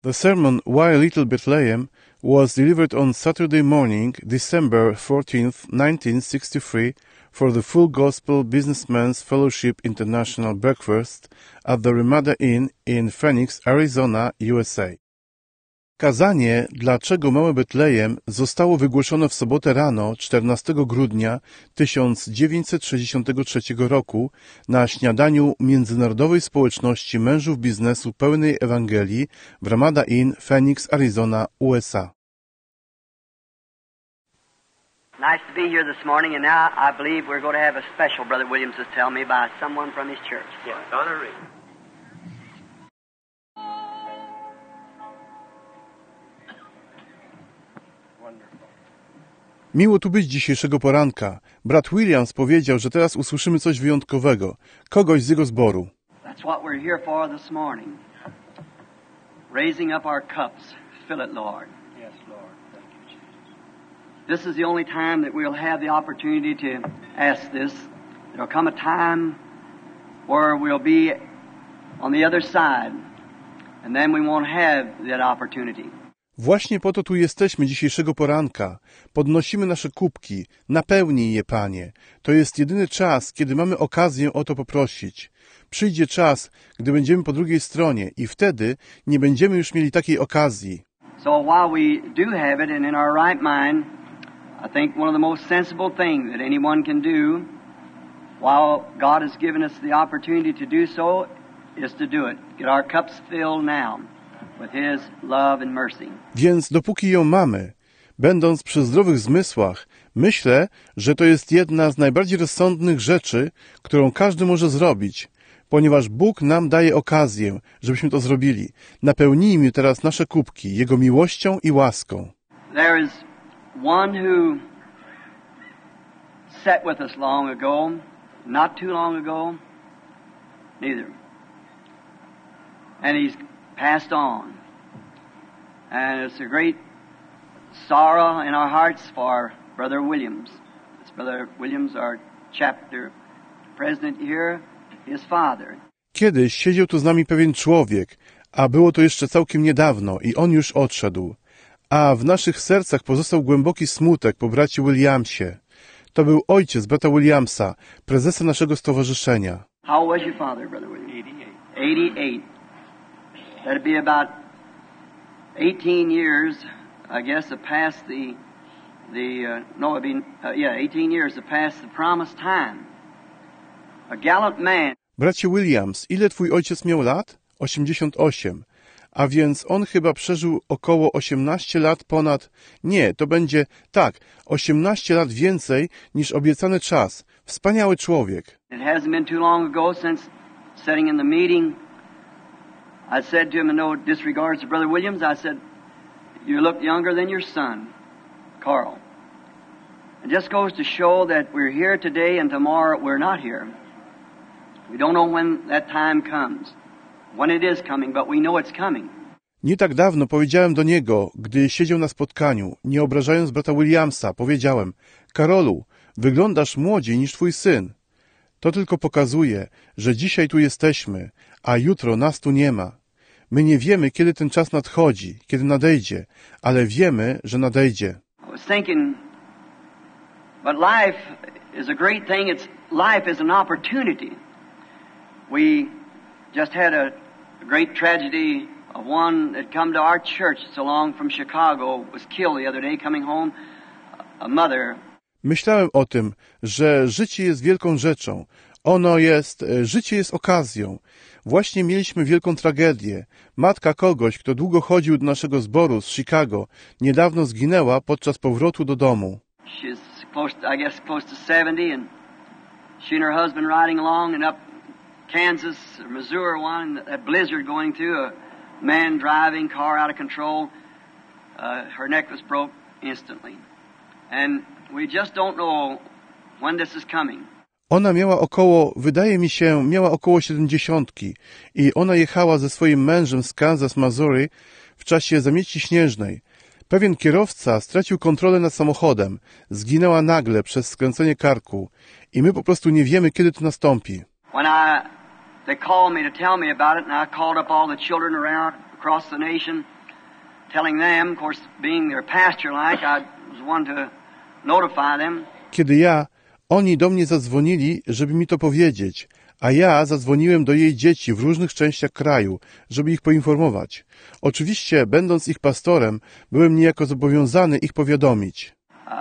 The sermon Why Little Bethlehem was delivered on Saturday morning, December 14th, 1963, for the Full Gospel Businessmen's Fellowship International Breakfast at the Ramada Inn in Phoenix, Arizona, USA. Kazanie Dlaczego Małe Betlejem zostało wygłoszone w sobotę rano 14 grudnia 1963 roku na śniadaniu Międzynarodowej Społeczności Mężów Biznesu Pełnej Ewangelii w Ramada Inn, Phoenix, Arizona, USA. Nice to be here this morning, and now I believe we're going to have a special, Brother Williams has told me, by someone from his church. Yes, Donna Reed. Miło tu być dzisiejszego poranka. Brat Williams powiedział, że teraz usłyszymy coś wyjątkowego. Kogoś z jego zboru. That's what we're here for this morning. Raising up our cups. Fill it, Lord. Yes, Lord. Thank you, Jesus. This is the only time that we'll have the opportunity to ask this. There'll come a time where we'll be on the other side, and then we won't have that opportunity. Właśnie po to tu jesteśmy dzisiejszego poranka. Podnosimy nasze kubki. Napełnij je, Panie. To jest jedyny czas, kiedy mamy okazję o to poprosić. Przyjdzie czas, gdy będziemy po drugiej stronie i wtedy nie będziemy już mieli takiej okazji. So while we do have it and in our right mind, I think one of the most sensible things that anyone can do while God has given us the opportunity to do so is to do it. Get our cups filled now with His love and mercy. Więc dopóki ją mamy, będąc przy zdrowych zmysłach, myślę, że to jest jedna z najbardziej rozsądnych rzeczy, którą każdy może zrobić, ponieważ Bóg nam daje okazję, żebyśmy to zrobili. Napełnijmy teraz nasze kubki Jego miłością i łaską. There is one who sat with us long ago, not too long ago, neither. And he's passed on. And it's a great sorrow in our hearts for Brother Williams. It's Brother Williams, our chapter president here, his father. Kiedyś siedział tu z nami pewien człowiek, a było to jeszcze całkiem niedawno i on już odszedł. A w naszych sercach pozostał głęboki smutek po bracie Williamsie. To był ojciec brata Williamsa, prezesa naszego stowarzyszenia. How was your father, Brother Williams? 88. That'd be about 18 years, I guess, to pass no, it'd be, 18 years to pass the promised time. A gallant man. Bracie Williams, ile twój ojciec miał lat? 88. A więc on chyba przeżył około 18 lat ponad... Nie, to będzie... Tak, 18 lat więcej niż obiecany czas. Wspaniały człowiek. It hasn't been too long ago since sitting in the meeting, I said to him, in no disregards to Brother Williams, I said, you look younger than your son, Carl. It just goes to show that we're here today and tomorrow we're not here. We don't know when that time comes, when it is coming, but we know it's coming. Nie tak dawno powiedziałem do niego, gdy siedział na spotkaniu, nie obrażając brata Williamsa, powiedziałem: Karolu, wyglądasz młodziej niż twój syn. To tylko pokazuje, że dzisiaj tu jesteśmy, a jutro nas tu nie ma. My nie wiemy, kiedy ten czas nadchodzi, kiedy nadejdzie, ale wiemy, że nadejdzie. I was thinking, but life is a great thing. Life is an opportunity. We just had a great tragedy of one that come to our church so long from Chicago, was killed the other day coming home, a mother. Myślałem o tym, że życie jest wielką rzeczą. Życie jest okazją. Właśnie mieliśmy wielką tragedię. Matka kogoś, kto długo chodził do naszego zboru z Chicago, niedawno zginęła podczas powrotu do domu. She's close to 70, and she and her husband riding along and up Kansas or Missouri one, that blizzard going through, a man driving, car out of control. Her neck was broke instantly. And we just don't know when this is coming. Ona miała około 70 i ona jechała ze swoim mężem z Kansas, Missouri w czasie zamieci śnieżnej. Pewien kierowca stracił kontrolę nad samochodem, zginęła nagle przez skręcenie karku i my po prostu nie wiemy, kiedy to nastąpi. They called me to tell me about it, and I called up all the children around, across the nation, telling them, of course, being their pastor like, I was one to notify them. Kiedy oni do mnie zadzwonili, żeby mi to powiedzieć, a ja zadzwoniłem do jej dzieci w różnych częściach kraju, żeby ich poinformować. Oczywiście, będąc ich pastorem, byłem niejako zobowiązany ich powiadomić.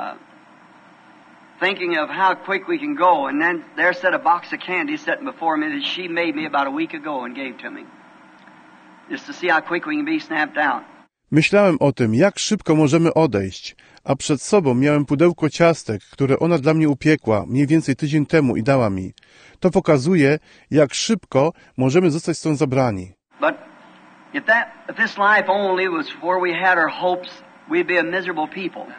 Thinking of how quick we can go, and then there sat a box of candy sitting before me that she made me about a week ago and gave to me. Just to see how quick we can be snapped out. Myślałem o tym, jak szybko możemy odejść, a przed sobą miałem pudełko ciastek, które ona dla mnie upiekła mniej więcej tydzień temu i dała mi. To pokazuje, jak szybko możemy zostać stąd zabrani. But if this life only was where we had our hopes, we'd be a miserable people.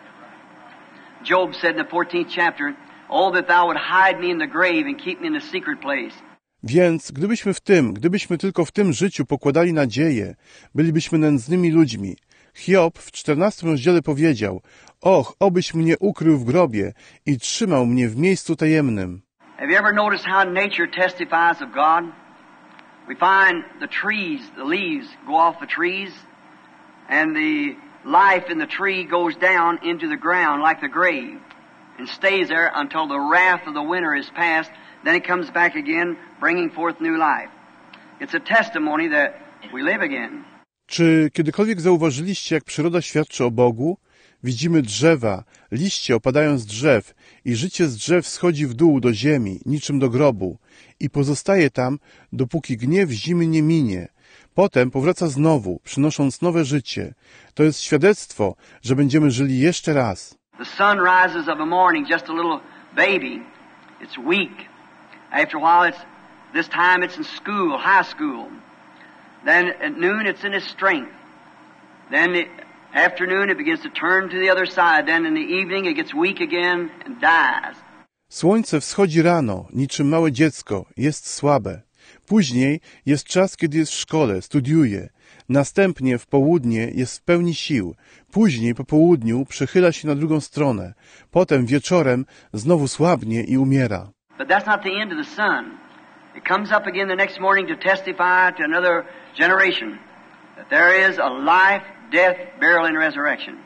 Job said in the 14th chapter, "Oh, that thou would hide me in the grave and keep me in the secret place." Więc gdybyśmy tylko w tym życiu pokładali nadzieję, bylibyśmy nędznymi ludźmi. Hiob w 14 rozdziale powiedział: Och, obyś mnie ukrył w grobie i trzymał mnie w miejscu tajemnym. Have you ever noticed how nature testifies of God? We find the trees, the leaves go off the trees, and the life in the tree goes down into the ground like the grave and stays there until the wrath of the winter is past. Then it comes back again, bringing forth new life. It's a testimony that we live again. Czy kiedykolwiek zauważyliście, jak przyroda świadczy o Bogu? Widzimy drzewa, liście opadają z drzew i życie z drzew schodzi w dół do ziemi, niczym do grobu i pozostaje tam, dopóki gniew zimy nie minie. Potem powraca znowu, przynosząc nowe życie. To jest świadectwo, że będziemy żyli jeszcze raz. The sun rises of a morning, just a little baby. It's weak. After a while, this time it's in school, high school. Then at noon it's in its strength. Then the afternoon it begins to turn to the other side. Then in the evening it gets weak again and dies. Słońce wschodzi rano, niczym małe dziecko, jest słabe. Później jest czas, kiedy jest w szkole, studiuje. Następnie w południe jest w pełni sił. Później po południu przechyla się na drugą stronę. Potem wieczorem znowu słabnie i umiera. But that's not the end of the sun. It comes up again the next morning to testify to another generation that there is a life, death, burial, and resurrection.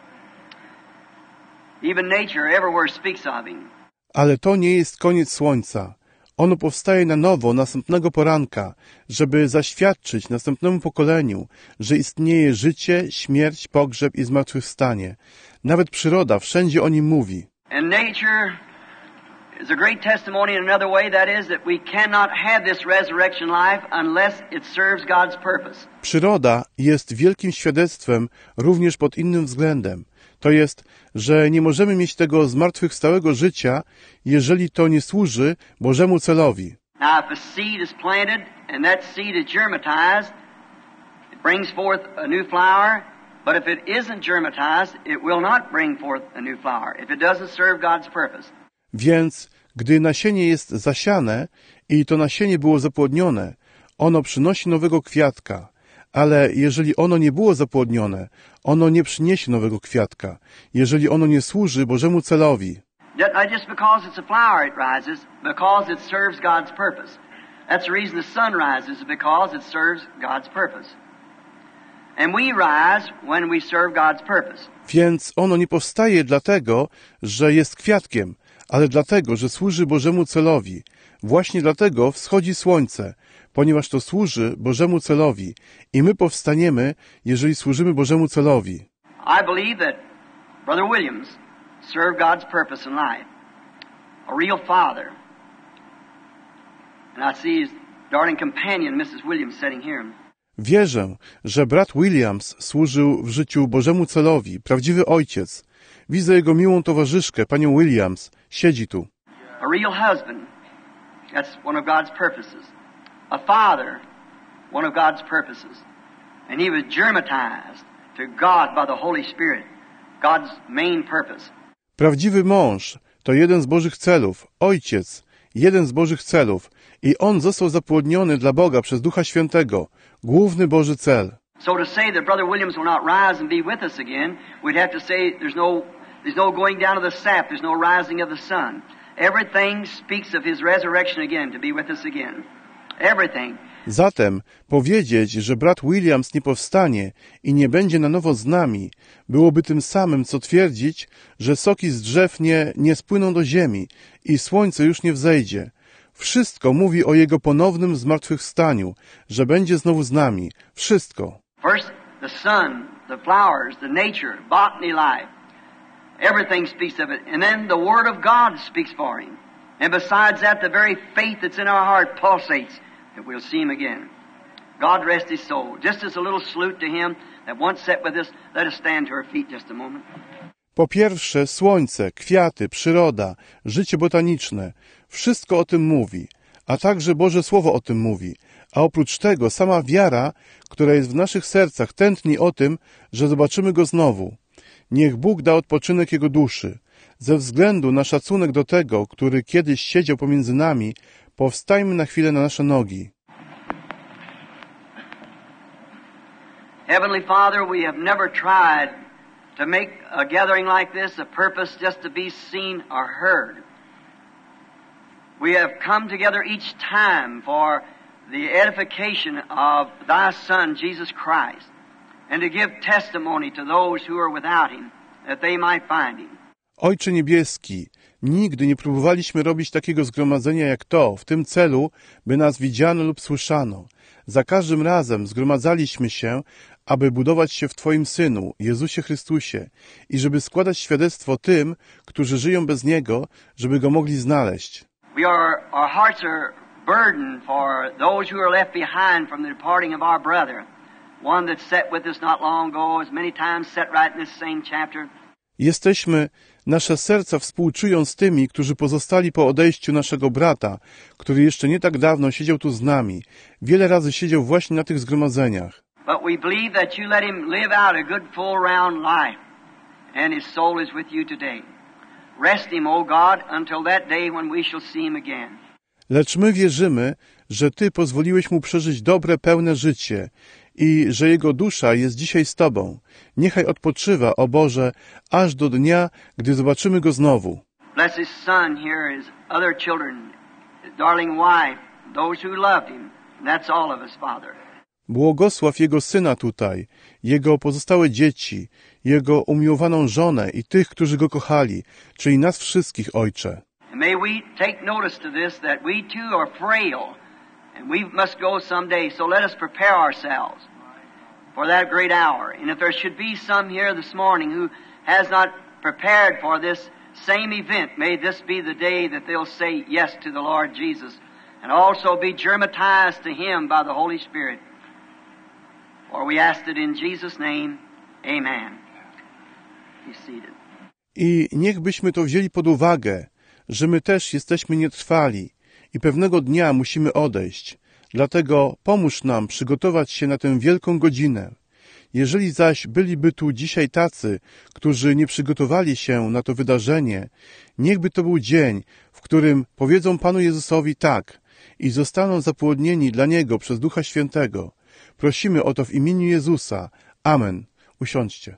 Even nature everywhere speaks of him. Ale to nie jest koniec słońca. Ono powstaje na nowo następnego poranka, żeby zaświadczyć następnemu pokoleniu, że istnieje życie, śmierć, pogrzeb i zmartwychwstanie. Nawet przyroda wszędzie o nim mówi. And nature is a great testimony in another way, that is that we cannot have this resurrection life unless it serves God's purpose. Przyroda jest wielkim świadectwem również pod innym względem. To jest, że nie możemy mieć tego zmartwychwstałego życia, jeżeli to nie służy Bożemu celowi. Now, if a seed is planted and that seed is germatized, it brings forth a new flower. But if it isn't germatized, it will not bring forth a new flower if it doesn't serve God's purpose. Więc, gdy nasienie jest zasiane i to nasienie było zapłodnione, ono przynosi nowego kwiatka. Ale jeżeli ono nie było zapłodnione, ono nie przyniesie nowego kwiatka, jeżeli ono nie służy Bożemu celowi. Not just because it's a flower it rises, because it serves God's purpose. That's the reason the sun rises, because it serves God's purpose. And we rise when we serve God's purpose. Więc ono nie powstaje dlatego, że jest kwiatkiem, ale dlatego, że służy Bożemu celowi. Właśnie dlatego wschodzi słońce, ponieważ to służy Bożemu celowi i my powstaniemy, jeżeli służymy Bożemu celowi. I believe that Brother Williams served God's purpose in life. A real father. And I see his darling companion, Mrs. Williams, sitting here. Wierzę, że brat Williams służył w życiu Bożemu celowi, prawdziwy ojciec. Widzę jego miłą towarzyszkę, panią Williams, siedzi tu. A real husband. That's one of God's purposes. A father, one of God's purposes. And he was germatized to God by the Holy Spirit, God's main purpose. Prawdziwy mąż to jeden z Bożych celów, ojciec, jeden z Bożych celów i on został zapłodniony dla Boga przez Ducha Świętego, główny Boży cel. So to say that Brother Williams will not rise and be with us again, we'd have to say there's no going down of the sap, there's no rising of the sun. Everything speaks of his resurrection again, to be with us again. Everything. Zatem powiedzieć, że brat Williams nie powstanie i nie będzie na nowo z nami, byłoby tym samym, co twierdzić, że soki z drzew nie spłyną do ziemi i słońce już nie wzejdzie. Wszystko mówi o Jego ponownym zmartwychwstaniu, że będzie znowu z nami. Wszystko. First, the sun, the flowers, the nature, botany life. Everything speaks of it. And then the Word of God speaks for him. And besides that, the very faith that's in our heart pulsates that we'll see him again. God rest his soul. Just as a little salute to him that once sat with us, let us stand to our feet just a moment. Po pierwsze, słońce, kwiaty, przyroda, życie botaniczne. Wszystko o tym mówi, a także Boże Słowo o tym mówi. A oprócz tego sama wiara, która jest w naszych sercach, tętni o tym, że zobaczymy Go znowu. Niech Bóg da odpoczynek Jego duszy. Ze względu na szacunek do tego, który kiedyś siedział pomiędzy nami, powstajmy na chwilę na nasze nogi. Heavenly Father, we have never tried to make a gathering like this a purpose just to be seen or heard. We have come together each time for the edification of Thy Son, Jesus Christ, and to give testimony to those who are without Him, that they might find Him. Ojcze Niebieski, nigdy nie próbowaliśmy robić takiego zgromadzenia jak to, w tym celu, by nas widziano lub słyszano. Za każdym razem zgromadzaliśmy się, aby budować się w Twoim Synu, Jezusie Chrystusie, i żeby składać świadectwo tym, którzy żyją bez Niego, żeby Go mogli znaleźć. Our hearts are burdened for those who are left behind from the departing of our brother, one that sat with us not long ago, as many times sat right in this same chapter. Nasze serca współczują z tymi, którzy pozostali po odejściu naszego brata, który jeszcze nie tak dawno siedział tu z nami. Wiele razy siedział właśnie na tych zgromadzeniach. But we believe that you let him live out a good full round life, and his soul is with you today. Rest him, O God, until that day when we shall see him again. Lecz my wierzymy, że Ty pozwoliłeś mu przeżyć dobre, pełne życie i że jego dusza jest dzisiaj z Tobą. Niechaj odpoczywa, o Boże, aż do dnia, gdy zobaczymy go znowu. Bless his son here, his other children, his darling wife, those who loved him. And that's all of us, Father. Błogosław jego syna tutaj, jego pozostałe dzieci, jego umiłowaną żonę i tych, którzy go kochali, czyli nas wszystkich, Ojcze. And may we take notice to this, that we too are frail, and we must go someday, so let us prepare ourselves for that great hour. And if there should be some here this morning who has not prepared for this same event, may this be the day that they'll say yes to the Lord Jesus, and also be germatized to Him by the Holy Spirit. For we asked it in Jesus' name, amen. Be seated. I niechbyśmy to wzięli pod uwagę, że my też jesteśmy nietrwali i pewnego dnia musimy odejść. Dlatego pomóż nam przygotować się na tę wielką godzinę. Jeżeli zaś byliby tu dzisiaj tacy, którzy nie przygotowali się na to wydarzenie, niechby to był dzień, w którym powiedzą Panu Jezusowi tak i zostaną zapłodnieni dla Niego przez Ducha Świętego. Prosimy o to w imieniu Jezusa. Amen. Usiądźcie.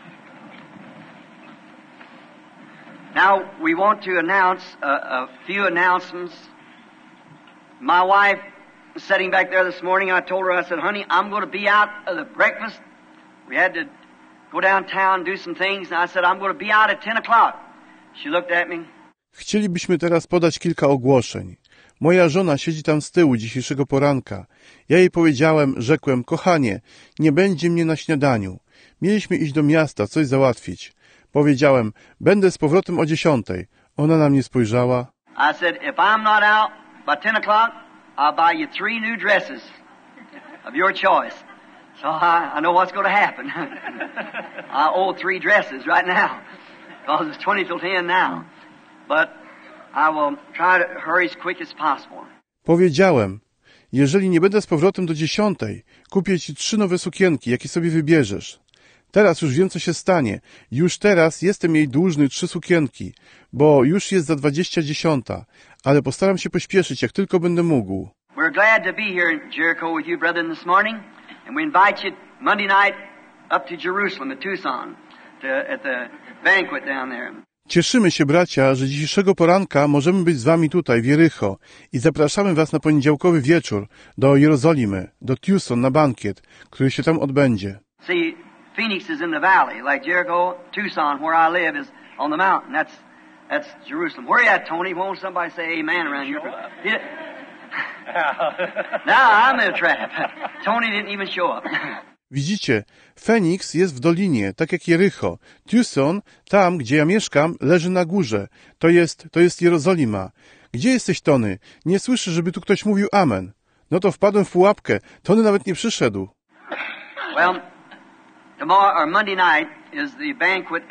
Now we want to announce a few announcements. My wife was sitting back there this morning. I told her, I said, honey, I'm going to be out of the breakfast. We had to go downtown and do some things. And I said, I'm going to be out at 10 o'clock. She looked at me. Chcielibyśmy teraz podać kilka ogłoszeń. Moja żona siedzi tam z tyłu dzisiejszego poranka. Ja jej rzekłem, kochanie, nie będzie mnie na śniadaniu. Mieliśmy iść do miasta, coś załatwić. Powiedziałem, będę z powrotem o 10. Ona na mnie spojrzała. I said, if I'm not out by 10 o'clock, I'll buy you 3 new dresses of your choice. So I know what's going to happen. I owe 3 dresses right now because it's 20 till 10 now. But I will try to hurry as quick as possible. Powiedziałem, jeżeli nie będę z powrotem do 10, kupię ci 3 nowe sukienki, jakie sobie wybierzesz. Teraz już wiem, co się stanie. Już teraz jestem jej dłużny 3 sukienki, bo już jest za 20:10, ale postaram się pośpieszyć, jak tylko będę mógł. We're glad to be here in Jericho with you, brethren, this morning, and we invite you Monday night up to Jerusalem at Tucson, at the banquet down there. Cieszymy się, bracia, że dzisiejszego poranka możemy być z wami tutaj w Jericho i zapraszamy was na poniedziałkowy wieczór do Jerozolimy, do Tucson na bankiet, który się tam odbędzie. See, Phoenix is in the valley, like Jericho, Tucson, where I live, is on the mountain. That's Jerusalem. Where you at, Tony? Won't somebody say amen around here? Now I'm in a trap. Tony didn't even show up. Widzicie, Feniks jest w dolinie, tak jak Jericho. Tucson, tam gdzie ja mieszkam, leży na górze. To jest Jerozolima. Gdzie jesteś, Tony? Nie słyszę, żeby tu ktoś mówił amen. No to wpadłem w pułapkę. Tony nawet nie przyszedł. Well, tomorrow or Monday night is the banquet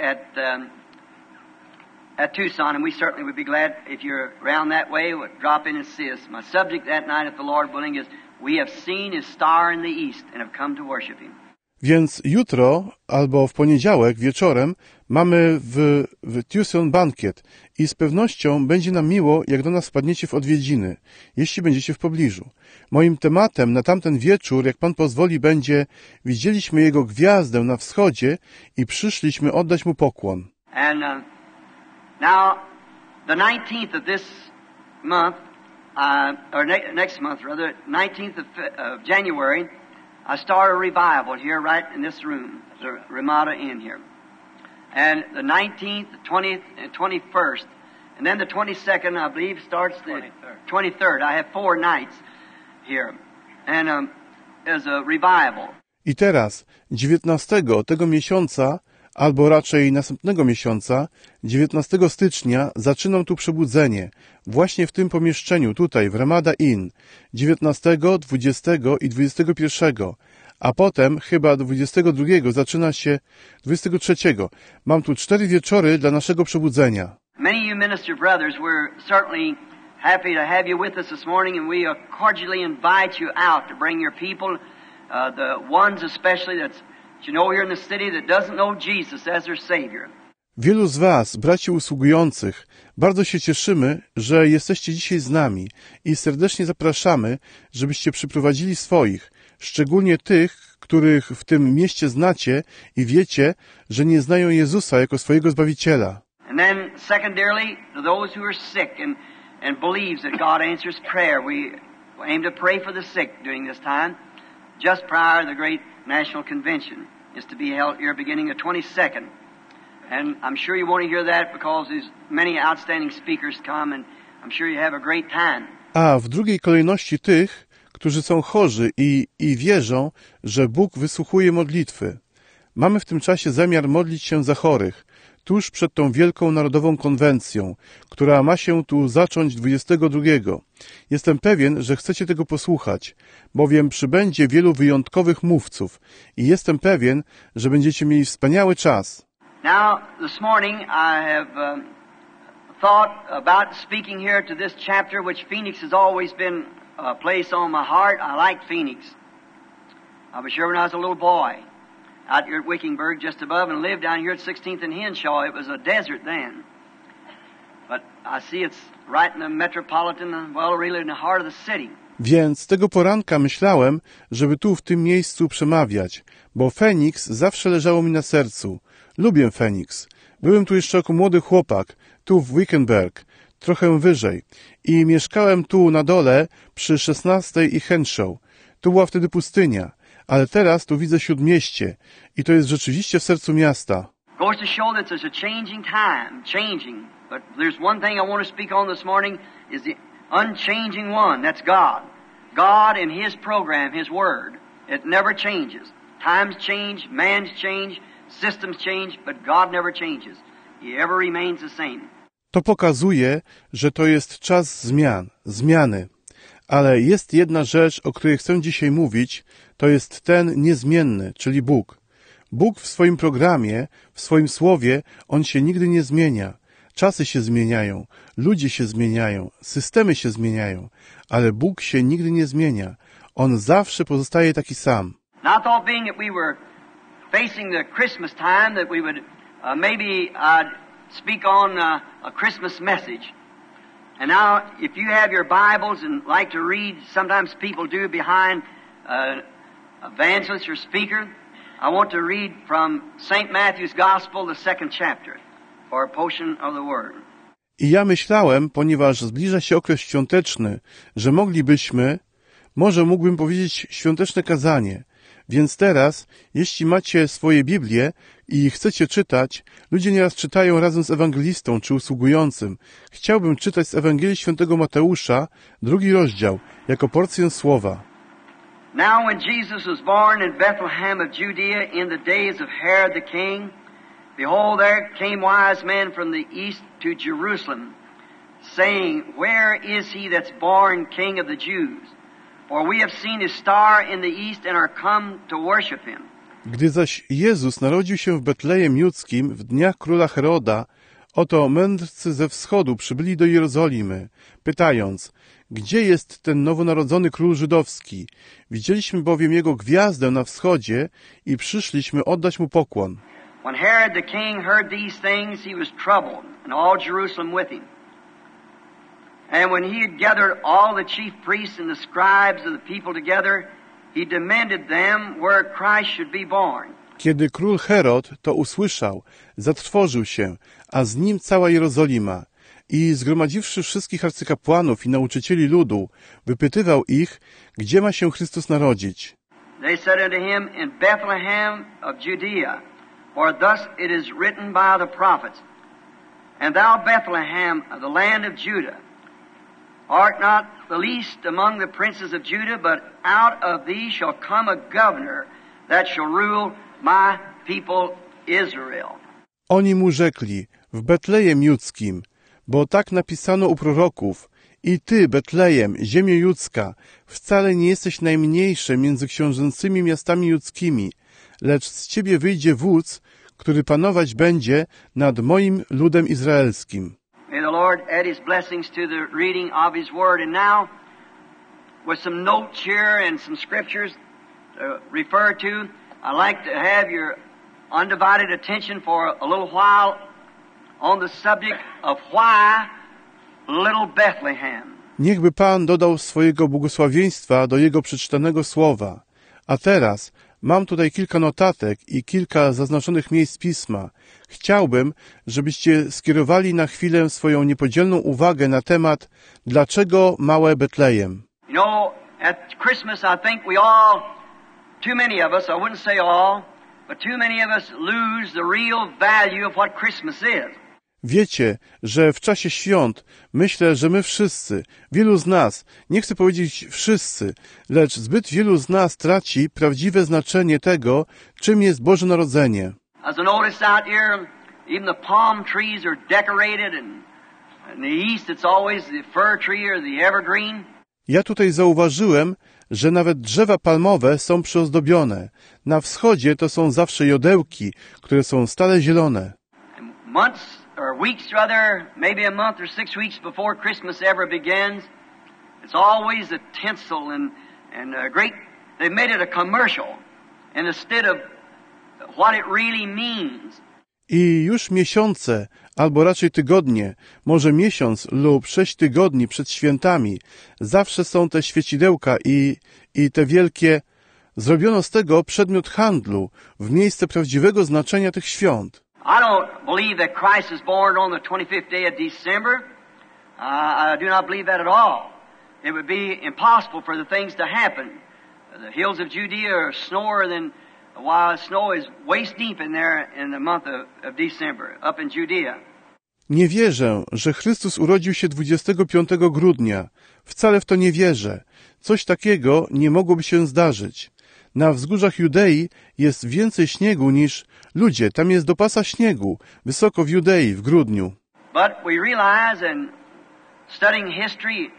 at Tucson, and we certainly would be glad if you're around that way, would drop in and see us. My subject that night, if the Lord willing, is we have seen His star in the east and have come to worship Him. Więc jutro albo w poniedziałek wieczorem mamy w Tucson bankiet i z pewnością będzie nam miło, jak do nas wpadniecie w odwiedziny, jeśli będziecie w pobliżu. Moim tematem na tamten wieczór, jak Pan pozwoli, będzie widzieliśmy Jego gwiazdę na wschodzie i przyszliśmy oddać Mu pokłon. And now, the 19th of this month, or next month rather, 19th of January, I start a revival here right in this room, the Ramada Inn here. And the 19th, the 20th, and 21st, and then the 22nd, I believe, starts the 23rd. I have 4 nights here. And as a revival. I teraz, 19 tego miesiąca, albo raczej następnego miesiąca, 19 stycznia, zaczynam tu przebudzenie, właśnie w tym pomieszczeniu, tutaj, w Ramada Inn, 19, 20 i 21, a potem, chyba 22, zaczyna się 23. Mam tu 4 wieczory dla naszego przebudzenia. Many of you minister brothers, we're certainly happy to have you with us this morning, and we cordially invite you out to bring your people, the ones especially that's you know here in the city that doesn't know Jesus as their Savior. Wielu z was, braci usługujących, bardzo się cieszymy, że jesteście dzisiaj z nami i serdecznie zapraszamy, żebyście przyprowadzili swoich, szczególnie tych, których w tym mieście znacie i wiecie, że nie znają Jezusa jako swojego Zbawiciela. And then secondarily, to those who are sick and believes that God answers prayer, we aim to pray for the sick during this time, just prior to the great National Convention is to be held here beginning the 22nd. And I'm sure you want to hear that because there's many outstanding speakers come and I'm sure you have a great time. A w drugiej kolejności tych, którzy są chorzy i wierzą, że Bóg wysłuchuje modlitwy. Mamy w tym czasie zamiar modlić się za chorych, tuż przed tą wielką narodową konwencją, która ma się tu zacząć 22. Jestem pewien, że chcecie tego posłuchać, bowiem przybędzie wielu wyjątkowych mówców i jestem pewien, że będziecie mieli wspaniały czas. Now, this morning I have thought about speaking here to this chapter, which Phoenix has always been a place on my heart. I like Phoenix. I was here when I was a little boy, out here at Wickenburg just above, and lived down here at 16th and Henshaw. It was a desert then. But I see it's right in the metropolitan, well, really in the heart of the city. Więc tego poranka myślałem, żeby tu w tym miejscu przemawiać, bo Feniks zawsze leżało mi na sercu. Lubię Feniks. Byłem tu jeszcze jako młody chłopak, tu w Wickenburg, trochę wyżej. I mieszkałem tu na dole przy 16 i Henshaw. Tu była wtedy pustynia, ale teraz tu widzę śródmieście i to jest rzeczywiście w sercu miasta. Goes to show that there's a changing time, changing. But there's one thing I want to speak on this morning is the unchanging one. That's God. God and His program, His Word. It never changes. Times change, man's change, systems change, but God never changes. He ever remains the same. To pokazuje, że to jest czas zmiany. Ale jest jedna rzecz, o której chcę dzisiaj mówić, to jest ten niezmienny, czyli Bóg. Bóg w swoim programie, w swoim słowie, On się nigdy nie zmienia. Czasy się zmieniają, ludzie się zmieniają, systemy się zmieniają, ale Bóg się nigdy nie zmienia. On zawsze pozostaje taki sam. Now I thought being that we were facing the Christmas time that we would maybe speak on a Christmas message. And now if you have your Bibles and like to read, sometimes people do behind evangelist or speaker, I want to read from St. Matthew's Gospel, the 2nd chapter. for a portion of the Word. I ja myślałem, ponieważ zbliża się okres świąteczny, że może mógłbym powiedzieć świąteczne kazanie. Więc teraz, jeśli macie swoje Biblię i chcecie czytać, ludzie nieraz czytają razem z ewangelistą czy usługującym. Chciałbym czytać z Ewangelii Świętego Mateusza, 2 rozdział, jako porcję słowa. Now when Jesus was born in Bethlehem of Judea in the days of Herod the king, behold, there came wise men from the east to Jerusalem, saying, Where is he that's born King of the Jews? For we have seen his star in the east and are come to worship him. Gdy zaś Jezus narodził się w Betlejem Judzkim w dniach króla Heroda, oto mędrcy ze wschodu przybyli do Jerozolimy, pytając, gdzie jest ten nowonarodzony król żydowski? Widzieliśmy bowiem jego gwiazdę na wschodzie i przyszliśmy oddać mu pokłon. When Herod the king heard these things, he was troubled, and all Jerusalem with him. And when he had gathered all the chief priests and the scribes of the people together, he demanded them where Christ should be born. Kiedy król Herod to usłyszał, zatrwożył się, a z nim cała Jerozolima. I zgromadziwszy wszystkich arcykapłanów i nauczycieli ludu, wypytywał ich, gdzie ma się Chrystus narodzić. They said unto him, In Bethlehem of Judea, for thus it is written by the prophets, And thou Bethlehem of the land of Judah, art not the least among the princes of Judah, but out of thee shall come a governor that shall rule my people Israel. Oni mu rzekli, w Betlejem Judzkim, bo tak napisano u proroków, i ty, Betlejem, ziemio judzka, wcale nie jesteś najmniejszy między książęcymi miastami judzkimi, lecz z ciebie wyjdzie wódz, który panować będzie nad moim ludem izraelskim. May the Lord add His blessings to the reading of His Word. And now, with some notes here and some scriptures to refer to, I'd like to have your undivided attention for a little while on the subject of why little Bethlehem. Niechby Pan dodał swojego błogosławieństwa do Jego przeczytanego słowa. A teraz mam tutaj kilka notatek i kilka zaznaczonych miejsc Pisma. Chciałbym, żebyście skierowali na chwilę swoją niepodzielną uwagę na temat, dlaczego małe Betlejem. You know, at Christmas I think we all, too many of us, I wouldn't say all, but too many of us lose the real value of what Christmas is. Wiecie, że w czasie świąt myślę, że my wszyscy, wielu z nas, nie chcę powiedzieć wszyscy, lecz zbyt wielu z nas traci prawdziwe znaczenie tego, czym jest Boże Narodzenie. As I noticed out here, even the palm trees are decorated, and in the east it's always the fir tree or the evergreen. Ja tutaj zauważyłem, że nawet drzewa palmowe są przyozdobione. Na wschodzie to są zawsze jodełki, które są stale zielone. And months or weeks rather, maybe a month or 6 weeks before Christmas ever begins, it's always a tinsel and a great, they've made it a commercial instead of what it really means. I już miesiące, albo raczej tygodnie, może miesiąc lub 6 tygodni przed świętami, zawsze są te świecidełka i te wielkie, zrobiono z tego przedmiot handlu w miejsce prawdziwego znaczenia tych świąt. I don't believe that Christ was born on the 25th day of December. I do not believe that at all. It would be impossible for the things to happen. The hills of Judea are snowier than while snow is waist deep in there in the month of December, up in Judea. Nie wierzę, że Chrystus urodził się 25 grudnia. Wcale w to nie wierzę. Coś takiego nie mogłoby się zdarzyć. Na wzgórzach Judei jest więcej śniegu niż ludzie. Tam jest do pasa śniegu, wysoko w Judei w grudniu. But we realize in studying history,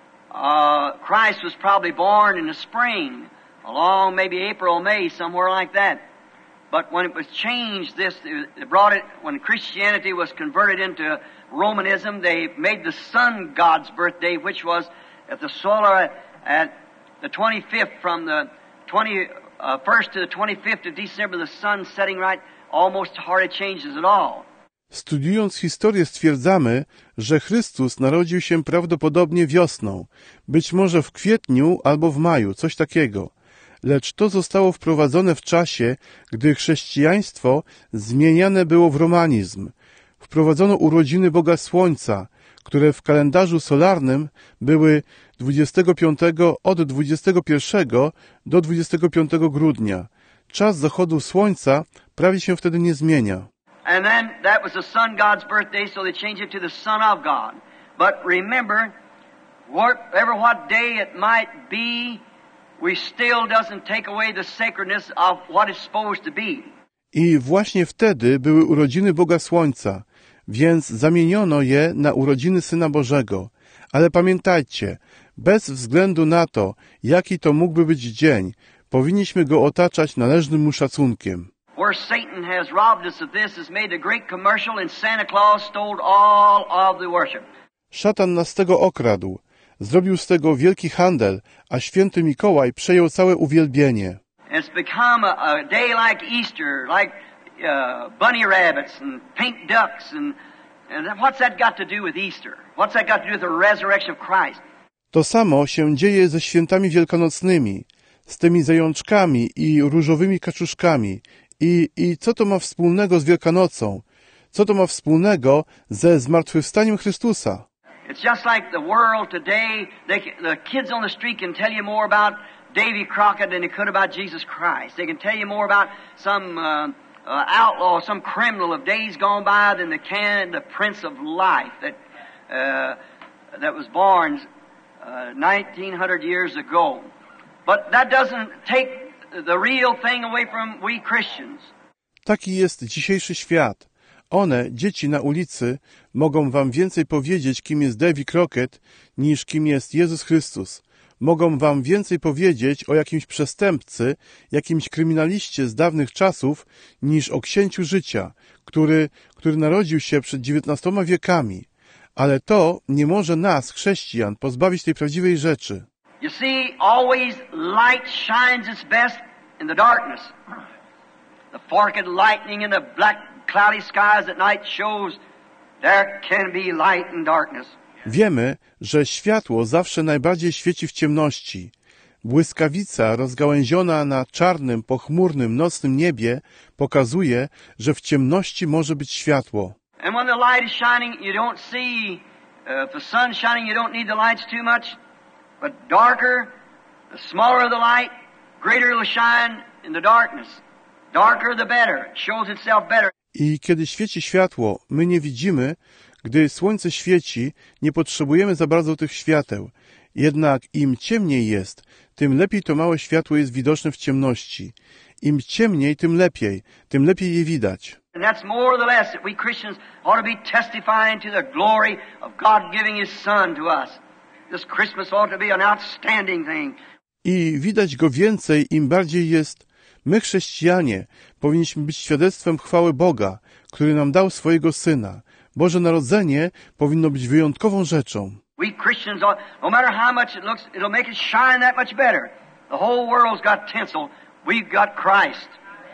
Christ was probably born in the spring, along maybe April, May, somewhere like that. But when it was changed, they brought it, when Christianity was converted into Romanism, they made the sun god's birthday, which was at the solar, at the 25th, from the 21st to the 25th of December, the sun setting right, almost hardly changes at all. Studiując historię stwierdzamy, że Chrystus narodził się prawdopodobnie wiosną, być może w kwietniu albo w maju, coś takiego. Lecz to zostało wprowadzone w czasie, gdy chrześcijaństwo zmieniane było w romanizm. wprowadzono urodziny Boga Słońca, które w kalendarzu solarnym były 25 od 21 do 25 grudnia. Czas zachodu Słońca prawie się wtedy nie zmienia. And then that was the sun God's birthday, so they changed it to the Son of God. But remember, what day it might be, we still doesn't take away the sacredness of what it's supposed to be. I właśnie wtedy były urodziny Boga Słońca, więc zamieniono je na urodziny Syna Bożego. Ale pamiętajcie, bez względu na to, jaki to mógłby być dzień, powinniśmy go otaczać należnym mu szacunkiem. Where Satan has robbed us of this, has made a great commercial, and Santa Claus stole all of the worship. Szatan nas z tego okradł, zrobił z tego wielki handel, a święty Mikołaj przejął całe uwielbienie. It's become a day like Easter, like bunny rabbits and pink ducks, and what's that got to do with Easter? What's that got to do with the resurrection of Christ? To samo się dzieje ze świętami wielkanocnymi, z tymi zajączkami i różowymi kaczuszkami. I co to ma wspólnego z Wielkanocą? Co to ma wspólnego ze zmartwychwstaniem Chrystusa? It's just like the world today. The kids on the street can tell you more about Davy Crockett than they could about Jesus Christ. They can tell you more about some outlaw, some criminal of days gone by than they can the Prince of Life that was born 1900 years ago. But that doesn't take the real thing away from we Christians. Taki jest dzisiejszy świat. One, dzieci na ulicy, mogą wam więcej powiedzieć, kim jest Davy Crockett, niż kim jest Jezus Chrystus. Mogą wam więcej powiedzieć o jakimś przestępcy, jakimś kryminaliście z dawnych czasów, niż o księciu życia, który narodził się przed 19 wiekami. Ale to nie może nas, chrześcijan, pozbawić tej prawdziwej rzeczy. You see, always light shines its best in the darkness. The forked lightning in the black cloudy skies at night shows there can be light and darkness. Wiemy, że światło zawsze najbardziej świeci w ciemności. Błyskawica rozgałęziona na czarnym, pochmurnym, nocnym niebie pokazuje, że w ciemności może być światło. And when the light is shining, you don't see, if the sun's shining, you don't need the lights too much. But darker, the smaller the light, greater it'll shine in the darkness. Darker the better. It shows itself better. I kiedy świeci światło, my nie widzimy. Gdy słońce świeci, nie potrzebujemy za bardzo tych świateł. Jednak im ciemniej jest, tym lepiej to małe światło jest widoczne w ciemności. Im ciemniej, tym lepiej je widać. And that's more or less that we Christians ought to be testifying to the glory of God giving His Son to us. This Christmas ought to be an outstanding thing. I widać go więcej, im bardziej jest. My, chrześcijanie, powinniśmy być świadectwem chwały Boga, który nam dał swojego Syna. Boże Narodzenie powinno być wyjątkową rzeczą. We Christians, no matter how much it looks, it'll make it shine that much better. The whole world's got tinsel. We've got Christ.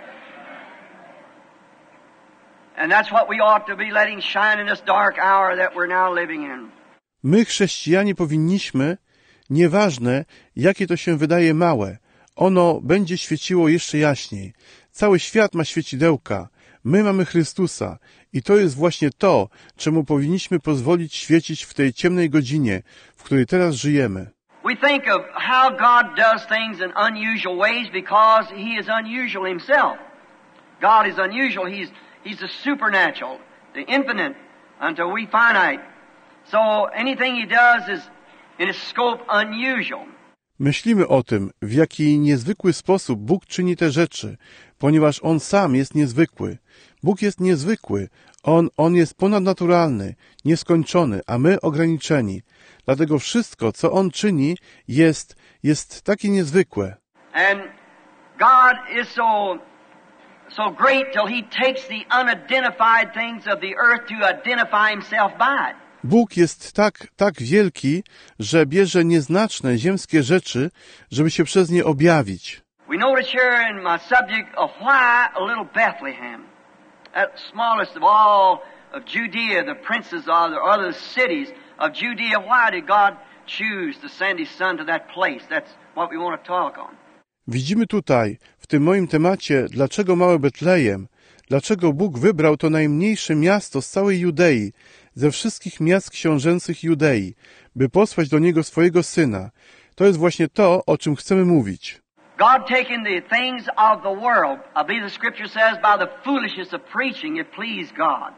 And that's what we ought to be letting shine in this dark hour that we're now living in. My, chrześcijanie, powinniśmy, nieważne jakie to się wydaje małe, ono będzie świeciło jeszcze jaśniej. Cały świat ma świecidełka. My mamy Chrystusa i to jest właśnie to, czemu powinniśmy pozwolić świecić w tej ciemnej godzinie, w której teraz żyjemy. We think of how God does things in unusual ways because He is unusual Himself. God is unusual. He's the supernatural, the infinite, until we finite. So anything He does is in His scope unusual. Myślimy o tym, w jaki niezwykły sposób Bóg czyni te rzeczy, ponieważ On sam jest niezwykły. Bóg jest niezwykły. On jest ponadnaturalny, nieskończony, a my ograniczeni. Dlatego wszystko, co On czyni, jest takie niezwykłe. And God is so great till He takes the unidentified things of the earth to identify Himself by it. Bóg jest tak wielki, że bierze nieznaczne ziemskie rzeczy, żeby się przez nie objawić. We notice here in my subject of why a little Bethlehem, that smallest of all of Judea, the princes of the other cities of Judea. Why did God choose to send His Son to that place? That's what we want to talk on. Widzimy tutaj, w tym moim temacie, dlaczego mały Betlejem, dlaczego Bóg wybrał to najmniejsze miasto z całej Judei, ze wszystkich miast książęcych Judei, by posłać do niego swojego Syna. To jest właśnie to, o czym chcemy mówić. God taking the things of the world, I believe the Scripture says, by the foolishness of preaching, it pleased God.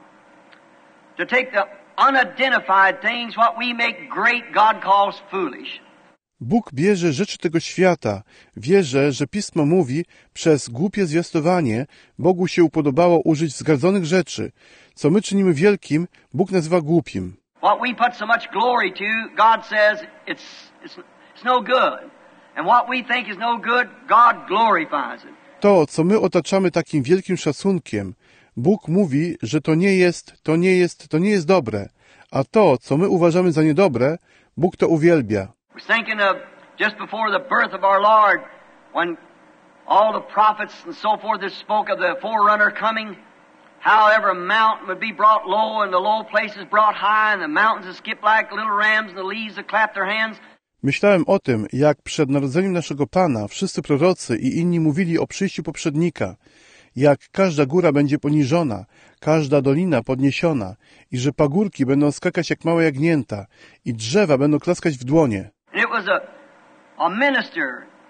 To take the unidentified things, what we make great, God calls foolish. Bóg bierze rzeczy tego świata. Wierzę, że Pismo mówi, przez głupie zwiastowanie Bogu się upodobało użyć wzgardzonych rzeczy. Co my czynimy wielkim, Bóg nazywa głupim. What we put so much glory to, God says it's no good. And what we think is no good, God glorifies it. To, co my otaczamy takim wielkim szacunkiem, Bóg mówi, że to nie jest dobre. A to, co my uważamy za niedobre, Bóg to uwielbia. I was thinking of just before the birth of our Lord, when all the prophets and so forth that spoke of the forerunner coming, how every mountain would be brought low and the low places brought high and the mountains would skip like little rams and the leaves would clap their hands. Myślałem o tym, jak przed narodzeniem naszego Pana wszyscy prorocy i inni mówili o przyjściu poprzednika, jak każda góra będzie poniżona, każda dolina podniesiona i że pagórki będą skakać jak małe jagnięta i drzewa będą klaskać w dłonie. And it was a minister,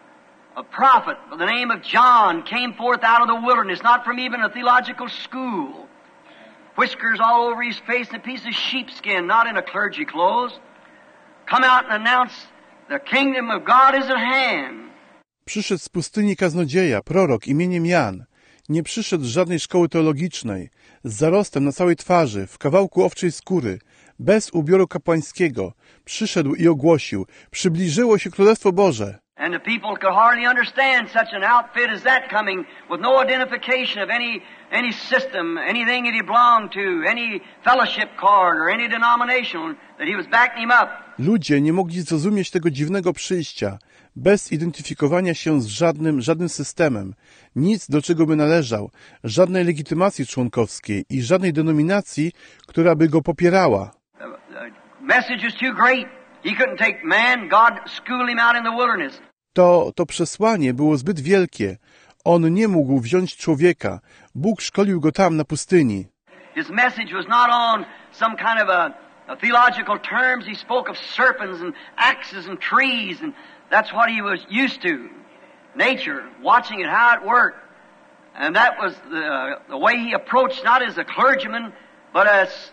a prophet by the name of John came forth out of the wilderness, not from even a theological school. Whiskers all over his face and a piece of sheepskin, not in a clergy clothes. Come out and announce the kingdom of God is at hand. Przyszedł z pustyni kaznodzieja, prorok imieniem Jan. Nie przyszedł z żadnej szkoły teologicznej, z zarostem na całej twarzy, w kawałku owczej skóry, bez ubioru kapłańskiego. Przyszedł i ogłosił, przybliżyło się Królestwo Boże. And the people could hardly understand such an outfit as that coming with no identification of any system, anything that he belonged to, any fellowship card or any denomination, that he was backing him up. Ludzie nie mogli zrozumieć tego dziwnego przyjścia, bez identyfikowania się z żadnym systemem, nic do czego by należał, żadnej legitymacji członkowskiej i żadnej denominacji, która by go popierała. The message was too great. He couldn't take man. God schooled him out in the wilderness. To przesłanie było zbyt wielkie. On nie mógł wziąć człowieka. Bóg szkolił go tam na pustyni. His message was not on some kind of a theological terms. He spoke of serpents and axes and trees, and that's what he was used to. Nature, watching it, how it worked. And that was the way he approached, not as a clergyman, but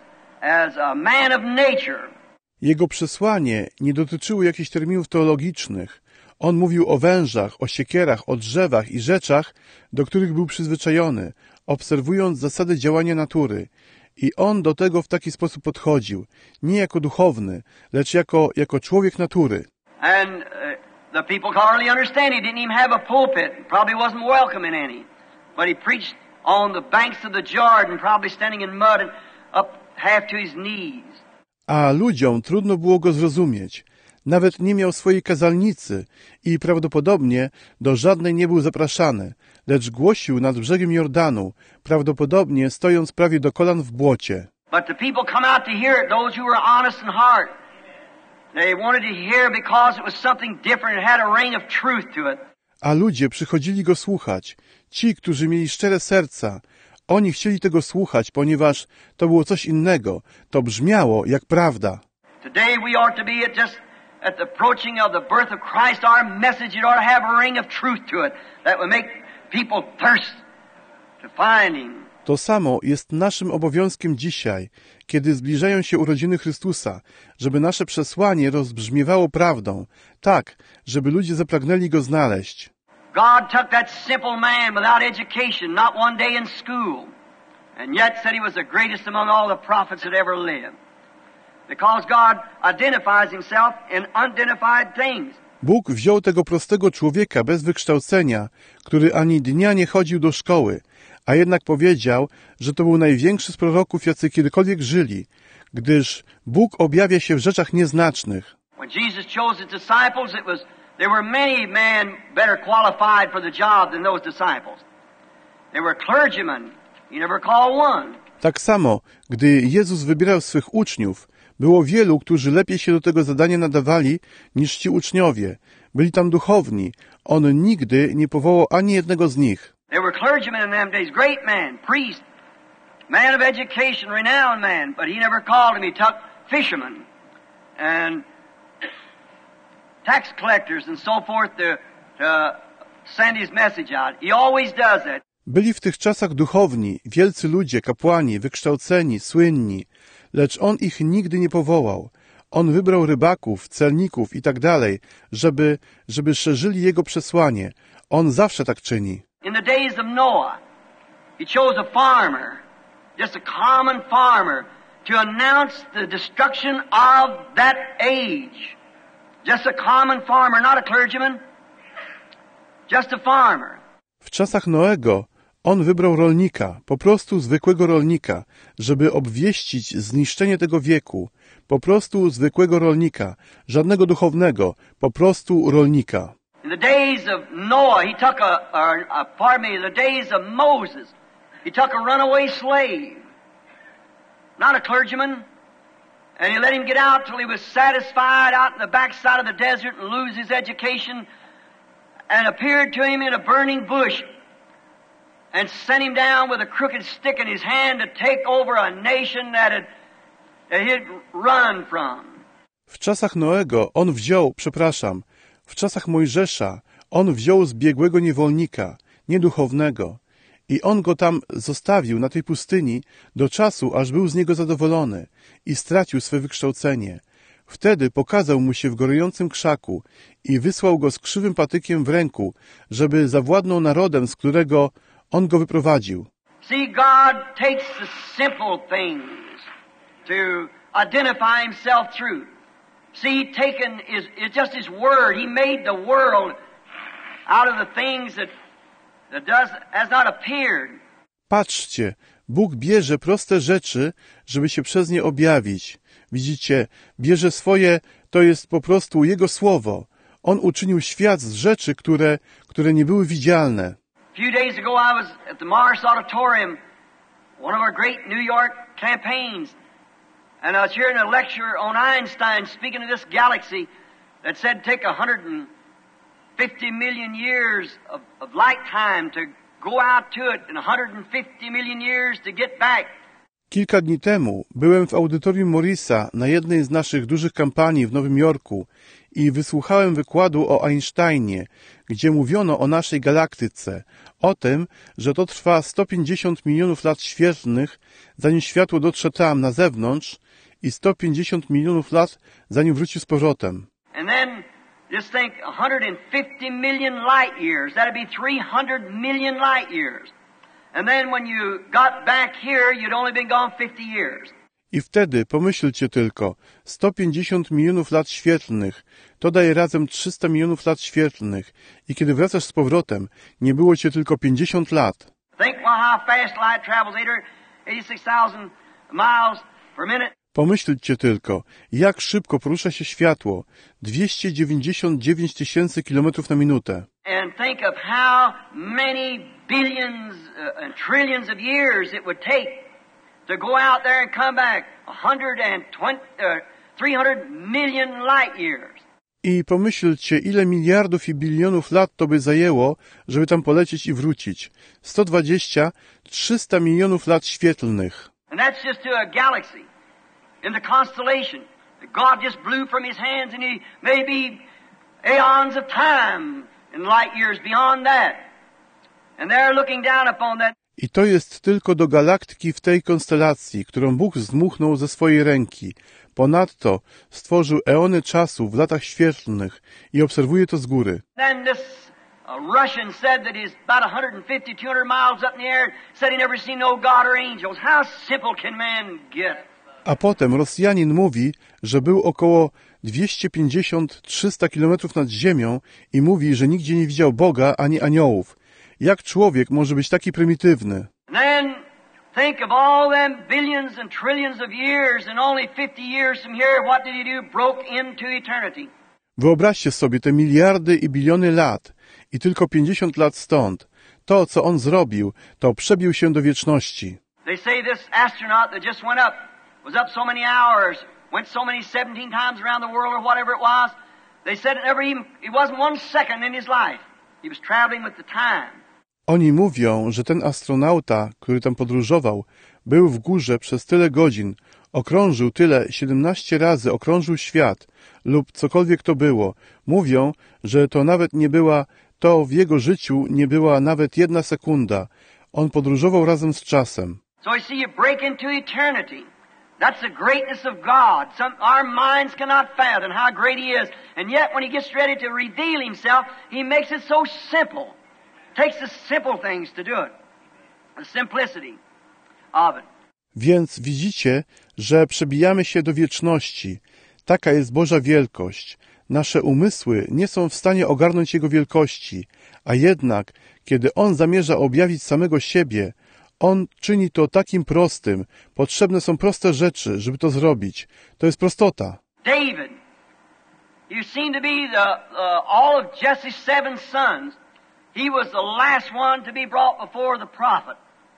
as a man of nature. Jego przesłanie nie dotyczyło jakichś terminów teologicznych. On mówił o wężach, o siekierach, o drzewach i rzeczach, do których był przyzwyczajony, obserwując zasady działania natury. I on do tego w taki sposób podchodził, nie jako duchowny, lecz jako człowiek natury. And the people could hardly understand. He didn't even have a pulpit. Probably wasn't welcome in any. But he preached on the banks of the Jordan, probably standing in mud and up half to his knees. A ludziom trudno było go zrozumieć. Nawet nie miał swojej kazalnicy i prawdopodobnie do żadnej nie był zapraszany, lecz głosił nad brzegiem Jordanu, prawdopodobnie stojąc prawie do kolan w błocie. But the people come out to hear it, those who were honest in heart. They wanted to hear because it was something different. It had a ring of truth to it. A ludzie przychodzili go słuchać. Ci, którzy mieli szczere serca, oni chcieli tego słuchać, ponieważ to było coś innego. To brzmiało jak prawda. Today we ought to be at the approaching of the birth of Christ. Our message, it ought to have a ring of truth to it that would make people thirst to find Him. To samo jest naszym obowiązkiem dzisiaj, kiedy zbliżają się urodziny Chrystusa, żeby nasze przesłanie rozbrzmiewało prawdą, tak, żeby ludzie zapragnęli Go znaleźć. God took that simple man without education, not one day in school, and yet said he was the greatest among all the prophets that ever lived. Because God identifies himself in unidentified things. Bóg wziął tego prostego człowieka bez wykształcenia, który ani dnia nie chodził do szkoły, a jednak powiedział, że to był największy z proroków, jacy kiedykolwiek żyli, gdyż Bóg objawia się w rzeczach nieznacznych. When Jesus chose his disciples, there were many men better qualified for the job than those disciples. They were clergymen. He never called one. Tak samo, gdy Jezus wybierał swych uczniów, było wielu, którzy lepiej się do tego zadania nadawali niż ci uczniowie. Byli tam duchowni. On nigdy nie powołał ani jednego z nich. There were clergymen in them days, great man, priest, man of education, renowned man, but he never called him. He took fishermen and tax collectors and so forth to send his message out. He always does that. Byli w tych czasach duchowni, wielcy ludzie, kapłani, wykształceni, słynni, lecz on ich nigdy nie powołał. On wybrał rybaków, celników i tak dalej, żeby szerzyli jego przesłanie. On zawsze tak czyni. In the days of Noah, he chose a farmer, just a common farmer, to announce the destruction of that age. Just a common farmer, not a clergyman, just a farmer. W czasach Noego on wybrał rolnika, po prostu zwykłego rolnika, żeby obwieścić zniszczenie tego wieku. Po prostu zwykłego rolnika, żadnego duchownego, po prostu rolnika. In the days of Noah, he took the days of Moses, he took a runaway slave, not a clergyman, and he let him get out till he was satisfied out in the backside of the desert and lose his education, and appeared to him in a burning bush, and sent him down with a crooked stick in his hand to take over a nation that he'd run from. W czasach Noego w czasach Mojżesza on wziął zbiegłego niewolnika, nieduchownego, i on go tam zostawił na tej pustyni do czasu, aż był z niego zadowolony i stracił swe wykształcenie. Wtedy pokazał mu się w gorejącym krzaku i wysłał go z krzywym patykiem w ręku, żeby zawładnął narodem, z którego on go wyprowadził. See, God takes the simple things to identify himself through. See, it's just his word. He made the world out of the things that has not appeared. Patrzcie, Bóg bierze proste rzeczy, żeby się przez nie objawić. Widzicie, bierze swoje, to jest po prostu Jego słowo. On uczynił świat z rzeczy, które nie były widzialne. A few days ago I was at the Morris Auditorium, one of our great New York campaigns, and I was hearing a lecture on Einstein speaking of this galaxy that said take 150 million years of light time to go out to it and 150 million years to get back. Kilka dni temu byłem w audytorium Morrisa na jednej z naszych dużych kampanii w Nowym Jorku i wysłuchałem wykładu o Einsteinie, gdzie mówiono o naszej galaktyce, o tym, że to trwa 150 milionów lat świetlnych, zanim światło dotrze tam na zewnątrz i 150 milionów lat, zanim wróci z powrotem. And then just think 150 million light years, that'd be 300 million light years. And then when you got back here, you'd only been gone 50 years. I wtedy, pomyślcie tylko, 150 milionów lat świetlnych, to daje razem 300 milionów lat świetlnych. I kiedy wracasz z powrotem, nie było cię tylko 50 lat. Think how fast light travels, 86,000 miles per minute. Pomyślcie tylko, jak szybko porusza się światło. 299 tysięcy kilometrów na minutę. And think of how many billions and trillions of years it would take to go out there and come back. 300 million light years. I pomyślcie, ile miliardów i bilionów lat to by zajęło, żeby tam polecieć i wrócić. 300 milionów lat świetlnych. And that's just to a galaxy. In the constellation that God just blew from his hands, and he may be aeons of time in light years beyond that. And they're looking down upon that. I to jest tylko do galaktyki w tej konstelacji, którą Bóg zdmuchnął ze swojej ręki. Ponadto stworzył eony czasu w latach świetlnych i obserwuje to z góry. Then this Russian said that he's about 150, 200 miles up in the air, said he never seen no God or angels. How simple can man get? A potem Rosjanin mówi, że był około 250-300 kilometrów nad ziemią i mówi, że nigdzie nie widział Boga ani aniołów. Jak człowiek może być taki prymitywny? Then think of all them billions and trillions of years, and only 50 years from here, what did he do? Broke into eternity. Wyobraźcie sobie te miliardy i biliony lat i tylko 50 lat stąd. To, co on zrobił, to przebił się do wieczności. They say this astronaut that just went up was up so many hours, went so many 17 times around the world or whatever it was. They said it wasn't 1 second in his life. He was traveling with the time. Oni mówią, że ten astronauta, który tam podróżował, był w górze przez tyle godzin, okrążył tyle 17 razy, okrążył świat lub cokolwiek to było. Mówią, że to nawet nie była, to w jego życiu nie była nawet jedna sekunda. On podróżował razem z czasem. So you see, you break into eternity. That's the greatness of God. Our minds cannot fathom how great He is. And yet when He gets ready to reveal Himself, He makes it so simple. Takes the simple things to do it. The simplicity of it. Więc widzicie, że przebijamy się do wieczności. Taka jest Boża wielkość. Nasze umysły nie są w stanie ogarnąć Jego wielkości, a jednak, kiedy On zamierza objawić samego siebie, On czyni to takim prostym. Potrzebne są proste rzeczy, żeby to zrobić. To jest prostota. David, you seem to be all of Jesse's 7 sons. He was the last one to be brought before the prophet.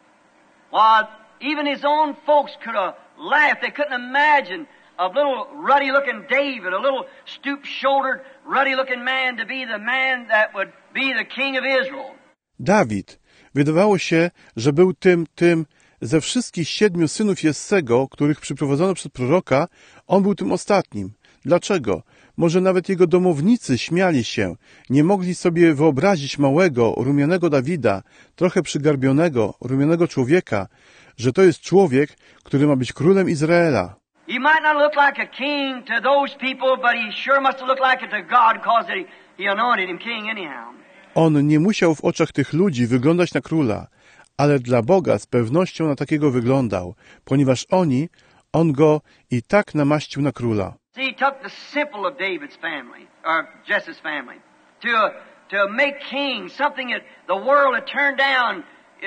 Well, even his own folks could have laughed. They couldn't imagine a little ruddy-looking David, a little stoop-shouldered, ruddy-looking man to be the man that would be the king of Israel. Dawid, wydawało się, że był tym ze wszystkich 7 synów Jessego, których przyprowadzono przed proroka, on był tym ostatnim. Dlaczego? Może nawet jego domownicy śmiali się, nie mogli sobie wyobrazić małego, rumianego Dawida, trochę przygarbionego, rumianego człowieka, że to jest człowiek, który ma być królem Izraela. He might not look like a king to those people, but he sure must look like it to God because he anointed him king anyhow. On nie musiał w oczach tych ludzi wyglądać na króla, ale dla Boga z pewnością na takiego wyglądał, ponieważ on go i tak namaścił na króla. See, he took the simple of David's family, or Jesse's family, to make king, something that the world had turned down.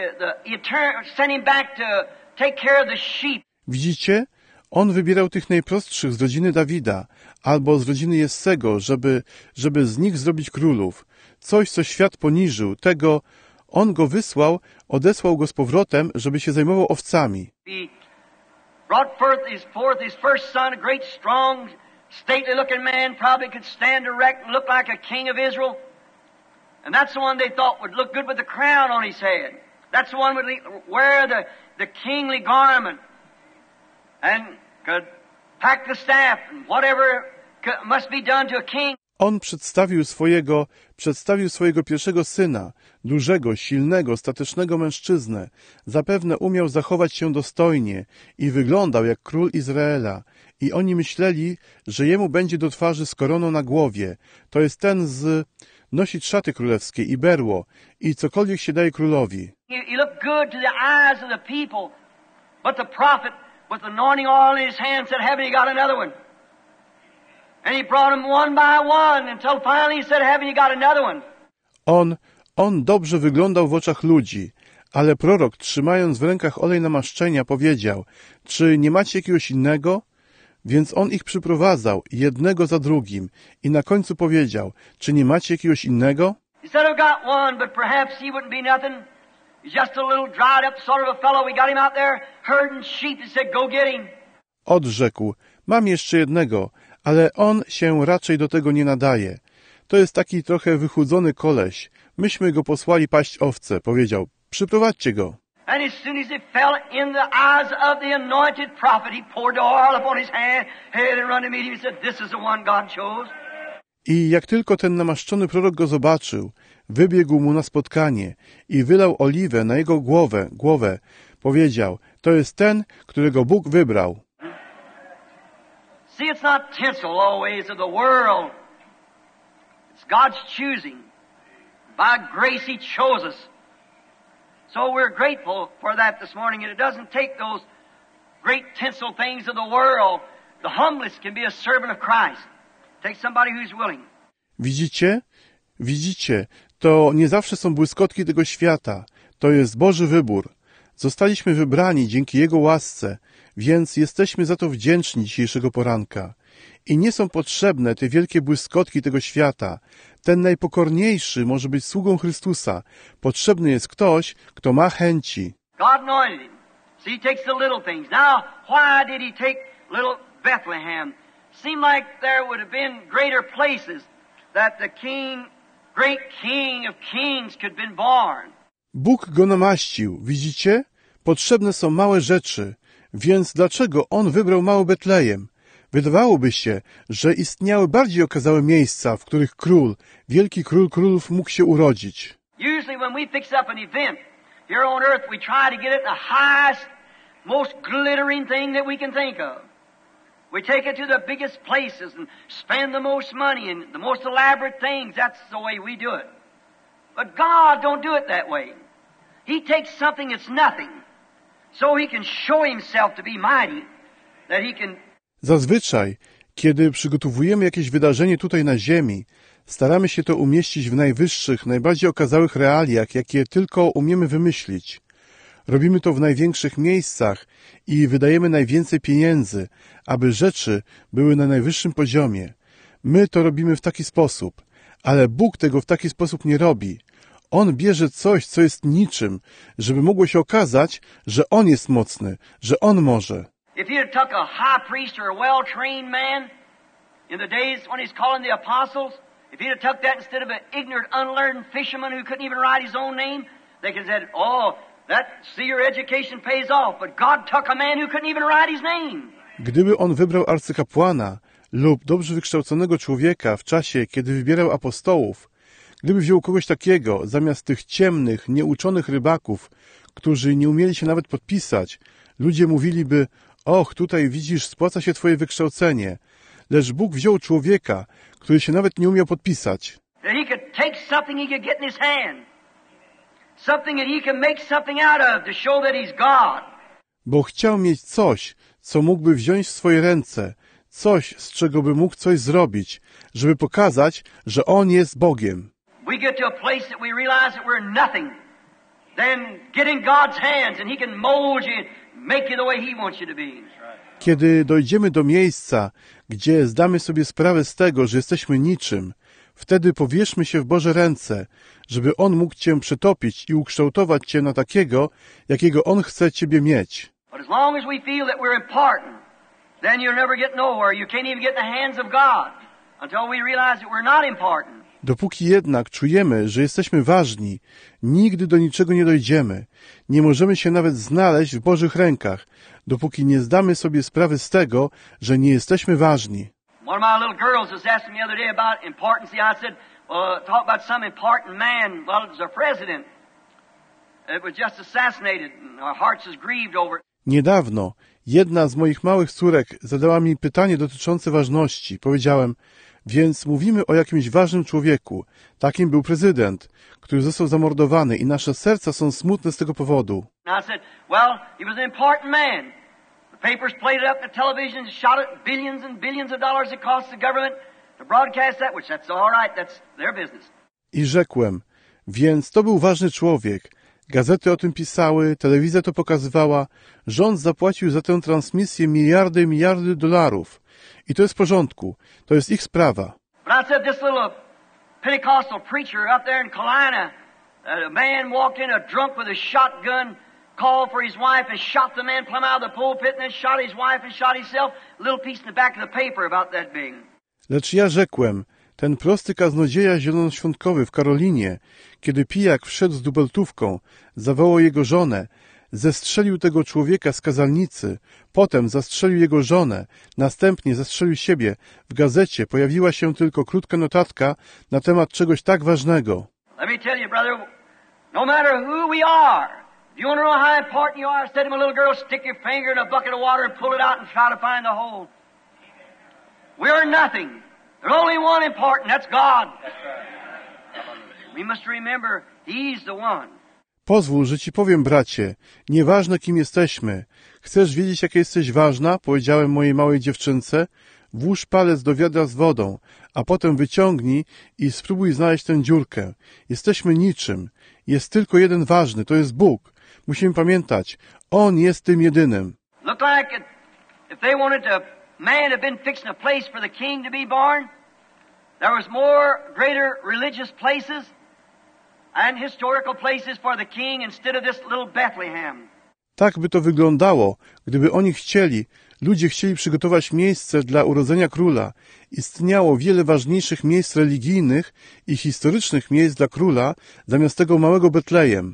Sent him back to take care of the sheep. Widzicie? On wybierał tych najprostszych z rodziny Dawida albo z rodziny Jessego, żeby z nich zrobić królów. Coś, co świat poniżył, tego on go wysłał, odesłał go z powrotem, żeby się zajmował owcami. He brought forth his first son, a great, strong, stately-looking man, probably could stand erect and look like a king of Israel. And that's the one they thought would look good with the crown on his head. That's the one who would wear the kingly garment and could pack the staff and whatever must be done to a king. On przedstawił swojego pierwszego syna, dużego, silnego, statecznego mężczyznę. Zapewne umiał zachować się dostojnie i wyglądał jak król Izraela. I oni myśleli, że jemu będzie do twarzy z koroną na głowie. To jest ten nosić szaty królewskie i berło i cokolwiek się daje królowi. He looked good to the eyes of the people, but the prophet with anointing oil in his hand said, haven't you got another one? And he brought them one by one until finally he said, haven't you got another one? On dobrze wyglądał w oczach ludzi, ale prorok, trzymając w rękach olej namaszczenia, powiedział, czy nie macie jakiegoś innego? Więc on ich przyprowadzał, jednego za drugim, i na końcu powiedział, czy nie macie jakiegoś innego? He said, I've got one, but perhaps he wouldn't be nothing. He's just a little dried up sort of a fellow. We got him out there herding sheep. He said, go get him. Odrzekł, mam jeszcze jednego, ale on się raczej do tego nie nadaje. To jest taki trochę wychudzony koleś. Myśmy go posłali paść owce, powiedział, przyprowadźcie go. And as soon as it fell in the eyes of the anointed prophet, he poured the oil upon his head and run to meet him and said, this is the one God chose. I jak tylko ten namaszczony prorok go zobaczył, wybiegł mu na spotkanie i wylał oliwę na jego głowę, powiedział, to jest ten, którego Bóg wybrał. See, it's not tinsel always of the world. It's God's choosing. By grace he chose us. So we're grateful for that this morning, and it doesn't take those great tinsel things of the world. The humblest can be a servant of Christ. Take somebody who's willing. Widzicie, to nie zawsze są błyskotki tego świata. To jest Boży wybór. Zostaliśmy wybrani dzięki Jego łasce, więc jesteśmy za to wdzięczni dzisiejszego poranka. I nie są potrzebne te wielkie błyskotki tego świata. Ten najpokorniejszy może być sługą Chrystusa. Potrzebny jest ktoś, kto ma chęci. God anointed him. So he takes the little things. Now, why did he take little Bethlehem? Seemed like there would have been greater places that the great King of Kings could have been born. Bóg go namaścił, widzicie? Potrzebne są małe rzeczy, więc dlaczego on wybrał mały Betlejem? Wydawałoby się, że istniały bardziej okazałe miejsca, w których król, wielki król królów mógł się urodzić. Usually when we fix up an event here on earth, we try to get it the highest, most glittering thing that we can think of. We take it to the biggest places and spend the most money and the most elaborate things. That's the way we do it. But God don't do it that way. He takes something that's nothing, so He can show Himself to be mighty, that He can... Zazwyczaj, kiedy przygotowujemy jakieś wydarzenie tutaj na ziemi, staramy się to umieścić w najwyższych, najbardziej okazałych realiach, jakie tylko umiemy wymyślić. Robimy to w największych miejscach i wydajemy najwięcej pieniędzy, aby rzeczy były na najwyższym poziomie. My to robimy w taki sposób, ale Bóg tego w taki sposób nie robi. On bierze coś, co jest niczym, żeby mogło się okazać, że On jest mocny, że On może. If he had took a high priest or a well-trained man in the days when he's calling the apostles, if he'd have took that instead of an ignorant, unlearned fisherman who couldn't even write his own name, they could have said, oh, see, your education pays off. But God took a man who couldn't even write his name. Gdyby on wybrał arcykapłana lub dobrze wykształconego człowieka w czasie, kiedy wybierał apostołów, gdyby wziął kogoś takiego zamiast tych ciemnych, nieuczonych rybaków, którzy nie umieli się nawet podpisać, ludzie mówiliby, och, tutaj widzisz, spłaca się twoje wykształcenie. Lecz Bóg wziął człowieka, który się nawet nie umiał podpisać. Bo chciał mieć coś, co mógłby wziąć w swoje ręce, coś, z czego by mógł coś zrobić, żeby pokazać, że On jest Bogiem. We get to a place that we realize that we're nothing. Then get in God's hands and He can mold you and make you the way He wants you to be. Kiedy dojdziemy do miejsca, gdzie zdamy sobie sprawę z tego, że jesteśmy niczym, wtedy powierzmy się w Boże ręce, żeby On mógł Cię przetopić i ukształtować Cię na takiego, jakiego On chce Ciebie mieć. But as long as we feel that we're important, then you'll never get nowhere. You can't even get in the hands of God until we realize that we're not important. Dopóki jednak czujemy, że jesteśmy ważni, nigdy do niczego nie dojdziemy. Nie możemy się nawet znaleźć w Bożych rękach, dopóki nie zdamy sobie sprawy z tego, że nie jesteśmy ważni. One of my little girls was asking me the other day about importance. I said, talk about some important man. Well, it was a president. It was just assassinated, and our hearts is grieved over it. Niedawno jedna z moich małych córek zadała mi pytanie dotyczące ważności. Powiedziałem, więc mówimy o jakimś ważnym człowieku. Takim był prezydent, który został zamordowany i nasze serca są smutne z tego powodu. I said, well, he was an important man. The papers played it up, the television shot it, billions and billions of dollars it cost the government to broadcast that, which that's all right, that's their business. I rzekłem, więc to był ważny człowiek. Gazety o tym pisały, telewizja to pokazywała. Rząd zapłacił za tę transmisję miliardy i miliardy dolarów. I to jest w porządku. To jest ich sprawa. But I said this little Pentecostal preacher up there in Carolina, a man walked in a drunk with a shotgun, called for his wife and shot the man plumb out of the pulpit and then shot his wife and shot himself. A little piece in the back of the paper about that being. Lecz ja rzekłem, ten prosty kaznodzieja zielonoświątkowy w Karolinie, kiedy pijak wszedł z dubeltówką, zawołał jego żonę, zestrzelił tego człowieka z kazalnicy, potem zastrzelił jego żonę, następnie zastrzelił siebie. W gazecie pojawiła się tylko krótka notatka na temat czegoś tak ważnego. Let me tell you, brother, no matter who we are, if you want to know how important you are, I said to my little girl, stick your finger in a bucket of water and pull it out and try to find the hole. We are nothing. There's only one important, that's God. We must remember, He's the one. Pozwól, że ci powiem, bracie, nieważne kim jesteśmy. Chcesz wiedzieć, jaka jesteś ważna? Powiedziałem mojej małej dziewczynce. Włóż palec do wiadra z wodą, a potem wyciągnij i spróbuj znaleźć tę dziurkę. Jesteśmy niczym. Jest tylko jeden ważny, to jest Bóg. Musimy pamiętać, On jest tym jedynym. Look like if they wanted to, man had been fixing a place for the king to be born, there was more greater religious places and historical places for the king instead of this little Bethlehem. Tak by to wyglądało, gdyby oni chcieli, ludzie chcieli przygotować miejsce dla urodzenia króla. Istniało wiele ważniejszych miejsc religijnych i historycznych miejsc dla króla zamiast tego małego Betlejem.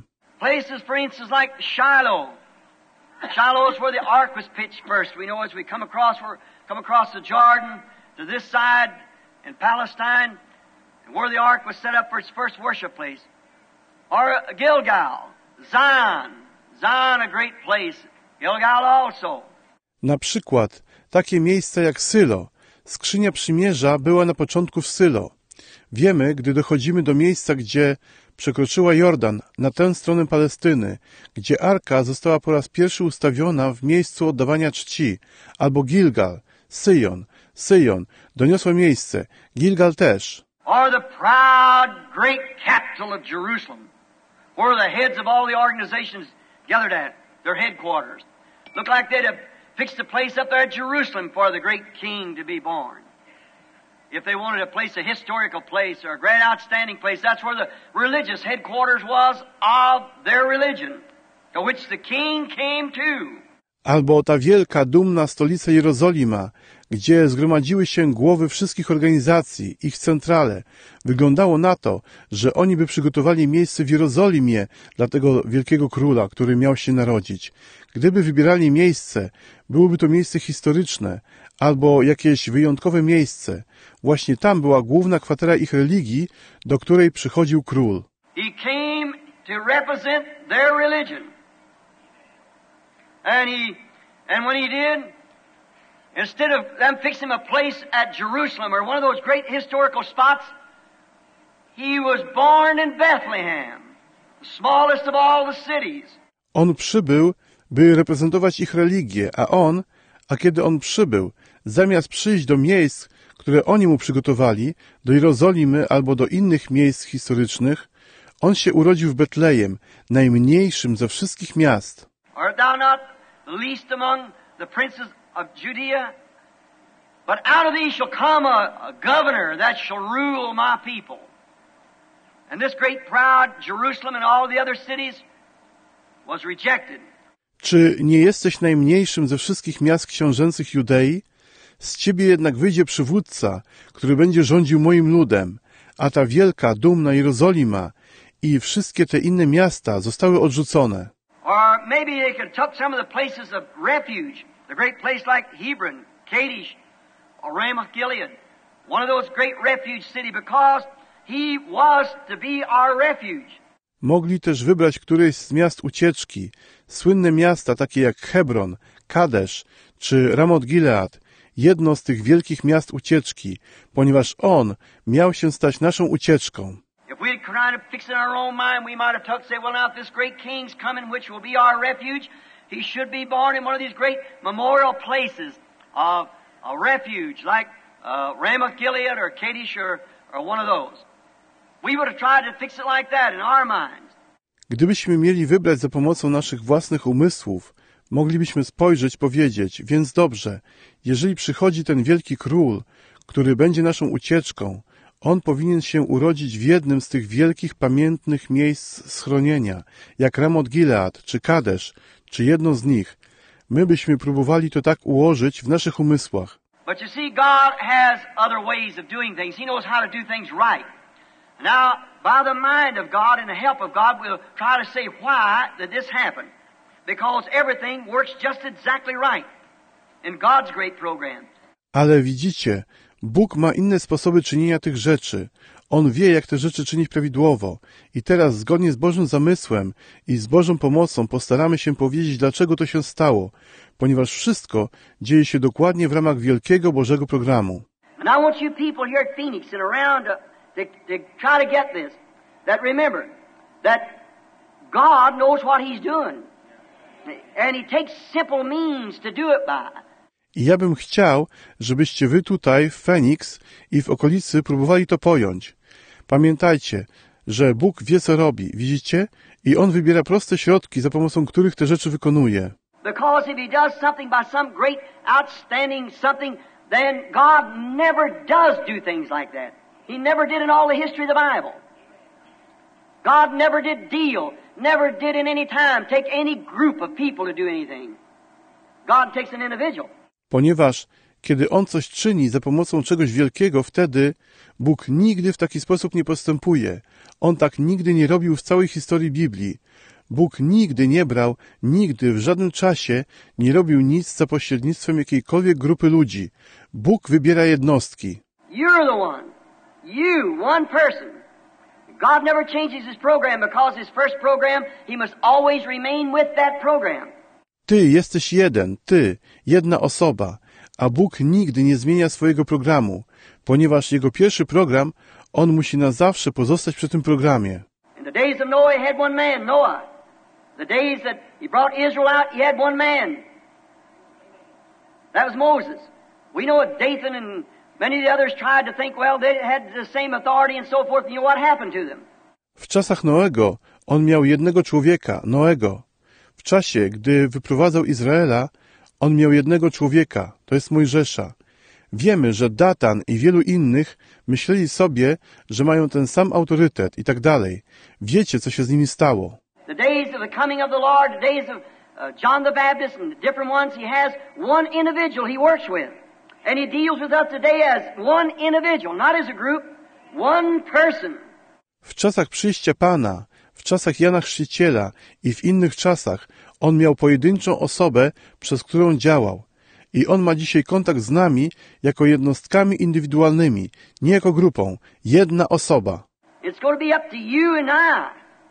Places, for instance, like Shiloh. Shiloh is where the ark was pitched first. We know as we come across the Jordan to this side in Palestine, and where the ark was set up for its first worship place. Or Gilgal, Zion, a great place. Gilgal also. Na przykład takie miejsca jak Sylo. Skrzynia Przymierza była na początku w Sylo. Wiemy, gdy dochodzimy do miejsca, gdzie przekroczyła Jordan, na tę stronę Palestyny, gdzie arka została po raz pierwszy ustawiona w miejscu oddawania czci, albo Gilgal, Syjon, doniosłe miejsce, Gilgal też. Or the proud, great capital of Jerusalem, where the heads of all the organizations gathered at, their headquarters. Looked like they'd have fixed a place up there at Jerusalem for the great king to be born. If they wanted a place, a historical place or a great outstanding place, that's where the religious headquarters was of their religion, to which the king came to. Albo ta wielka, dumna stolica Jerozolima, gdzie zgromadziły się głowy wszystkich organizacji, ich centrale. Wyglądało na to, że oni by przygotowali miejsce w Jerozolimie dla tego wielkiego króla, który miał się narodzić. Gdyby wybierali miejsce, byłoby to miejsce historyczne albo jakieś wyjątkowe miejsce. Właśnie tam była główna kwatera ich religii, do której przychodził król. He came to represent their religion. And when he did, instead of them fixing him a place at Jerusalem or one of those great historical spots, he was born in Bethlehem, the smallest of all the cities. On przybył, by reprezentować ich religię, a kiedy on przybył, zamiast przyjść do miejsc, które oni mu przygotowali, do Jerozolimy albo do innych miejsc historycznych, on się urodził w Betlejem, najmniejszym ze wszystkich miast. Art thou not the least among the princes of Judea? But out of thee shall come a governor that shall rule my people. And this great proud Jerusalem and all the other cities was rejected. Czy nie jesteś najmniejszym ze wszystkich miast książęcych Judei? Z ciebie jednak wyjdzie przywódca, który będzie rządził moim ludem, a ta wielka, dumna Jerozolima i wszystkie te inne miasta zostały odrzucone. Or maybe they could took some of the places of refuge, the great place like Hebron, Kadesh, or Ramoth Gilead, one of those great refuge cities, because he was to be our refuge. Mogli też wybrać któreś z miast ucieczki, słynne miasta takie jak Hebron, Kadesz czy Ramoth Gilead, jedno z tych wielkich miast ucieczki, ponieważ on miał się stać naszą ucieczką. If we had tried to fix it in our own mind, we might have took say, well, now if this great king's coming, which will be our refuge, he should be born in one of these great memorial places of refuge, like Ramoth Gilead or Kadesh or one of those. We would have tried to fix it like that in our minds. Gdybyśmy mieli wybrać za pomocą naszych własnych umysłów, moglibyśmy spojrzeć, powiedzieć, więc dobrze, jeżeli przychodzi ten wielki król, który będzie naszą ucieczką, on powinien się urodzić w jednym z tych wielkich, pamiętnych miejsc schronienia, jak Ramoth Gilead, czy Kadesz, czy jedno z nich. My byśmy próbowali to tak ułożyć w naszych umysłach. But you see, God has other ways of doing things. He knows how to do things right. Now, by the mind of God and the help of God, we'll try to say why did this happen. Because everything works just exactly right in God's great program. Ale widzicie, Bóg ma inne sposoby czynienia tych rzeczy. On wie, jak te rzeczy czynić prawidłowo. I teraz, zgodnie z Bożym zamysłem i z Bożą pomocą, postaramy się powiedzieć, dlaczego to się stało, ponieważ wszystko dzieje się dokładnie w ramach wielkiego Bożego programu. And I want you people here at Phoenix and around to try to get this. That remember, that God knows what He's doing. And He takes simple means to do it by. I ja bym chciał, żebyście wy tutaj, w Phoenix i w okolicy próbowali to pojąć. Pamiętajcie, że Bóg wie, co robi, widzicie? I On wybiera proste środki, za pomocą których te rzeczy wykonuje. Because if He does something by some great, outstanding something, then God never does do things like that. He never did in all the history of the Bible. God never did deal, never did in any time take any group of people to do anything. God takes an individual. Ponieważ kiedy On coś czyni za pomocą czegoś wielkiego, wtedy Bóg nigdy w taki sposób nie postępuje. On tak nigdy nie robił w całej historii Biblii. Bóg nigdy nie brał, nigdy w żadnym czasie nie robił nic za pośrednictwem jakiejkolwiek grupy ludzi. Bóg wybiera jednostki. You're the one. You, one person. God never changes His program because His first program, He must always remain with that program. Ty jesteś jeden, ty, jedna osoba, a Bóg nigdy nie zmienia swojego programu, ponieważ Jego pierwszy program, On musi na zawsze pozostać przy tym programie. In the days of Noah, He had one man, Noah. The days that He brought Israel out, He had one man. That was Moses. We know that Dathan and many of the others tried to think, well, they had the same authority and so forth, and you know what happened to them. W czasach Noego on miał jednego człowieka, Noego. W czasie, gdy wyprowadzał Izraela, on miał jednego człowieka, to jest Mojżesza. Wiemy, że Datan i wielu innych myśleli sobie, że mają ten sam autorytet i tak dalej. Wiecie, co się z nimi stało. The days of the coming of the Lord, the days of John the Baptist and the different ones, He has one individual He works with. And He deals with us today as one individual, not as a group, one person. W czasach przyjścia Pana, w czasach Jana Chrzciciela i w innych czasach On miał pojedynczą osobę, przez którą działał. I On ma dzisiaj kontakt z nami jako jednostkami indywidualnymi, nie jako grupą. Jedna osoba. It's going to be up to you and I,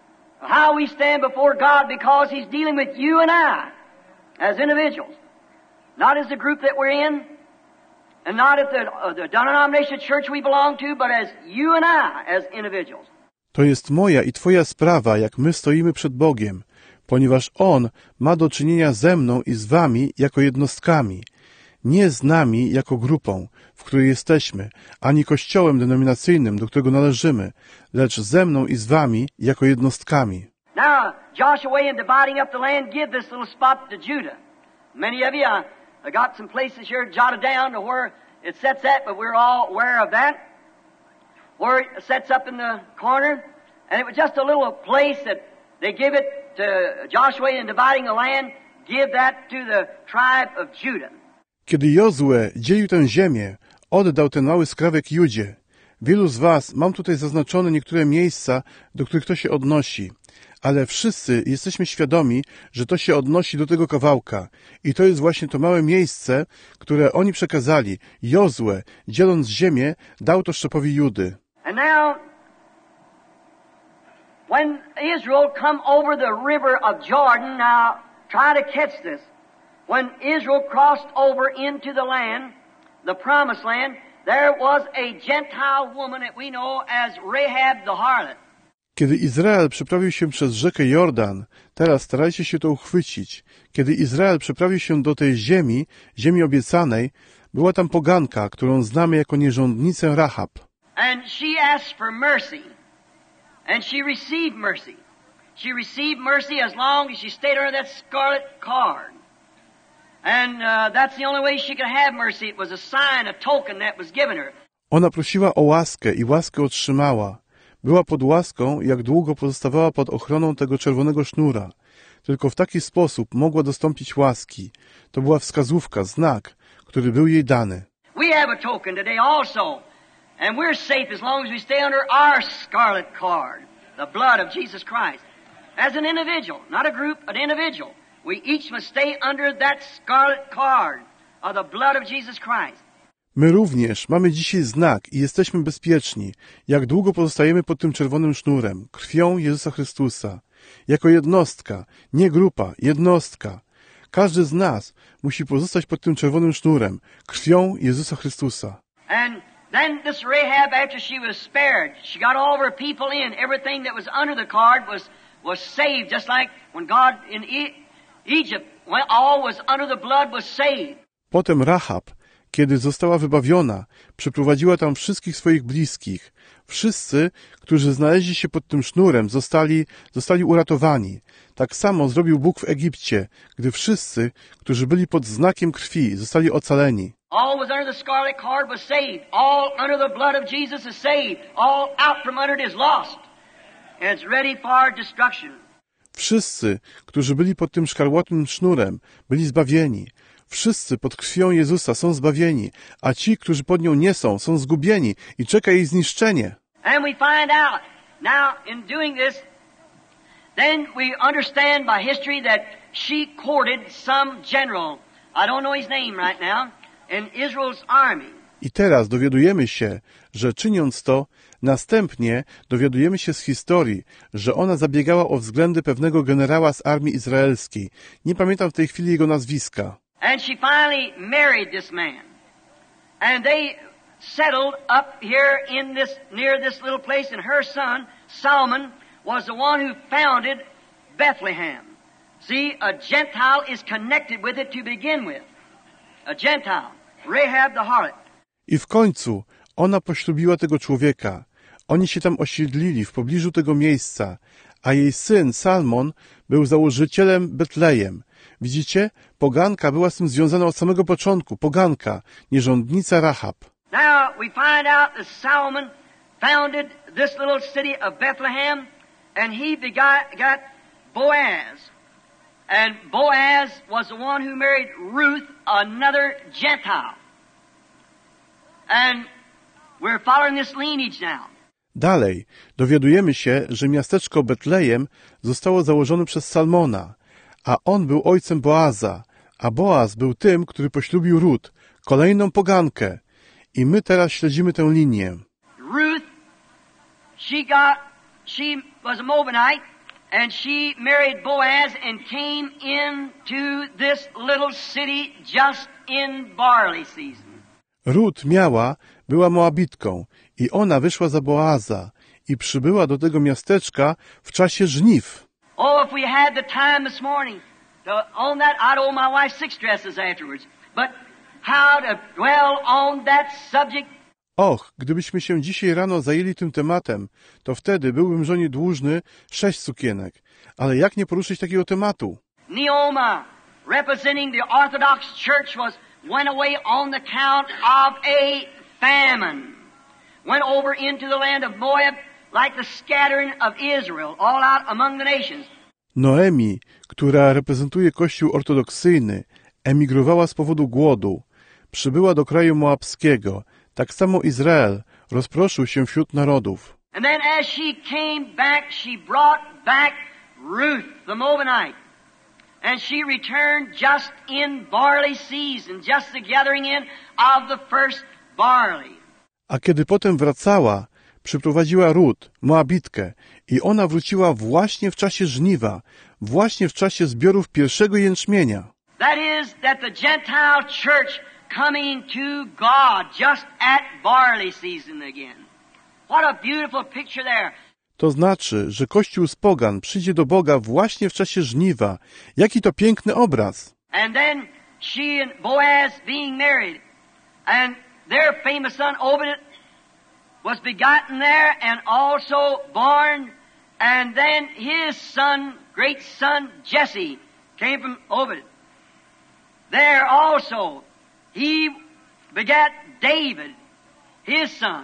how we stand before God, because He's dealing with you and I as individuals. Not as the group that we're in, and not at the denomination church we belong to, but as you and I as individuals. To jest moja i Twoja sprawa, jak my stoimy przed Bogiem, ponieważ On ma do czynienia ze mną i z wami jako jednostkami, nie z nami jako grupą, w której jesteśmy, ani kościołem denominacyjnym, do którego należymy, lecz ze mną i z wami jako jednostkami. Now, Joshua, in dividing up the land, give this little spot to Judah. Many of you, I got some places here jotted down to where it sets at, but we're all aware of that. Where it sets up in the corner, and it was just a little place that they give it to Joshua in dividing the land, give that to the tribe of Judah. Kiedy Jozue dzielił tę ziemię, oddał ten mały skrawek Judzie. Wielu z was, mam tutaj zaznaczone niektóre miejsca, do których to się odnosi, ale wszyscy jesteśmy świadomi, że to się odnosi do tego kawałka. I to jest właśnie to małe miejsce, które oni przekazali. Jozue, dzieląc ziemię, dał to szczepowi Judy. And now, when Israel come over the river of Jordan, now try to catch this. When Israel crossed over into the land, the promised land, there was a Gentile woman that we know as Rahab the harlot. Kiedy Izrael przeprawił się przez rzekę Jordan, teraz starajcie się to uchwycić. Kiedy Izrael przeprawił się do tej ziemi, ziemi obiecanej, była tam poganka, którą znamy jako nierządnicę Rahab. And she asked for mercy. And she received mercy. She received mercy as long as she stayed under that scarlet cord. And that's the only way she could have mercy. It was a sign, a token that was given her. Ona prosiła o łaskę i łaskę otrzymała. Była pod łaską, jak długo pozostawała pod ochroną tego czerwonego sznura. Tylko w taki sposób mogła dostąpić łaski. To była wskazówka, znak, który był jej dany. We have a token today also. And we're safe as long as we stay under our scarlet cord, the blood of Jesus Christ. As an individual, not a group, an individual. We each must stay under that scarlet cord of the blood of Jesus Christ. My również mamy dzisiaj znak i jesteśmy bezpieczni, jak długo pozostajemy pod tym czerwonym sznurem, krwią Jezusa Chrystusa. Jako jednostka, nie grupa, jednostka. Każdy z nas musi pozostać pod tym czerwonym sznurem, krwią Jezusa Chrystusa. And then this Rahab, after she was spared, she got all of her people in. Everything that was under the cord was saved, just like when God in Egypt, when all was under the blood, was saved. Potem Rahab, kiedy została wybawiona, przyprowadziła tam wszystkich swoich bliskich. Wszyscy, którzy znaleźli się pod tym sznurem, zostali uratowani. Tak samo zrobił Bóg w Egipcie, gdy wszyscy, którzy byli pod znakiem krwi, zostali ocaleni. All was under the scarlet cord was saved. All under the blood of Jesus is saved. All out from under it is lost. And it's ready for destruction. Wszyscy, którzy byli pod tym szkarłatnym sznurem, byli zbawieni. Wszyscy pod krwią Jezusa są zbawieni, a ci, którzy pod nią nie są zgubieni i czeka jej zniszczenie. And we find out now in doing this then we understand by history that she courted some general. I don't know his name right now, in Israel's army. I teraz dowiadujemy się, że czyniąc to, następnie dowiadujemy się z historii, że ona zabiegała o względy pewnego generała z armii izraelskiej. Nie pamiętam w tej chwili jego nazwiska. And she finally married this man. And they settled up here in this, near this little place, and her son, Solomon, was the one who founded Bethlehem. See, a Gentile is connected with it to begin with. A Gentile. Rahab the harlot. I w końcu ona poślubiła tego człowieka. Oni się tam osiedlili w pobliżu tego miejsca, a jej syn Salmon był założycielem Betlejem. Widzicie? Poganka była z tym związana od samego początku. Poganka, nierządnica Rahab. Now we find out that Solomon founded this little city of Bethlehem, and he got Boaz. And Boaz was the one who married Ruth, another Gentile. And we're following this lineage now. Dalej dowiadujemy się, że miasteczko Betlejem zostało założone przez Salmona, a on był ojcem Boaza, a Boaz był tym, który poślubił Rut, kolejną pogankę. I my teraz śledzimy tę linię. Ruth, she was a Moabite, and she married Boaz and came into this little city just in barley season. Rut była Moabitką i ona wyszła za Boaza i przybyła do tego miasteczka w czasie żniw. Oh, if we had the time this morning on that, I'd owe my wife 6 dresses afterwards. But how to dwell on that subject? Och, gdybyśmy się dzisiaj rano zajęli tym tematem, to wtedy byłbym żonie dłużny 6 sukienek. Ale jak nie poruszyć takiego tematu? Neoma, representing the Orthodox Church, went away on the count of a famine. Went over into the land of Moab like the scattering of Israel all out among the nations. Noemi, która reprezentuje Kościół ortodoksyjny, emigrowała z powodu głodu. Przybyła do kraju moabskiego. Tak samo Izrael rozproszył się wśród narodów. And then as she came back, she brought back Ruth, the Moabite. And she returned just in barley season, just the gathering in of the first barley. A kiedy potem wracała, przyprowadziła Rut, Moabitkę, i ona wróciła właśnie w czasie żniwa, właśnie w czasie zbiorów pierwszego jęczmienia. That is, that the Gentile church coming to God just at barley season again. What a beautiful picture there. To znaczy, że Kościół z pogan przyjdzie do Boga właśnie w czasie żniwa. Jaki to piękny obraz. And then she and Boaz being married, and their famous son Obed was begotten there and also born, and then his son, great son Jesse, came from Obed. There also he begat David, his son.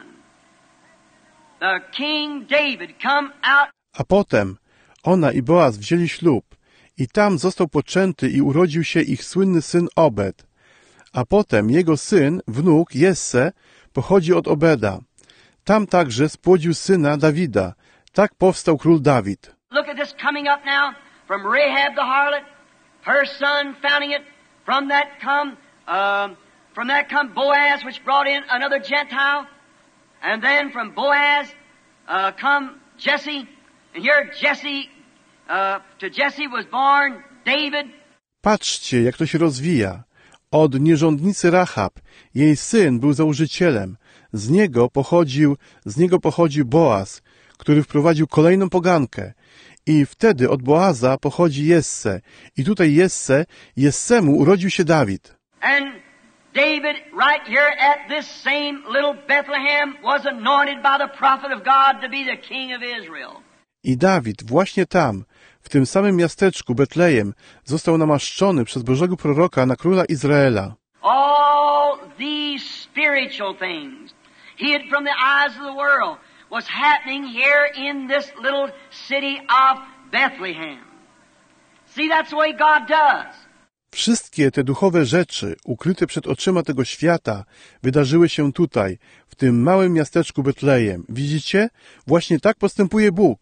The King David come out. A potem ona i Boaz wzięli ślub i tam został poczęty i urodził się ich słynny syn Obed. A potem jego syn, wnuk Jesse, pochodzi od Obeda. Tam także spłodził syna Dawida. Tak powstał król Dawid. Look at this coming up now from Rahab the harlot, her son founding it. From that come Boaz, which brought in another Gentile. And then from Boaz come Jesse. And here to Jesse was born David. Patrzcie, jak to się rozwija. Od nierządnicy Rahab jej syn był założycielem. Z niego pochodził Boaz, który wprowadził kolejną pogankę. I wtedy od Boaza pochodzi Jesse. I tutaj Jessemu urodził się Dawid. And David, right here at this same little Bethlehem, was anointed by the prophet of God to be the king of Israel. I Dawid właśnie tam, w tym samym miasteczku Betlejem, został namaszczony przez Bożego proroka na króla Izraela. All these spiritual things hid from the eyes of the world was happening here in this little city of Bethlehem. See, that's the way God does. Wszystkie te duchowe rzeczy, ukryte przed oczyma tego świata, wydarzyły się tutaj, w tym małym miasteczku Betlejem. Widzicie? Właśnie tak postępuje Bóg.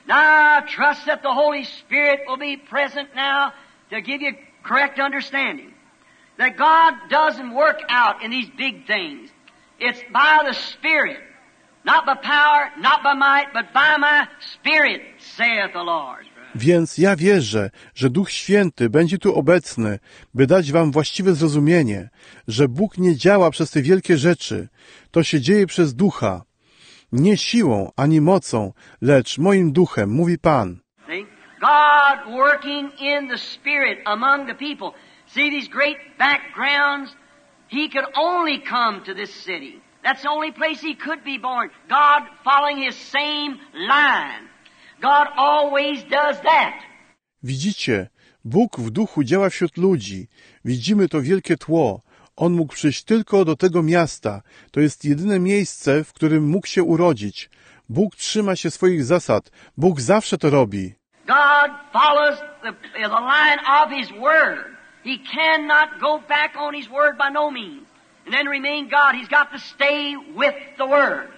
Now I trust that the Holy Spirit will be present now to give you correct understanding. That God doesn't work out in these big things. It's by the Spirit. Not by power, not by might, but by my Spirit, saith the Lord. Więc ja wierzę, że Duch Święty będzie tu obecny, by dać wam właściwe zrozumienie, że Bóg nie działa przez te wielkie rzeczy. To się dzieje przez Ducha. Nie siłą ani mocą, lecz moim duchem, mówi Pan. See? God working in the Spirit among the people. See these great backgrounds? He could only come to this city. That's the only place he could be born. God following his same line. God always does that. Widzicie, Bóg w duchu działa wśród ludzi. Widzimy to wielkie tło. On mógł przyjść tylko do tego miasta. To jest jedyne miejsce, w którym mógł się urodzić. Bóg trzyma się swoich zasad. Bóg zawsze to robi. God follows the line of his word. He cannot go back on his word by no means. And then remain God. He's got to stay with the word.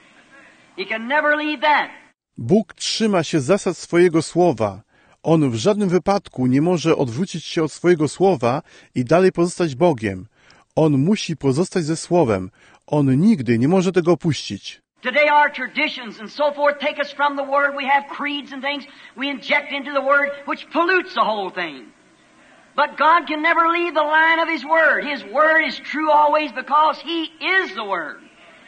He can never leave that. Bóg trzyma się zasad swojego słowa. On w żadnym wypadku nie może odwrócić się od swojego słowa i dalej pozostać Bogiem. On musi pozostać ze słowem. On nigdy nie może tego opuścić. Today our traditions and so forth take us from the word. We have creeds and things we inject into the word which pollutes the whole thing. But God can never leave the line of his word. His word is true always because he is the word.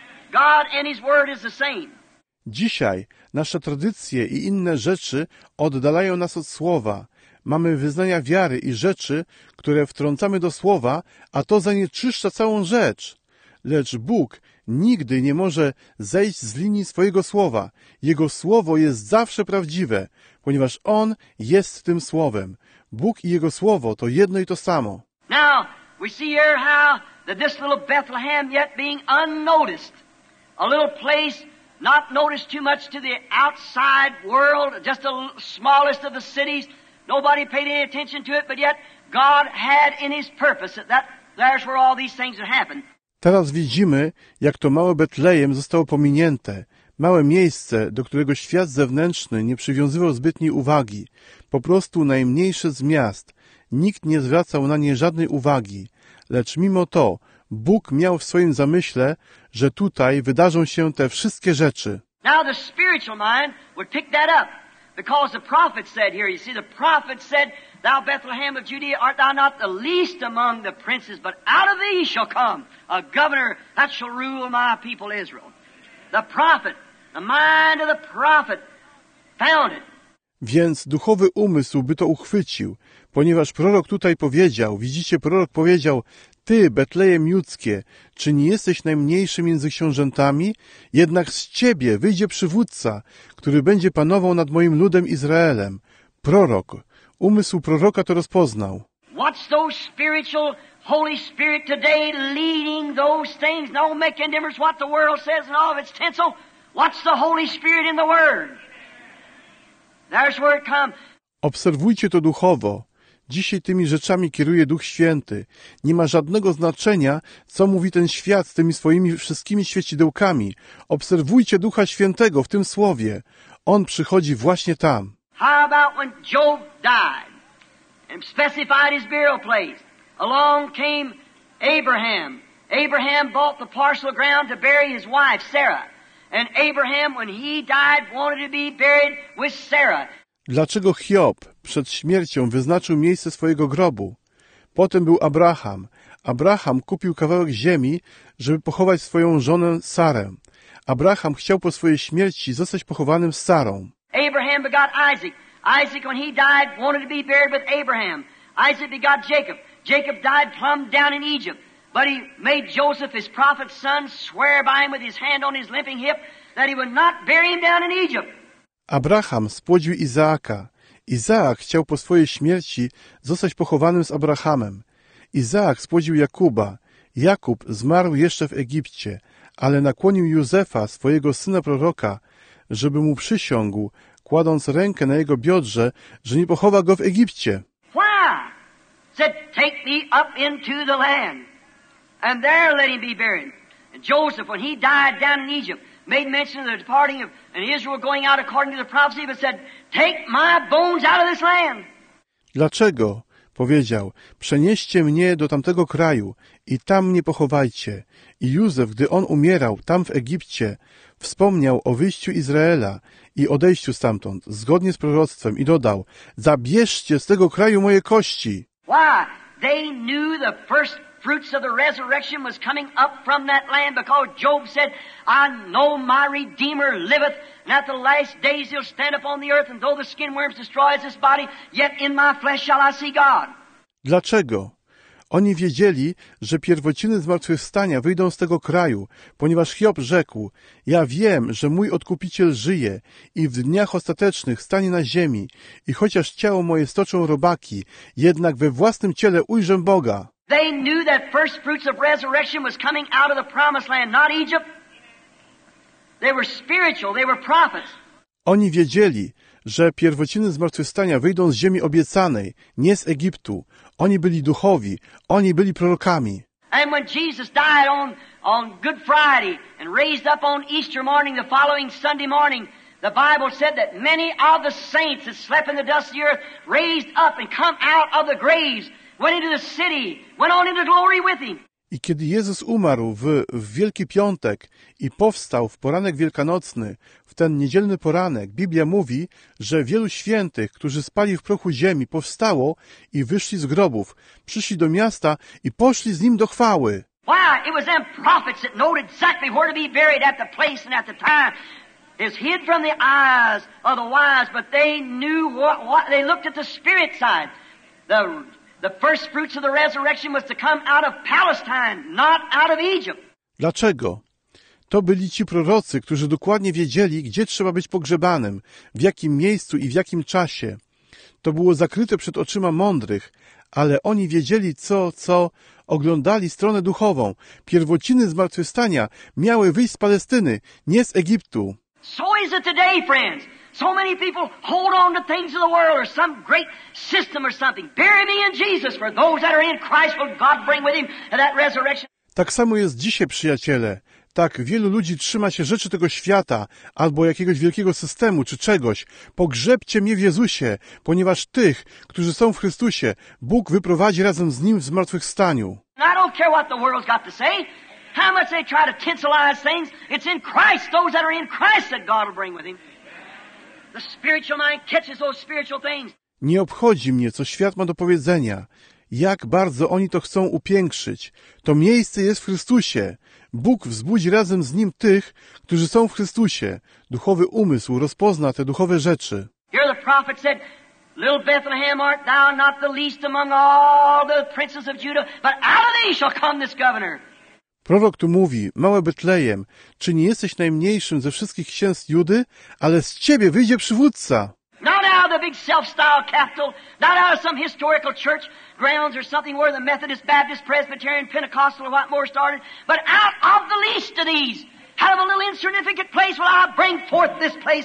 God and his word is the same. Dzisiaj nasze tradycje i inne rzeczy oddalają nas od słowa. Mamy wyznania wiary i rzeczy, które wtrącamy do słowa, a to zanieczyszcza całą rzecz. Lecz Bóg nigdy nie może zejść z linii swojego słowa. Jego słowo jest zawsze prawdziwe, ponieważ On jest tym słowem. Bóg i Jego słowo to jedno i to samo. Now, we see here how that this little Bethlehem yet being unnoticed, a little place not noticed too much to the outside world, just the smallest of the cities, nobody paid any attention to it, but yet God had in his purpose that there's where all these things would happen. Teraz widzimy, jak to małe Betlejem zostało pominięte. Małe miejsce, do którego świat zewnętrzny nie przywiązywał zbytniej uwagi. Po prostu najmniejsze z miast. Nikt nie zwracał na nie żadnej uwagi. Lecz mimo to Bóg miał w swoim zamyśle, że tutaj wydarzą się te wszystkie rzeczy. Now the spiritual mind would pick that up. Because the prophet said here, you see, the prophet said, Thou Bethlehem of Judea, art thou not the least among the princes, but out of thee shall come a governor that shall rule my people Israel. The prophet, the mind of the prophet, found it. Więc duchowy umysł by to uchwycił, ponieważ prorok tutaj powiedział, widzicie, prorok powiedział, Ty, Betlejem Judzkie, czy nie jesteś najmniejszy między książętami? Jednak z ciebie wyjdzie przywódca, który będzie panował nad moim ludem Izraelem. Prorok. Umysł proroka to rozpoznał. What's those spiritual, Holy Spirit today leading those things? No making difference what the world says and all of its tinsel. What's the Holy Spirit in the Word? There's where it comes. Obserwujcie to duchowo. Dzisiaj tymi rzeczami kieruje Duch Święty. Nie ma żadnego znaczenia, co mówi ten świat z tymi swoimi wszystkimi świecidełkami. Obserwujcie Ducha Świętego w tym słowie. On przychodzi właśnie tam. How about when Job died and specified his burial place? Along came Abraham. Abraham bought the parcel of ground to bury his wife, Sarah. And Abraham, when he died, wanted to be buried with Sarah. Dlaczego Hiob przed śmiercią wyznaczył miejsce swojego grobu? Potem był Abraham. Abraham kupił kawałek ziemi, żeby pochować swoją żonę Sarę. Abraham chciał po swojej śmierci zostać pochowanym z Sarą. Abraham begot Isaac. Isaac, when he died, wanted to be buried with Abraham. Isaac begot Jacob. Jacob died plumb down in Egypt. But he made Joseph, his prophet's son, swear by him with his hand on his limping hip that he would not bury him down in Egypt. Abraham spłodził Izaaka. Izaak chciał po swojej śmierci zostać pochowanym z Abrahamem. Izaak spłodził Jakuba. Jakub zmarł jeszcze w Egipcie, ale nakłonił Józefa, swojego syna proroka, żeby mu przysiągł, kładąc rękę na jego biodrze, że nie pochowa go w Egipcie. Why? Said, take me up into the land, and there let him be buried. And Joseph, when he died down in Egypt, made mention of the departing of and Israel going out according to the prophecy, but said, take my bones out of this land. Dlaczego? Powiedział, przenieście mnie do tamtego kraju i tam mnie pochowajcie. I Józef, gdy on umierał tam w Egipcie, wspomniał o wyjściu Izraela i odejściu stamtąd, zgodnie z proroctwem, i dodał, zabierzcie z tego kraju moje kości. Why? They knew the first fruits of the resurrection was coming up from that land, because Job said, I know my Redeemer liveth, and at the last days he'll stand upon the earth, and though the skin worms destroys this body, yet in my flesh shall I see God. Dlaczego? Oni wiedzieli, że pierwociny zmartwychwstania wyjdą z tego kraju, ponieważ Hiob rzekł, ja wiem, że mój Odkupiciel żyje i w dniach ostatecznych stanie na ziemi i chociaż ciało moje stoczą robaki, jednak we własnym ciele ujrzę Boga. They knew that first fruits of resurrection was coming out of the promised land, not Egypt. They were spiritual, they were prophets. Oni wiedzieli, że pierwociny zmartwychwstania wyjdą z ziemi obiecanej, nie z Egiptu. Oni byli duchowi, oni byli prorokami. And when Jesus died on Good Friday and raised up on Easter morning, the following Sunday morning, the Bible said that many of the saints that slept in the dust of the earth raised up and come out of the graves, went into the city, went on into glory with him. I kiedy Jezus umarł w Wielki Piątek i powstał w poranek wielkanocny, w ten niedzielny poranek, Biblia mówi, że wielu świętych, którzy spali w prochu ziemi, powstało i wyszli z grobów, przyszli do miasta i poszli z Nim do chwały. Why? It was them prophets that knowed exactly where to be buried at the place and at the time. It's hid from the eyes of the wise, but they knew what they looked at the spirit side. The first fruits of the resurrection was to come out of Palestine, not out of Egypt. Dlaczego? To byli ci prorocy, którzy dokładnie wiedzieli, gdzie trzeba być pogrzebanym, w jakim miejscu i w jakim czasie. To było zakryte przed oczyma mądrych, ale oni wiedzieli, co oglądali stronę duchową. Pierwociny zmartwychwstania miały wyjść z Palestyny, nie z Egiptu. So is it today, friends. So many people hold on to things of the world or some great system or something. Bury me in Jesus, for those that are in Christ will God bring with him to that resurrection. Tak samo jest dzisiaj, przyjaciele. Tak, wielu ludzi trzyma się rzeczy tego świata, albo jakiegoś wielkiego systemu, czy czegoś. Pogrzebcie mnie w Jezusie, ponieważ tych, którzy są w Chrystusie, Bóg wyprowadzi razem z Nim w zmartwychwstaniu. I don't care what the world's got to say. How much they try to tinselize things. It's in Christ, those that are in Christ that God will bring with him. The spiritual mind catches those spiritual things. Nie obchodzi mnie, co świat ma do powiedzenia. Jak bardzo oni to chcą upiększyć. To miejsce jest w Chrystusie. Bóg wzbudzi razem z Nim tych, którzy są w Chrystusie. Duchowy umysł rozpozna te duchowe rzeczy. Here the prophet said, Little Bethlehem, art thou not the least among all the princes of Judah, but out of thee shall come this governor. Prorok tu mówi, małe Betlejem, czy nie jesteś najmniejszym ze wszystkich księstw Judy, ale z ciebie wyjdzie przywódca. Not out of the big self-styled capital, not out of some historical church grounds or something where the Methodist, Baptist, Presbyterian, Pentecostal or what more started, but out of the least of these, out of a little insignificant place will I bring forth this place,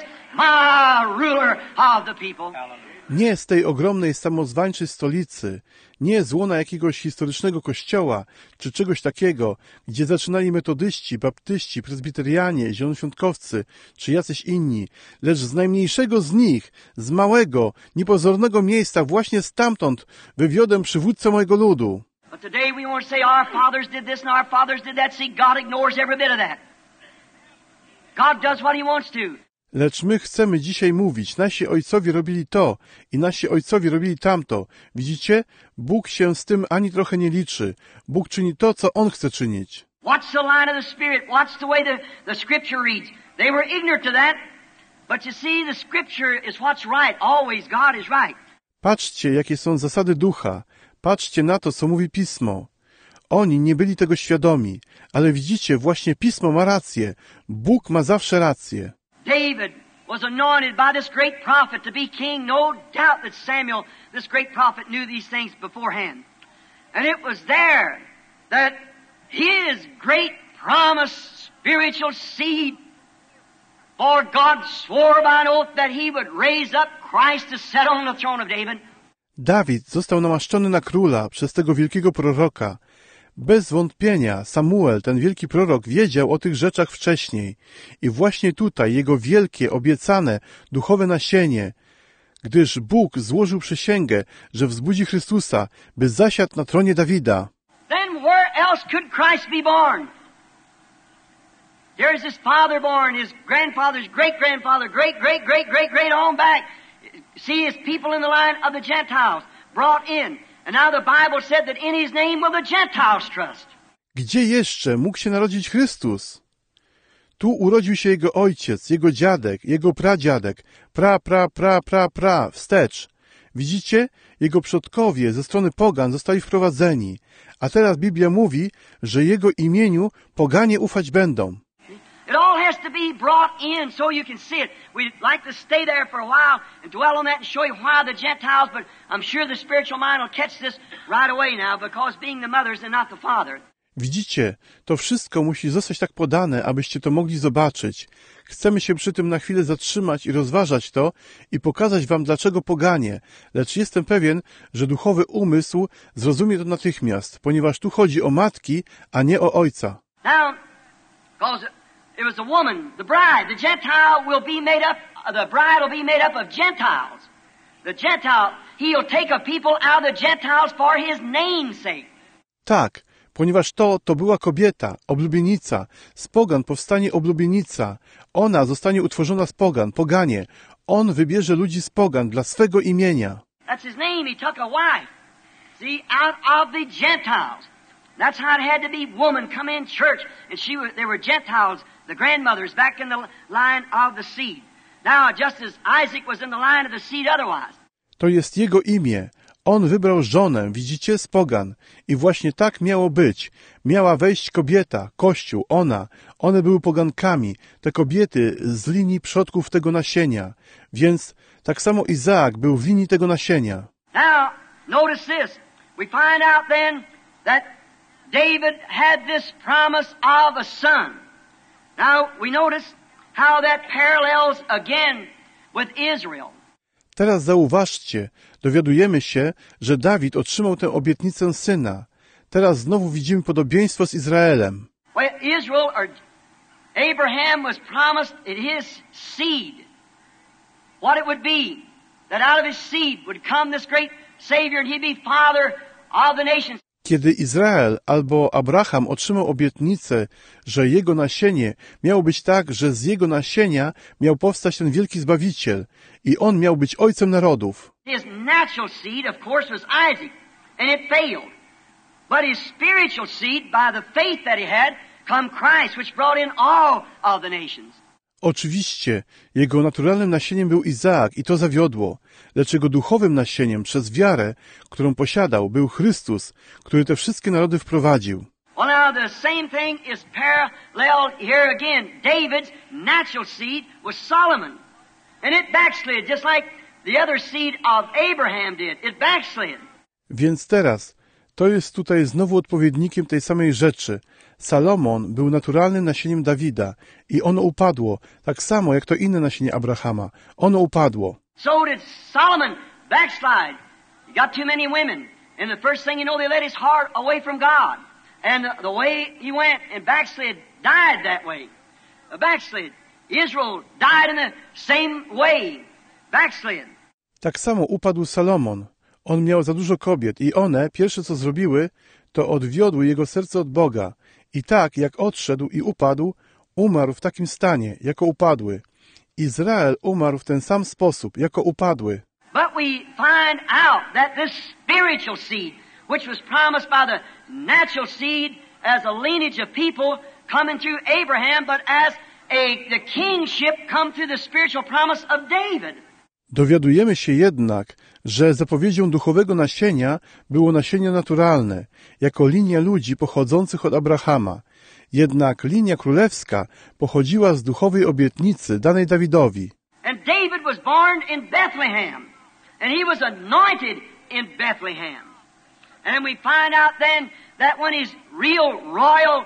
my ruler of the people. Nie z tej ogromnej, samozwańczej stolicy, nie z łona jakiegoś historycznego kościoła, czy czegoś takiego, gdzie zaczynali metodyści, baptyści, prezbiterianie, zielonoświątkowcy, czy jacyś inni, lecz z najmniejszego z nich, z małego, niepozornego miejsca, właśnie stamtąd wywiodę przywódcę mojego ludu. But today we want to say our fathers did this and our fathers did that. See, God ignores every bit of that. God does what He wants to. Lecz my chcemy dzisiaj mówić, nasi ojcowie robili to i nasi ojcowie robili tamto. Widzicie? Bóg się z tym ani trochę nie liczy. Bóg czyni to, co On chce czynić. Watch the line of the Spirit. Watch the way the Scripture reads. They were ignorant to that. But you see, the Scripture is what's right. Always God is right. Patrzcie, jakie są zasady ducha. Patrzcie na to, co mówi Pismo. Oni nie byli tego świadomi, ale widzicie, właśnie Pismo ma rację. Bóg ma zawsze rację. David was anointed by this great prophet to be king. No doubt that Samuel, this great prophet, knew these things beforehand. And it was there that his great promise, spiritual seed, for God swore by an oath that He would raise up Christ to sit on the throne of David. Dawid został namaszczony na króla przez tego wielkiego proroka. Bez wątpienia Samuel, ten wielki prorok, wiedział o tych rzeczach wcześniej i właśnie tutaj jego wielkie, obiecane, duchowe nasienie, gdyż Bóg złożył przysięgę, że wzbudzi Chrystusa, by zasiadł na tronie Dawida. Then where else could Christ be born? There's his father born, his grandfather's great-grandfather, great on back. See his people in the line of the Gentiles brought in. And now the Bible said that in his name will the Gentiles trust. Gdzie jeszcze mógł się narodzić Chrystus? Tu urodził się jego ojciec, jego dziadek, jego pradziadek, wstecz. Widzicie? Jego przodkowie ze strony pogan zostali wprowadzeni, a teraz Biblia mówi, że jego imieniu poganie ufać będą. It all has to be brought in so you can see it. We'd like to stay there for a while and dwell on that and show you why the Gentiles, but I'm sure the spiritual mind will catch this right away now because being the mothers and not the father. Widzicie, to wszystko musi zostać tak podane, abyście to mogli zobaczyć. Chcemy się przy tym na chwilę zatrzymać i rozważać to i pokazać wam, dlaczego poganie, lecz jestem pewien, że duchowy umysł zrozumie to natychmiast, ponieważ tu chodzi o matki, a nie o ojca. Now, because it was a woman, the bride, the Gentile will be made up, the bride will be made up of Gentiles. The Gentile, he'll take a people out of the Gentiles for his name's sake. Tak, ponieważ to była kobieta, oblubienica. Z pogan powstanie oblubienica. Ona zostanie utworzona z pogan, poganie. On wybierze ludzi z pogan dla swego imienia. That's his name. He took a wife. See, out of the Gentiles. That's how it had to be. Woman come in church, and they were Gentiles, the grandmothers, back in the line of the seed. Now, just as Isaac was in the line of the seed otherwise. To jest jego imię. On wybrał żonę, widzicie, z pogan. I właśnie tak miało być. Miała wejść kobieta, Kościół, one były pogankami, te kobiety z linii przodków tego nasienia. Więc tak samo Izaak był w linii tego nasienia. Now, notice this. We find out then that David had this promise of a son. Now, we notice how that parallels again with Israel. Teraz zauważcie, dowiadujemy się, że Dawid otrzymał tę obietnicę syna. Teraz znowu widzimy podobieństwo z Izraelem. Well, Israel, or Abraham was promised in his seed what it would be, that out of his seed would come this great Savior and he'd be father of the nations. Kiedy Izrael albo Abraham otrzymał obietnicę, że jego nasienie miało być tak, że z jego nasienia miał powstać ten wielki Zbawiciel i on miał być ojcem narodów. His natural seed, of course, was Isaac, and it failed. But his spiritual seed, by the faith that he had, come Christ, which brought in all of the nations. Oczywiście, jego naturalnym nasieniem był Izaak i to zawiodło, lecz jego duchowym nasieniem przez wiarę, którą posiadał, był Chrystus, który te wszystkie narody wprowadził. Well, now the same thing is paralleled here again. David's natural seed was Solomon, and it backslid just like the other seed of Abraham did. It backslid. Więc teraz, to jest tutaj znowu odpowiednikiem tej samej rzeczy. Salomon był naturalnym nasieniem Dawida i ono upadło, tak samo jak to inne nasienie Abrahama. Ono upadło. So did Solomon backslide. He got too many women. And the first thing you know, they led his heart away from God. And the way he went and backslid, died that way. Backslid. Israel died in the same way. Backslid. Tak samo upadł Salomon. On miał za dużo kobiet i one, pierwsze co zrobiły, to odwiodły jego serce od Boga. I tak, jak odszedł i upadł, umarł w takim stanie, jako upadły. Izrael umarł w ten sam sposób, jako upadły. But we find out that this spiritual seed, which was promised by the natural seed as a lineage of people coming through Abraham, but as the kingship come through the spiritual promise of David. Dowiadujemy się jednak, że zapowiedzią duchowego nasienia było nasienie naturalne, jako linia ludzi pochodzących od Abrahama. Jednak linia królewska pochodziła z duchowej obietnicy danej Dawidowi. And David was born in Bethlehem, and he was anointed in Bethlehem. And we find out then that when his real royal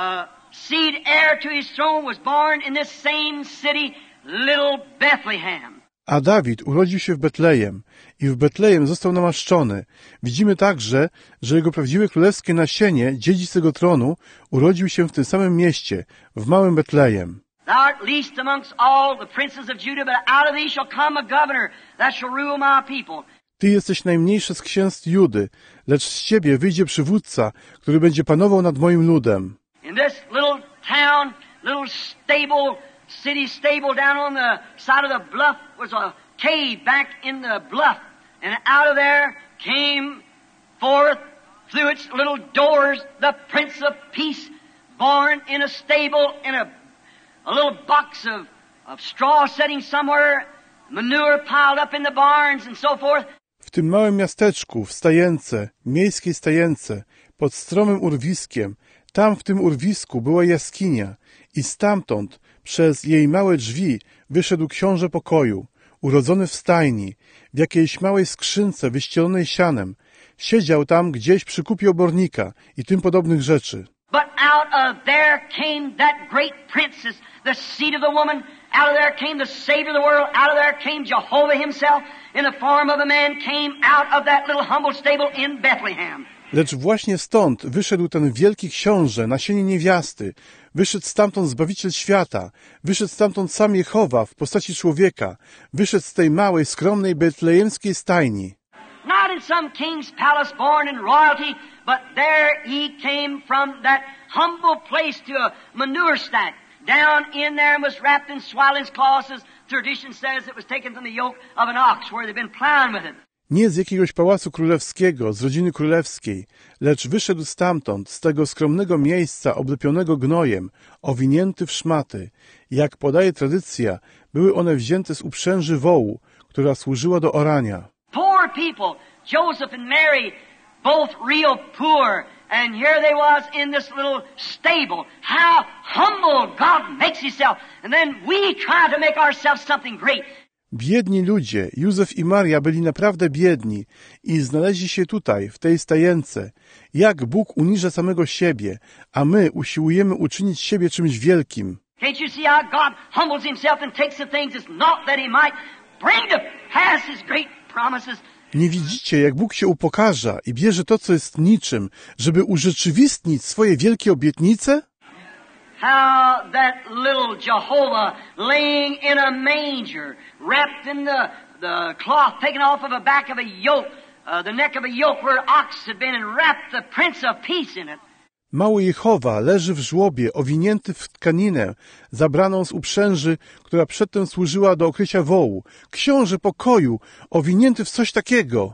seed heir to his throne was born in this same city, little Bethlehem. A Dawid urodził się w Betlejem i w Betlejem został namaszczony. Widzimy także, że jego prawdziwe królewskie nasienie, dziedzic tego tronu, urodził się w tym samym mieście, w małym Betlejem. Thou art least amongst all the princes of Judah, but out of thee shall come a governor that shall rule my people. Ty jesteś najmniejszy z księstw Judy, lecz z ciebie wyjdzie przywódca, który będzie panował nad moim ludem. In this little town, little stable, city stable down on the side of the bluff was a cave back in the bluff. And out of there came forth through its little doors the Prince of Peace, born in a stable in a little box of straw sitting somewhere, manure piled up in the barns and so forth. W tym małym miasteczku, w stajence, miejskiej stajence, pod stromym urwiskiem, tam w tym urwisku była jaskinia i stamtąd, przez jej małe drzwi, wyszedł książę pokoju, urodzony w stajni, w jakiejś małej skrzynce wyścielonej sianem. Siedział tam gdzieś przy kupie obornika i tym podobnych rzeczy. But out of there came that great princess, the seed of the woman. Out of there came the Savior of the world. Out of there came Jehovah himself in the form of a man, came out of that little humble stable in Bethlehem. Lecz właśnie stąd wyszedł ten wielki książę, nasienie niewiasty. Wyszedł stamtąd Zbawiciel świata. Wyszedł stamtąd sam Jehowa w postaci człowieka. Wyszedł z tej małej, skromnej, betlejemskiej stajni. Not in some king's palace born in royalty, but there he came from that humble place to a manure stack. Down in there and was wrapped in swaddling cloths, as tradition says it was taken from the yoke of an ox where they'd been plowing with it. Nie z jakiegoś pałacu królewskiego, z rodziny królewskiej, lecz wyszedł stamtąd, z tego skromnego miejsca oblepionego gnojem, owinięty w szmaty. Jak podaje tradycja, były one wzięte z uprzęży wołu, która służyła do orania. Poor people, Joseph and Mary, both real poor, and here they was in this little stable. How humble God makes himself, and then we try to make ourselves something great. Biedni ludzie, Józef i Maria byli naprawdę biedni i znaleźli się tutaj, w tej stajence. Jak Bóg uniża samego siebie, a my usiłujemy uczynić siebie czymś wielkim. Can't you see how God humbles himself and takes the things as naught that he might bring to pass his great promises? Nie widzicie, jak Bóg się upokarza i bierze to, co jest niczym, żeby urzeczywistnić swoje wielkie obietnice? How that little Jehovah laying in a manger, wrapped in the cloth taken off of the back of a yoke, the neck of a yoke where ox had been, and wrapped the Prince of Peace in it. Mały Jehowa leży w żłobie, owinięty w tkaninę, zabraną z uprzęży, która przedtem służyła do okrycia wołu. Książę pokoju, owinięty w coś takiego.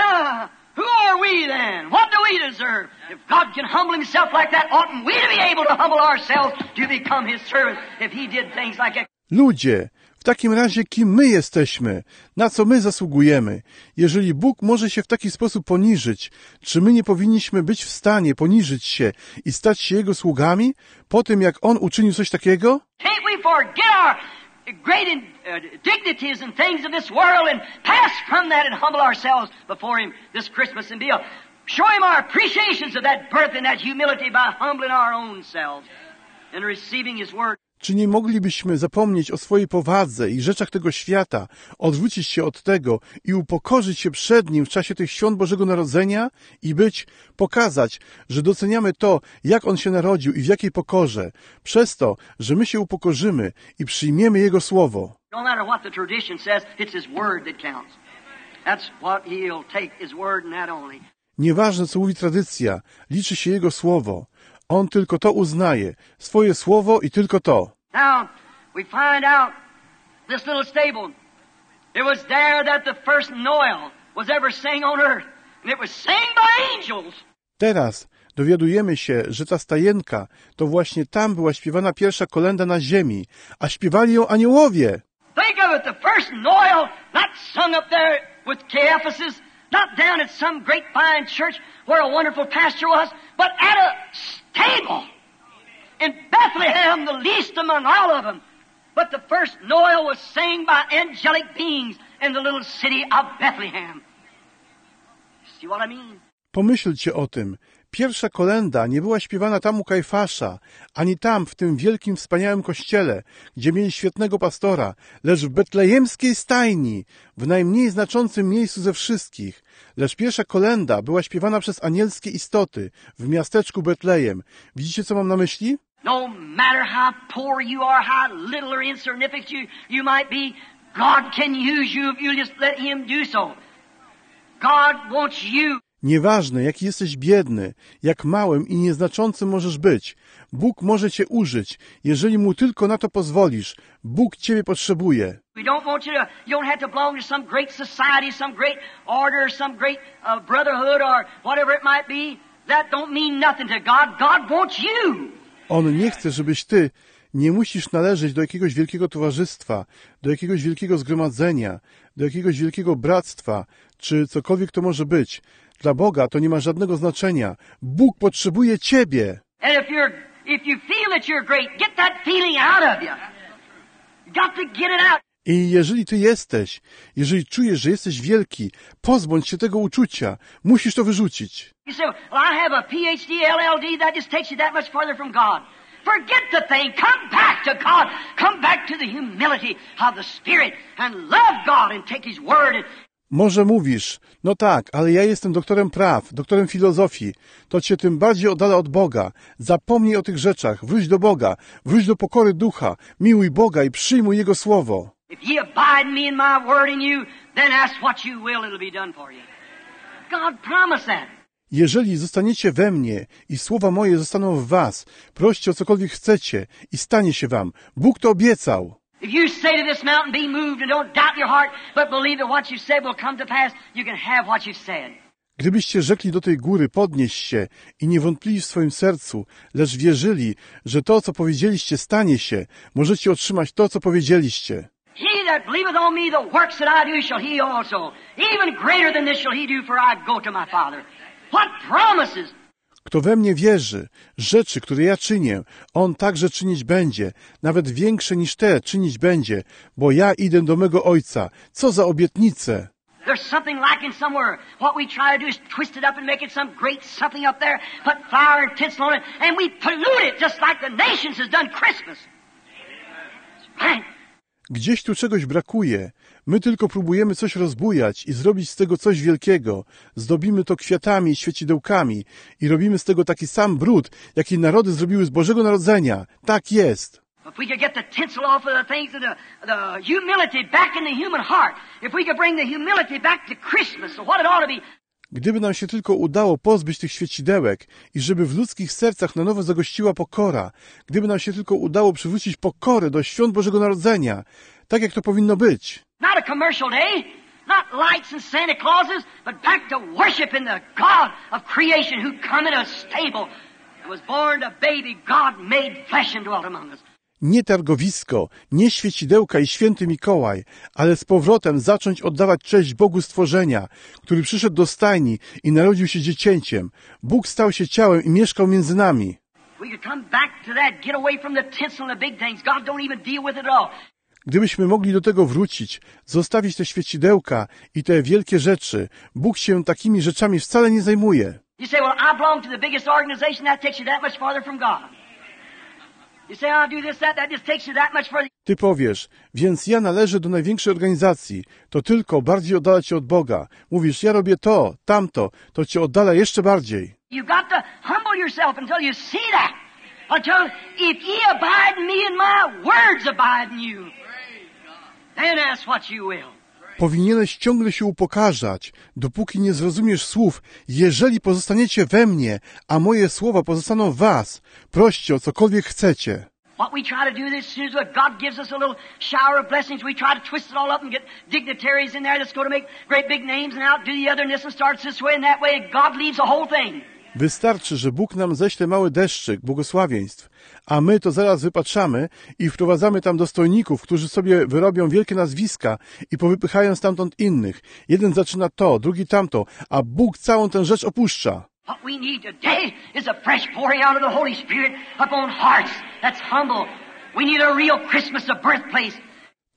Who are we then? What do we deserve? If God can humble himself like that, oughtn't we to be able to humble ourselves to become his servants if he did things like that? Ludzie, w takim razie kim my jesteśmy? Na co my zasługujemy? Jeżeli Bóg może się w taki sposób poniżyć, czy my nie powinniśmy być w stanie poniżyć się i stać się Jego sługami po tym, jak On uczynił coś takiego? Can't we forget our great dignities and things of this world and pass from that and humble ourselves before him this Christmas and show him our appreciations of that birth and that humility by humbling our own selves and receiving his word. Czy nie moglibyśmy zapomnieć o swojej powadze i rzeczach tego świata, odwrócić się od tego i upokorzyć się przed Nim w czasie tych świąt Bożego Narodzenia i pokazać, że doceniamy to, jak On się narodził i w jakiej pokorze, przez to, że my się upokorzymy i przyjmiemy Jego Słowo. No matter what the tradition says, it's his word that counts. That's what he'll take, his word and that only. Nieważne, co mówi tradycja, liczy się Jego Słowo. On tylko to uznaje, swoje Słowo i tylko to. Now, we find out this little stable. It was there that the first Noel was ever sang on earth. And it was sang by angels. Teraz dowiadujemy się, że ta stajenka to właśnie tam była śpiewana pierwsza kolęda na ziemi, a śpiewali ją aniołowie. Think of it, the first Noel, not sung up there with Caiaphas, not down at some great fine church where a wonderful pastor was, but at a stable in Bethlehem, the least among all of them. But the first Noel was sang by angelic beings in the little city of Bethlehem. See what I mean? Pomyślcie o tym. Pierwsza kolęda nie była śpiewana tam u Kajfasza, ani tam w tym wielkim, wspaniałym kościele, gdzie mieli świetnego pastora, lecz w betlejemskiej stajni, w najmniej znaczącym miejscu ze wszystkich. Lecz pierwsza kolęda była śpiewana przez anielskie istoty w miasteczku Betlejem. Widzicie, co mam na myśli? No matter how poor you are, how little or insignificant you might be, God can use you if you just let Him do so. God wants you. Nieważne, jaki jesteś biedny, jak małym i nieznaczącym możesz być, Bóg może cię użyć, jeżeli Mu tylko na to pozwolisz. Bóg ciebie potrzebuje. We don't want you don't have to belong to some great society, some great order, some great brotherhood or whatever it might be. That don't mean nothing to God. God wants you. On nie chce, żebyś ty nie musisz należeć do jakiegoś wielkiego towarzystwa, do jakiegoś wielkiego zgromadzenia, do jakiegoś wielkiego bractwa, czy cokolwiek to może być. Dla Boga to nie ma żadnego znaczenia. Bóg potrzebuje ciebie. And if you feel that you're great, get that feeling out of you. You got to get it out. I jeżeli czujesz, że jesteś wielki, pozbądź się tego uczucia. Musisz to wyrzucić. You say, well, I have a PhD, LLD, that just takes you that much farther from God. Forget the thing. Come back to God. Come back to the humility of the Spirit and love God and take His Word. Może mówisz, no tak, ale ja jestem doktorem praw, doktorem filozofii. To cię tym bardziej oddala od Boga. Zapomnij o tych rzeczach. Wróć do Boga. Wróć do pokory ducha. Miłuj Boga i przyjmuj Jego słowo. If ye abide me in my word in you, then ask what you will, it'll be done for you. God promised that. Jeżeli zostaniecie we mnie i słowa moje zostaną w was, proście o cokolwiek chcecie i stanie się wam. Bóg to obiecał. If you say to this mountain, be moved, and don't doubt in your heart, but believe that what you said will come to pass, you can have what you've said. Gdybyście rzekli do tej góry, podnieś się i nie wątpili w swoim sercu, lecz wierzyli, że to, co powiedzieliście, stanie się, możecie otrzymać to, co powiedzieliście. He that believeth on me, the works that I do shall he also. Even greater than this shall he do, for I go to my Father. What promises! Kto we mnie wierzy, rzeczy, które ja czynię, on także czynić będzie, nawet większe niż te czynić będzie, bo ja idę do mego Ojca. Co za obietnice! There's something lacking somewhere. What we try to do is twist it up and make it some great something up there, put flour and tinsel on it, and we pollute it just like the nations has done Christmas. Right? Gdzieś tu czegoś brakuje. My tylko próbujemy coś rozbujać i zrobić z tego coś wielkiego. Zdobimy to kwiatami i świecidełkami i robimy z tego taki sam brud, jaki narody zrobiły z Bożego Narodzenia. Tak jest. If we could get the tinsel off of the things of the humility back in the human heart, if we could bring the humility back to Christmas, so what it ought to be. Gdyby nam się tylko udało pozbyć tych świecidełek i żeby w ludzkich sercach na nowo zagościła pokora, gdyby nam się tylko udało przywrócić pokorę do świąt Bożego Narodzenia, tak jak to powinno być. Not a commercial day, not lights and Santa Clauses, but back to worship in the God of creation who come in a stable and was born a baby, God made flesh and dwelt among us. Nie targowisko, nie świecidełka i święty Mikołaj, ale z powrotem zacząć oddawać cześć Bogu stworzenia, który przyszedł do stajni i narodził się dziecięciem. Bóg stał się ciałem i mieszkał między nami. Gdybyśmy mogli do tego wrócić, zostawić te świecidełka i te wielkie rzeczy, Bóg się takimi rzeczami wcale nie zajmuje. You say, well, I belong to the biggest organization, that takes you that much farther from God. You say, I'll do this, that just takes you that much further. Ty powiesz, więc ja należę do największej organizacji, to tylko bardziej oddala cię od Boga. Mówisz, ja robię to, tamto, to cię oddala jeszcze bardziej. You got to humble yourself until you see that. Until, if ye abide in me and my words abide in you, then ask what you will. Powinieneś ciągle się upokarzać, dopóki nie zrozumiesz słów, jeżeli pozostaniecie we mnie, a moje słowa pozostaną w was. Proście o cokolwiek chcecie. What we try to do this, as soon as God gives us a little shower of blessings, we try to twist it all up and get dignitaries in there that's going to make great big names and outdo the other, and this one starts this way and that way, and God leaves the whole thing. Wystarczy, że Bóg nam ześle mały deszczyk błogosławieństw, a my to zaraz wypatrzamy i wprowadzamy tam dostojników, którzy sobie wyrobią wielkie nazwiska i powypychają stamtąd innych. Jeden zaczyna to, drugi tamto, a Bóg całą tę rzecz opuszcza. What we need today is a fresh pouring out of the Holy Spirit upon hearts that's humble. We need a real Christmas, a birthplace.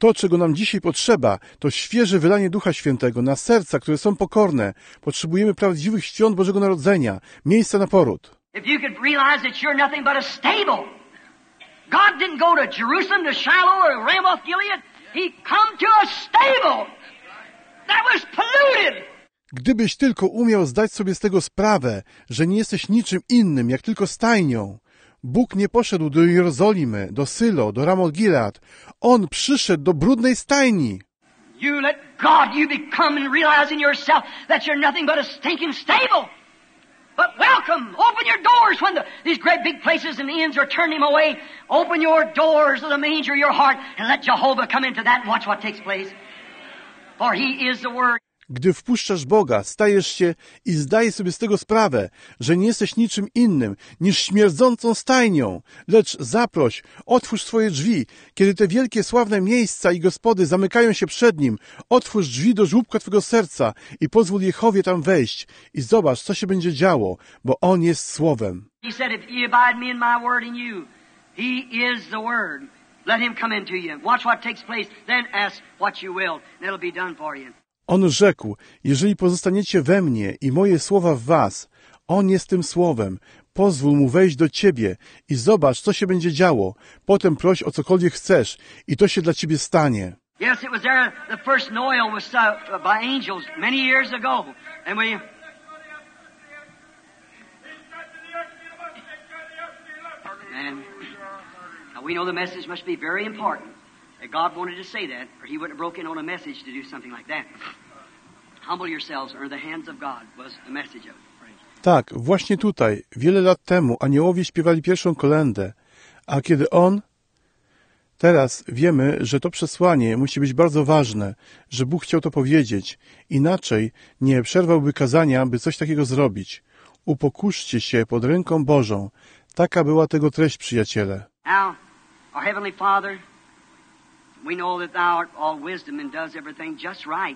To, czego nam dzisiaj potrzeba, to świeże wylanie Ducha Świętego na serca, które są pokorne. Potrzebujemy prawdziwych świąt Bożego Narodzenia, miejsca na poród. If you could realize that you're nothing but a stable. God didn't go to Jerusalem, to Shiloh, or Ramoth Gilead. He come to a stable that was polluted. Gdybyś tylko umiał zdać sobie z tego sprawę, że nie jesteś niczym innym, jak tylko stajnią. Bóg nie poszedł do Jerozolimy, do Sylo, do Ramoth Gilead. On przyszedł do brudnej stajni. You let God, you become and realize in yourself that you're nothing but a stinking stable. But welcome, open your doors when these great big places and inns are turning him away. Open your doors of the manger of your heart and let Jehovah come into that and watch what takes place. For he is the Word. Gdy wpuszczasz Boga, stajesz się i zdajesz sobie z tego sprawę, że nie jesteś niczym innym niż śmierdzącą stajnią. Lecz zaproś, otwórz swoje drzwi, kiedy te wielkie, sławne miejsca i gospody zamykają się przed Nim. Otwórz drzwi do żłóbka Twego serca i pozwól Jehowie tam wejść. I zobacz, co się będzie działo, bo On jest Słowem. He said, if ye abide me in my word in you, he is the Word. Let him come into you. Watch what takes place. Then ask what you will, and it'll be done for you. On rzekł, jeżeli pozostaniecie we mnie i moje słowa w was, On jest tym słowem, pozwól Mu wejść do ciebie i zobacz, co się będzie działo. Potem proś o cokolwiek chcesz i to się dla ciebie stanie. Yes, it was there. The first Noel was by angels many years ago, and we know the message must be very important. That God wanted to say that, or He wouldn't have broken on a message to do something like that. Humble yourselves under the hands of God was the message of it. Tak, właśnie tutaj, wiele lat temu, aniołowie śpiewali pierwszą kolędę, a kiedy teraz wiemy, że to przesłanie musi być bardzo ważne, że Bóg chciał to powiedzieć, inaczej nie przerwałby kazania, by coś takiego zrobić. Upokurzcie się pod ręką Bożą. Taka była tego treść, przyjaciele. Now, our Heavenly Father, we know that Thou art all wisdom and does everything just right.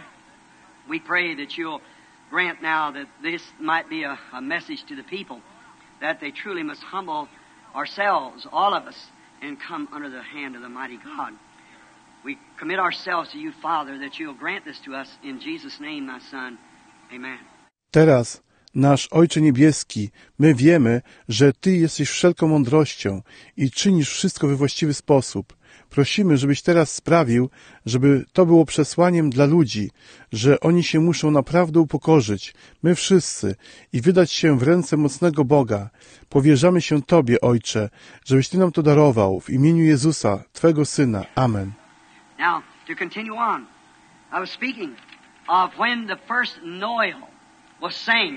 We pray that You'll grant now that this might be a message to the people, that they truly must humble ourselves, all of us, and come under the hand of the mighty God. We commit ourselves to You, Father, that You'll grant this to us in Jesus' name, Thy Son. Amen. Teraz, nasz Ojcze Niebieski, my wiemy, że Ty jesteś wszelką mądrością i czynisz wszystko we właściwy sposób. Prosimy, żebyś teraz sprawił, żeby to było przesłaniem dla ludzi, że oni się muszą naprawdę upokorzyć, my wszyscy, i wydać się w ręce mocnego Boga. Powierzamy się Tobie, Ojcze, żebyś Ty nam to darował w imieniu Jezusa, Twego Syna. Amen. Now, to continue on, I was speaking of when the first Noel was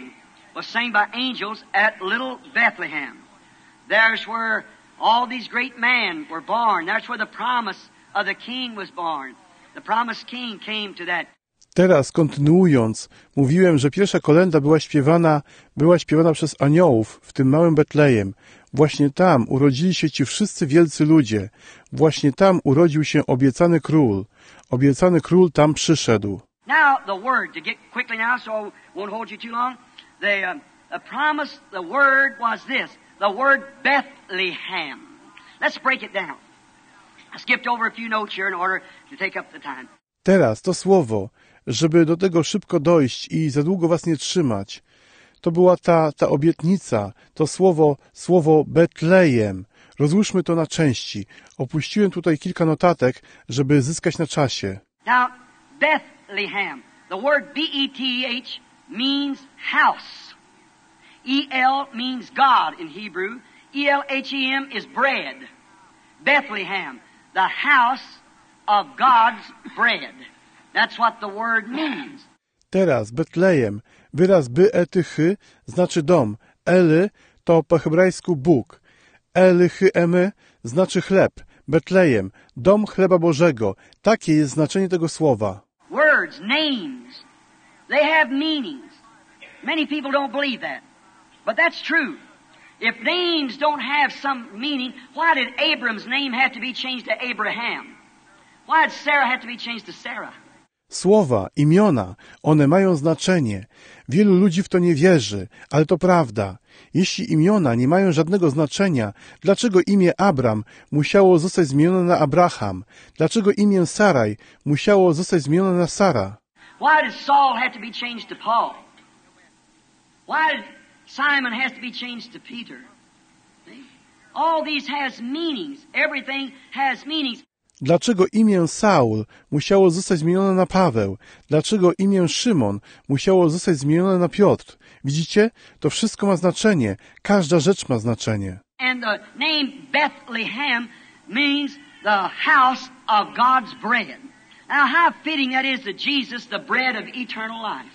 sang by angels at little Bethlehem. There's where all these great men were born. That's where the promise of the king was born. The promised king came to that. Teraz, kontynuując, mówiłem, że pierwsza kolęda była śpiewana przez aniołów w tym małym Betlejem. Właśnie tam urodzili się ci wszyscy wielcy ludzie. Właśnie tam urodził się obiecany król. Obiecany król tam przyszedł. Now, the word, to get quickly now, so I won't hold you too long. The promise, the word was this. The word Bethlehem. Let's break it down. I skipped over a few notes here in order to take up the time. Teraz to słowo, żeby do tego szybko dojść i za długo was nie trzymać. To była ta obietnica, to słowo Betlejem. Rozłóżmy to na części. Opuściłem tutaj kilka notatek, żeby zyskać na czasie. Now, Bethlehem. The word B-E-T-H means house. E-L means God in Hebrew. E-L-H-E-M is bread. Bethlehem, the house of God's bread. That's what the word means. Teraz Betlejem, wyraz by-e-ty-chy znaczy dom. Eli to po hebrajsku Bóg. Eli-chy-emy znaczy chleb. Betlejem, dom chleba Bożego. Takie jest znaczenie tego słowa. Words, names, they have meanings. Many people don't believe that. But that's true. If names don't have some meaning, why did Abram's name have to be changed to Abraham? Why did Sarah have to be changed to Sarah? Słowa, imiona, one mają znaczenie. Wielu ludzi w to nie wierzy, ale to prawda. Jeśli imiona nie mają żadnego znaczenia, dlaczego imię Abram musiało zostać zmienione na Abraham? Dlaczego imię Saraj musiało zostać zmienione na Sara? Why did Saul have to be changed to Paul? Why did Simon has to be changed to Peter? See? All these has meanings. Everything has meanings. Dlaczego imię Saul musiało zostać zmienione na Paweł? Dlaczego imię Szymon musiało zostać zmienione na Piotr? Widzicie? To wszystko ma znaczenie. Każda rzecz ma znaczenie. And the name Bethlehem means the house of God's bread. Now how fitting that is to Jesus, the bread of eternal life.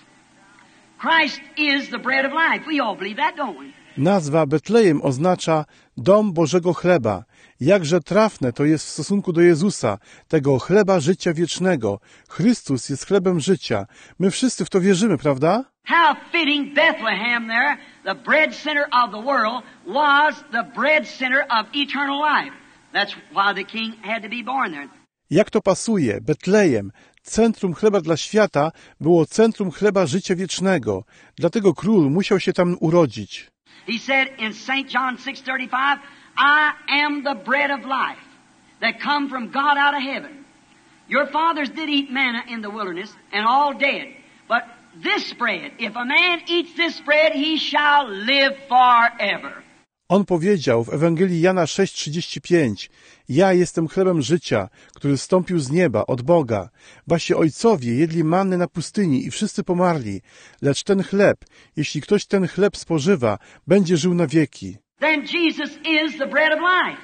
Christ is the bread of life. We all believe that, don't we? Nazwa Betlejem oznacza dom Bożego chleba. Jakże trafne to jest w stosunku do Jezusa, tego chleba życia wiecznego. Chrystus jest chlebem życia. My wszyscy w to wierzymy, prawda? How fitting Bethlehem there, the bread center of the world, was the bread center of eternal life. That's why the king had to be born there. Jak to pasuje? Betlejem, centrum chleba dla świata, było centrum chleba życia wiecznego. Dlatego król musiał się tam urodzić. He said in St. John 6:35, I am the bread of life that come from God out of heaven. Your fathers did eat manna in the wilderness, and all dead. But this bread, if a man eats this bread, he shall live forever. On powiedział w Ewangelii Jana 6:35, ja jestem chlebem życia, który zstąpił z nieba, od Boga. Wasi ojcowie jedli manny na pustyni i wszyscy pomarli, lecz ten chleb, jeśli ktoś ten chleb spożywa, będzie żył na wieki. Then Jesus is the bread of life.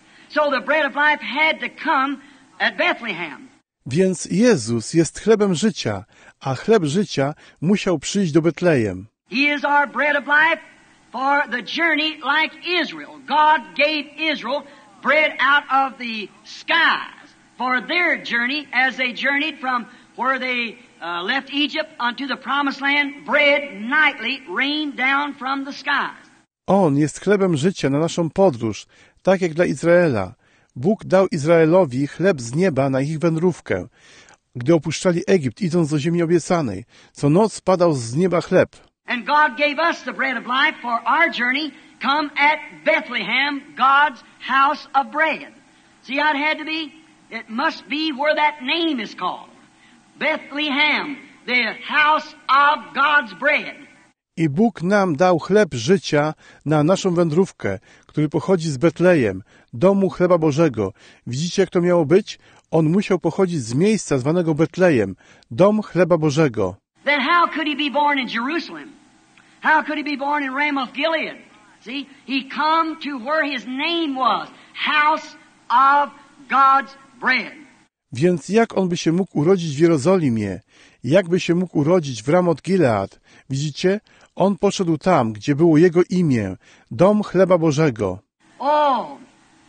So the bread of life had to come at Bethlehem. Więc Jezus jest chlebem życia, a chleb życia musiał przyjść do Betlejem. He is our bread of life for the journey like Israel. God gave Israel bread out of the skies for their journey as they journeyed from where they left Egypt unto the promised land. Bread nightly rained down from the skies. On jest chlebem życia na naszą podróż, tak jak dla Izraela. Bóg dał Izraelowi chleb z nieba na ich wędrówkę, gdy opuszczali Egipt, idąc do ziemi obiecanej. Co noc padał z nieba chleb. And God gave us the bread of life for our journey, come at Bethlehem, God's house of bread. See how it had to be? It must be where that name is called. Bethlehem, the house of God's bread. I Bóg nam dał chleb życia na naszą wędrówkę, który pochodzi z Betlejem, domu chleba Bożego. Widzicie, jak to miało być? On musiał pochodzić z miejsca zwanego Betlejem, dom chleba Bożego. Then how could he be born in Jerusalem? How could he be born in Ramoth Gilead? See, he come to where his name was, house of God's bread. Więc jak on by się mógł urodzić w Jerozolimie? Jak by się mógł urodzić w Ramoth Gilead? Widzicie? On poszedł tam, gdzie było jego imię, dom chleba Bożego. Oh,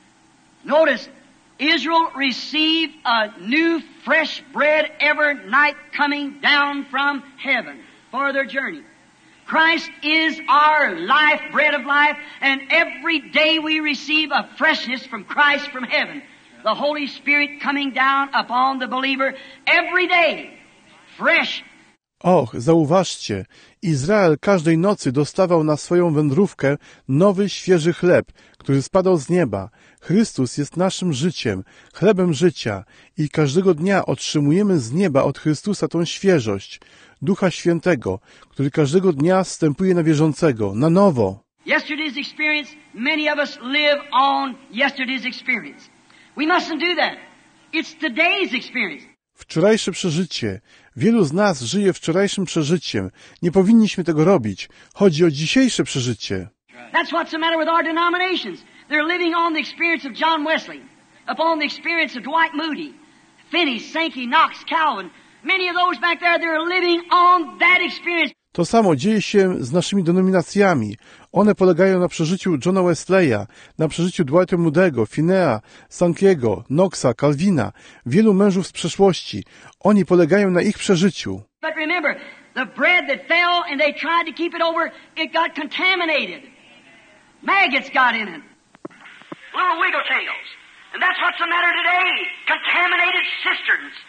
notice, Israel received a new fresh bread every night coming down from heaven for their journey. Christ is our life, bread of life, and every day we receive a freshness from Christ from heaven. The Holy Spirit coming down upon the believer every day. Fresh. Och, zauważcie, Izrael każdej nocy dostawał na swoją wędrówkę nowy, świeży chleb, który spadał z nieba. Chrystus jest naszym życiem, chlebem życia i każdego dnia otrzymujemy z nieba od Chrystusa tą świeżość, Ducha Świętego, który każdego dnia zstępuje na wierzącego, na nowo. Yesterday's experience, many of us live on yesterday's experience. We mustn't do that. It's today's experience. Wczorajsze przeżycie. Wielu z nas żyje wczorajszym przeżyciem. Nie powinniśmy tego robić. Chodzi o dzisiejsze przeżycie. That's what's the matter with our denominations. They're living on the experience of John Wesley, upon the experience of Dwight Moody, Finney, Sankey, Knox, Calvin. Many of those back there, they're living on that experience. To samo dzieje się z naszymi denominacjami. One polegają na przeżyciu Johna Wesleya, na przeżyciu Dwighta Moody'ego, Finnea, Sankiego, Knoxa, Calvina, wielu mężów z przeszłości. Oni polegają na ich przeżyciu. But remember, the bread that fell and they tried to keep it over, it got contaminated. Maggots got in it. Little wiggle tails. And that's what's the matter today. Contaminated cisterns.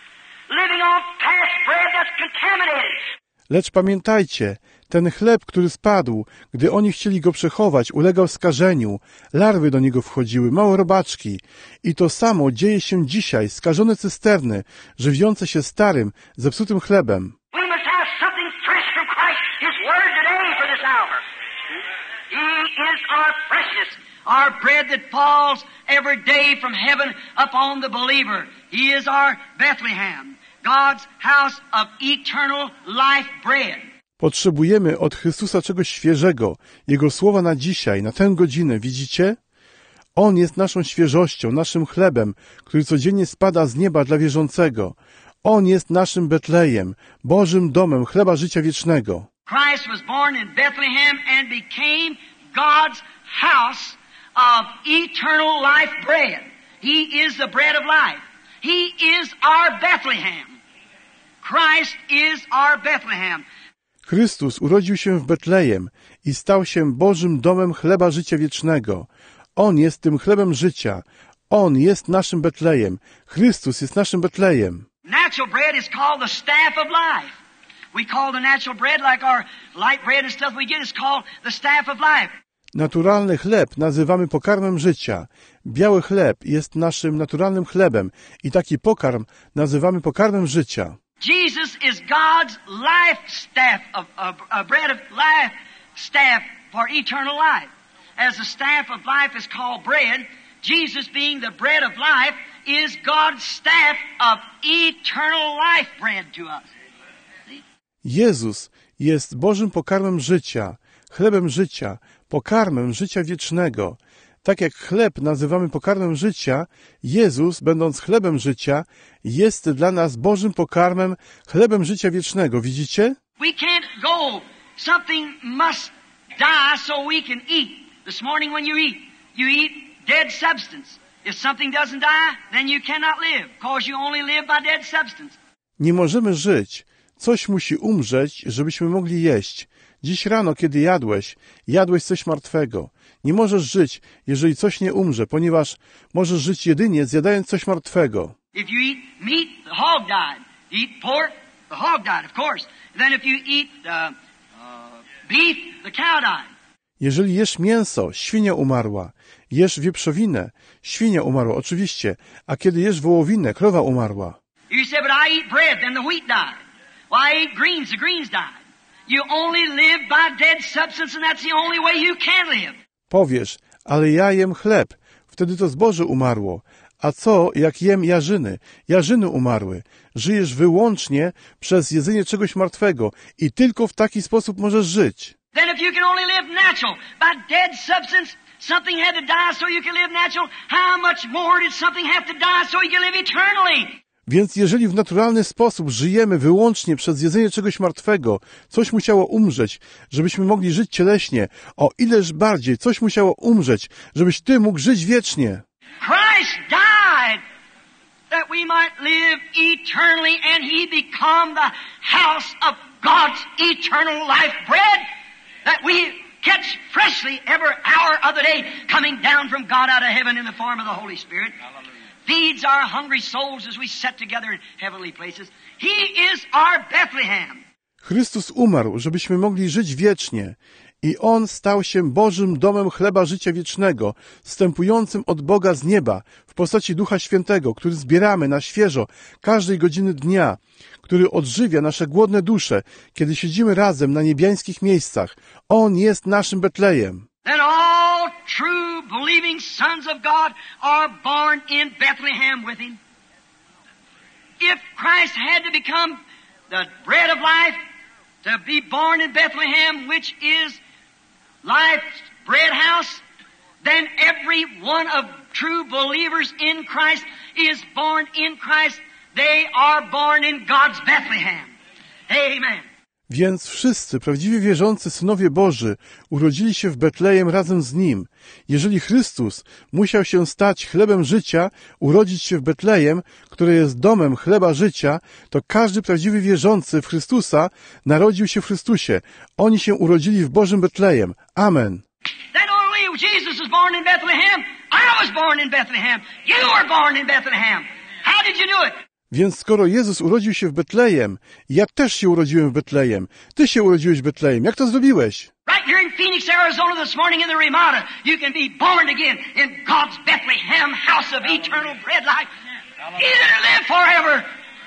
living on past bread that's contaminated. Lecz pamiętajcie, ten chleb, który spadł, gdy oni chcieli go przechować, ulegał skażeniu, larwy do niego wchodziły, małe robaczki. I to samo dzieje się dzisiaj, skażone cysterny, żywiące się starym, zepsutym chlebem. We must have something fresh from Christ, His Word today for this hour. He is our freshness, our bread that falls every day from heaven upon the believer. He is our Bethlehem, God's house of eternal life bread. Potrzebujemy od Chrystusa czegoś świeżego, Jego słowa na dzisiaj, na tę godzinę, widzicie? On jest naszą świeżością, naszym chlebem, który codziennie spada z nieba dla wierzącego. On jest naszym Betlejem, Bożym domem chleba życia wiecznego. Christ was born in Bethlehem and became God's house of eternal life bread. He is the bread of life. He is our Bethlehem. Christ is our Bethlehem. Chrystus urodził się w Betlejem i stał się Bożym domem chleba życia wiecznego. On jest tym chlebem życia. On jest naszym Betlejem. Chrystus jest naszym Betlejem. Natural bread is called the staff of life. We call the natural bread like our light bread and stuff we get is called the staff of life. Naturalny chleb nazywamy pokarmem życia. Biały chleb jest naszym naturalnym chlebem i taki pokarm nazywamy pokarmem życia. Jesus is God's life staff, a bread of life staff for eternal life. As the staff of life is called bread, Jesus being the bread of life is God's staff of eternal life bread to us. Jezus jest Bożym pokarmem życia, chlebem życia, pokarmem życia wiecznego. Tak jak chleb nazywamy pokarmem życia, Jezus, będąc chlebem życia, jest dla nas Bożym pokarmem, chlebem życia wiecznego. Widzicie? We can't go. Something must die so we can eat. This morning when you eat dead substance. If something doesn't die, then you cannot live, because you only live by dead substance. Nie możemy żyć. Coś musi umrzeć, żebyśmy mogli jeść. Dziś rano, kiedy jadłeś coś martwego. Nie możesz żyć, jeżeli coś nie umrze, ponieważ możesz żyć jedynie zjadając coś martwego. If you eat meat, the hog died. You eat pork, the hog died, of course. Then if you eat beef, the cow died. Jeżeli jesz mięso, świnia umarła. Jesz wieprzowinę, świnia umarła, oczywiście. A kiedy jesz wołowinę, krowa umarła. You say, but I eat bread, then the wheat died. Well, I eat greens, the greens died. You only live by dead substance, and that's the only way you can live. Powiesz, ale ja jem chleb, wtedy to zboże umarło. A co, jak jem jarzyny? Jarzyny umarły. Żyjesz wyłącznie przez jedzenie czegoś martwego i tylko w taki sposób możesz żyć. Then if you can only live natural, by dead substance, something had to die so you can live natural, how much more did something have to die so you can live eternally? Więc jeżeli w naturalny sposób żyjemy wyłącznie przez jedzenie czegoś martwego, coś musiało umrzeć, żebyśmy mogli żyć cieleśnie, o ileż bardziej coś musiało umrzeć, żebyś ty mógł żyć wiecznie. Christ died that we might live eternally, and He become the house of God's eternal life bread that we catch freshly every hour of the day coming down from God out of heaven in the form of the Holy Spirit. Feeds our hungry souls as we sit together in heavenly places. He is our Bethlehem. Chrystus umarł, żebyśmy mogli żyć wiecznie i On stał się Bożym domem chleba życia wiecznego, wstępującym od Boga z nieba w postaci Ducha Świętego, który zbieramy na świeżo każdej godziny dnia, który odżywia nasze głodne dusze, kiedy siedzimy razem na niebiańskich miejscach. On jest naszym Betlejem. Then all true believing sons of God are born in Bethlehem with Him. If Christ had to become the bread of life, to be born in Bethlehem, which is life's bread house, then every one of true believers in Christ is born in Christ. They are born in God's Bethlehem. Amen. Więc wszyscy prawdziwie wierzący synowie Boży urodzili się w Betlejem razem z Nim. Jeżeli Chrystus musiał się stać chlebem życia, urodzić się w Betlejem, które jest domem chleba życia, to każdy prawdziwy wierzący w Chrystusa narodził się w Chrystusie. Oni się urodzili w Bożym Betlejem. Amen. That only Jesus was born in Bethlehem. I was born in Bethlehem. You were born in Bethlehem. How did you do it? Więc skoro Jezus urodził się w Betlejem, ja też się urodziłem w Betlejem. Ty się urodziłeś w Betlejem. Jak to zrobiłeś? Right here in Phoenix, Arizona this morning in the Ramada, you can be born again in God's Bethlehem house of eternal bread life. Either to live forever.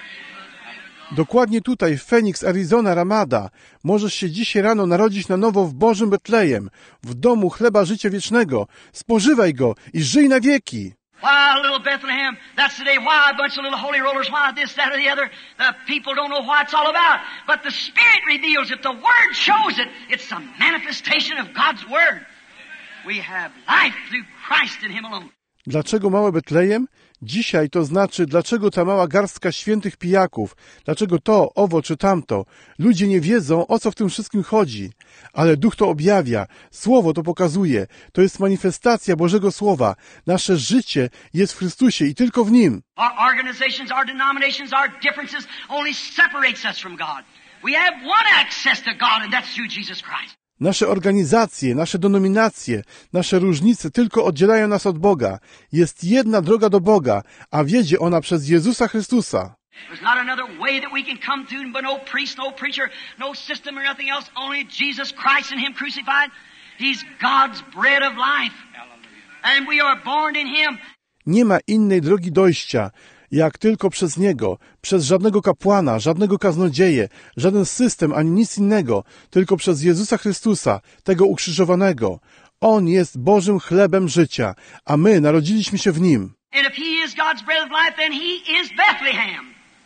Dokładnie tutaj, w Phoenix, Arizona, Ramada, możesz się dzisiaj rano narodzić na nowo w Bożym Betlejem, w domu chleba życia wiecznego. Spożywaj go i żyj na wieki. Why little Bethlehem? That's today. Why a bunch of little holy rollers? Why this, that, or the other? The people don't know what it's all about. But the Spirit reveals it. The Word shows it. It's a manifestation of God's Word. We have life through Christ and Him alone. Dlaczego małe Betlejem? Dzisiaj to znaczy, dlaczego ta mała garstka świętych pijaków, dlaczego to, owo czy tamto. Ludzie nie wiedzą, o co w tym wszystkim chodzi. Ale Duch to objawia, Słowo to pokazuje. To jest manifestacja Bożego Słowa. Nasze życie jest w Chrystusie i tylko w Nim. Our organizations, our denominations, our differences only separates us from God. We have one access to God and that's through Jesus Christ. Nasze organizacje, nasze denominacje, nasze różnice tylko oddzielają nas od Boga. Jest jedna droga do Boga, a wiedzie ona przez Jezusa Chrystusa. There's not another way that we can come to, but no priest, no preacher, no system or nothing else, only Jesus Christ and Him crucified. He's God's bread of life. And we are born in Him. Nie ma innej drogi dojścia, jak tylko przez Niego, przez żadnego kapłana, żadnego kaznodzieję, żaden system, ani nic innego, tylko przez Jezusa Chrystusa, tego ukrzyżowanego. On jest Bożym chlebem życia, a my narodziliśmy się w Nim. And if He is God's bread of life, then He is Bethlehem.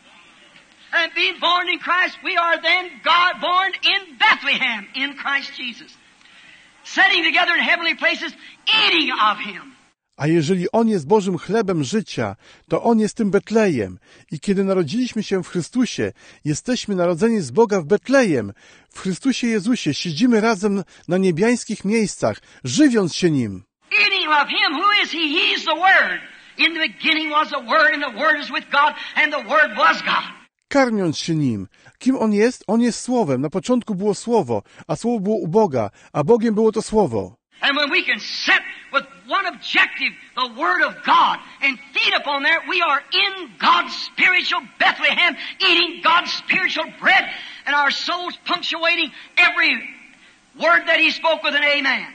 And being born in Christ, we are then God born in Bethlehem, in Christ Jesus. Sitting together in heavenly places, eating of Him. A jeżeli On jest Bożym chlebem życia, to On jest tym Betlejem. I kiedy narodziliśmy się w Chrystusie, jesteśmy narodzeni z Boga w Betlejem. W Chrystusie Jezusie siedzimy razem na niebiańskich miejscach, żywiąc się Nim. Eating of Him, who is He? He is the Word. In the beginning was the Word, and the Word is with God, and the Word was God. Karmiąc się Nim. Kim On jest? On jest Słowem. Na początku było Słowo, a Słowo było u Boga, a Bogiem było to Słowo. And when we can sit with one objective, the Word of God, and feed upon that, we are in God's spiritual Bethlehem, eating God's spiritual bread, and our souls punctuating every word that He spoke with an amen.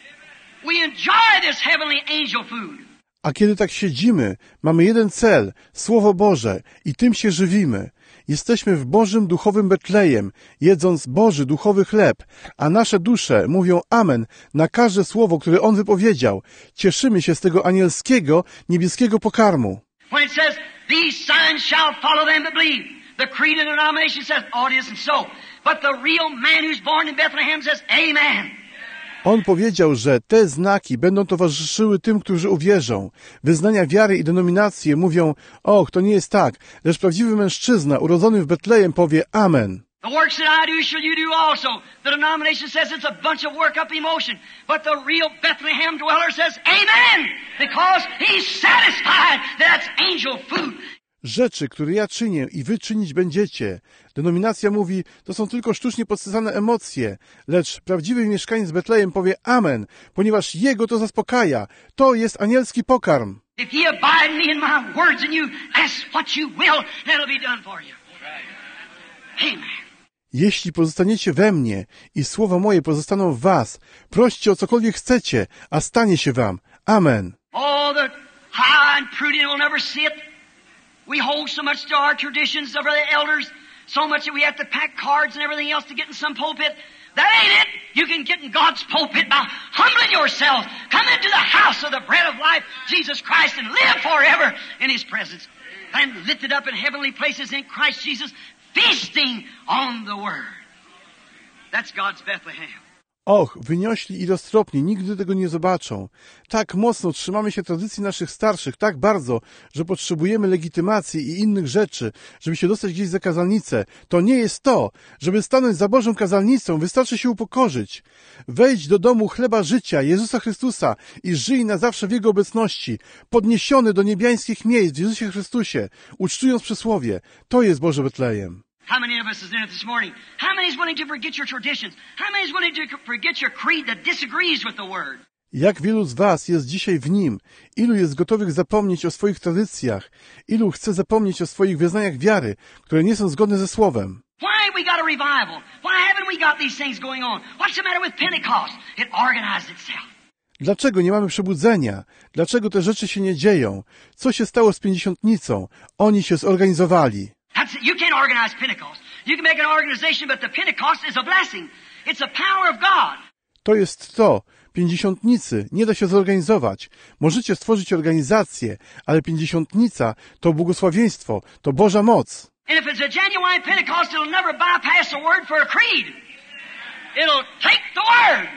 We enjoy this heavenly angel food. A kiedy tak siedzimy, mamy jeden cel, Słowo Boże, i tym się żywimy. Jesteśmy w Bożym duchowym Betlejem, jedząc Boży duchowy chleb, a nasze dusze mówią amen na każde słowo, które On wypowiedział. Cieszymy się z tego anielskiego, niebieskiego pokarmu. When it says, these signs shall follow them that believe, the creed and denomination says, oh, it isn't so. But the real man who's born in Bethlehem says, amen. On powiedział, że te znaki będą towarzyszyły tym, którzy uwierzą. Wyznania wiary i denominacje mówią, och, to nie jest tak, lecz prawdziwy mężczyzna urodzony w Betlejem powie amen. The works that I do shall you do also. The denomination says it's a bunch of work up emotion. But the real Bethlehem dweller says, amen, because he's satisfied that's angel food. Rzeczy, które ja czynię i wy czynić będziecie. Denominacja mówi, to są tylko sztucznie podsycane emocje, lecz prawdziwy mieszkaniec Betlejem powie amen, ponieważ jego to zaspokaja. To jest anielski pokarm. If ye abide in me and my words in you, ask what you will, and it'll be done for you. Amen. Jeśli pozostaniecie we mnie i słowa moje pozostaną w was, proście o cokolwiek chcecie, a stanie się wam. Amen. Oh, the high and prudent will never see it. We hold so much to our traditions of the elders, so much that we have to pack cards and everything else to get in some pulpit. That ain't it. You can get in God's pulpit by humbling yourselves. Come into the house of the bread of life, Jesus Christ, and live forever in His presence. And lifted up in heavenly places in Christ Jesus, feasting on the Word. That's God's Bethlehem. Och, wyniośli i roztropni nigdy tego nie zobaczą. Tak mocno trzymamy się tradycji naszych starszych, tak bardzo, że potrzebujemy legitymacji i innych rzeczy, żeby się dostać gdzieś za kazalnicę. To nie jest to. Żeby stanąć za Bożą kazalnicą, wystarczy się upokorzyć. Wejdź do domu chleba życia, Jezusa Chrystusa i żyj na zawsze w Jego obecności, podniesiony do niebiańskich miejsc w Jezusie Chrystusie, ucztując przysłowie. To jest Boże Betlejem. How many of us is in it this morning? How many is willing to forget your traditions? How many is willing to forget your creed that disagrees with the Word? Jak wielu z was jest dzisiaj w Nim? Ilu jest gotowych zapomnieć o swoich tradycjach? Ilu chce zapomnieć o swoich wyznaniach wiary, które nie są zgodne ze Słowem? Why we got a revival? Why haven't we got these things going on? What's the matter with Pentecost? It organized itself. Dlaczego nie mamy przebudzenia? Dlaczego te rzeczy się nie dzieją? Co się stało z Pięćdziesiątnicą? Oni się zorganizowali. That's it. You can't organize Pentecost. You can make an organization, but the Pentecost is a blessing. It's a power of God. To jest to. Pięćdziesiątnicy nie da się zorganizować. Możecie stworzyć organizację, ale Pięćdziesiątnica to błogosławieństwo, to Boża moc. And if it's a genuine Pentecost, it'll never bypass the word for a creed. It'll take the word.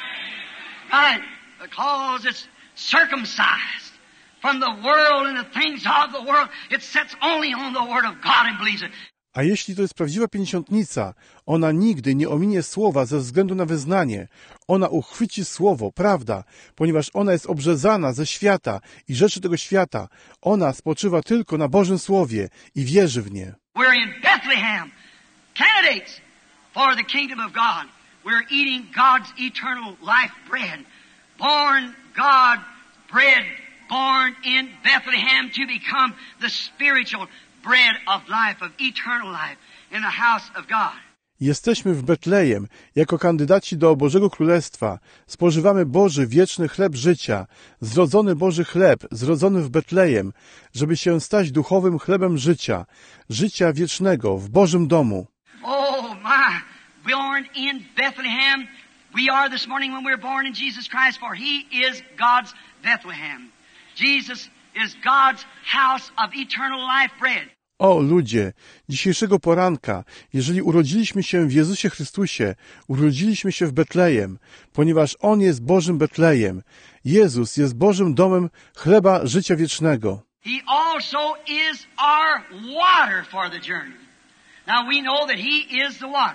Right? Because it's circumcised from the world and the things of the world. It sets only on the word of God and believes it. A jeśli to jest prawdziwa Pięćdziesiątnica, ona nigdy nie ominie słowa ze względu na wyznanie. Ona uchwyci słowo, prawda, ponieważ ona jest obrzezana ze świata i rzeczy tego świata. Ona spoczywa tylko na Bożym Słowie i wierzy w nie. We're in Bethlehem, candidates for the kingdom of God. We're eating God's eternal life bread. Born God bread, born in Bethlehem to become the spiritual bread of life, of eternal life in the house of God. Jesteśmy w Betlejem, jako kandydaci do Bożego Królestwa. Spożywamy Boży wieczny chleb życia, zrodzony Boży chleb, zrodzony w Betlejem, żeby się stać duchowym chlebem życia, życia wiecznego w Bożym domu. Oh my, born in Bethlehem. We are this morning when we're born in Jesus Christ, for He is God's Bethlehem. Jesus is God's house of eternal life bread. O ludzie, dzisiejszego poranka, jeżeli urodziliśmy się w Jezusie Chrystusie, urodziliśmy się w Betlejem, ponieważ On jest Bożym Betlejem. Jezus jest Bożym domem chleba życia wiecznego. He also is our water for the journey. Now we know that He is the water.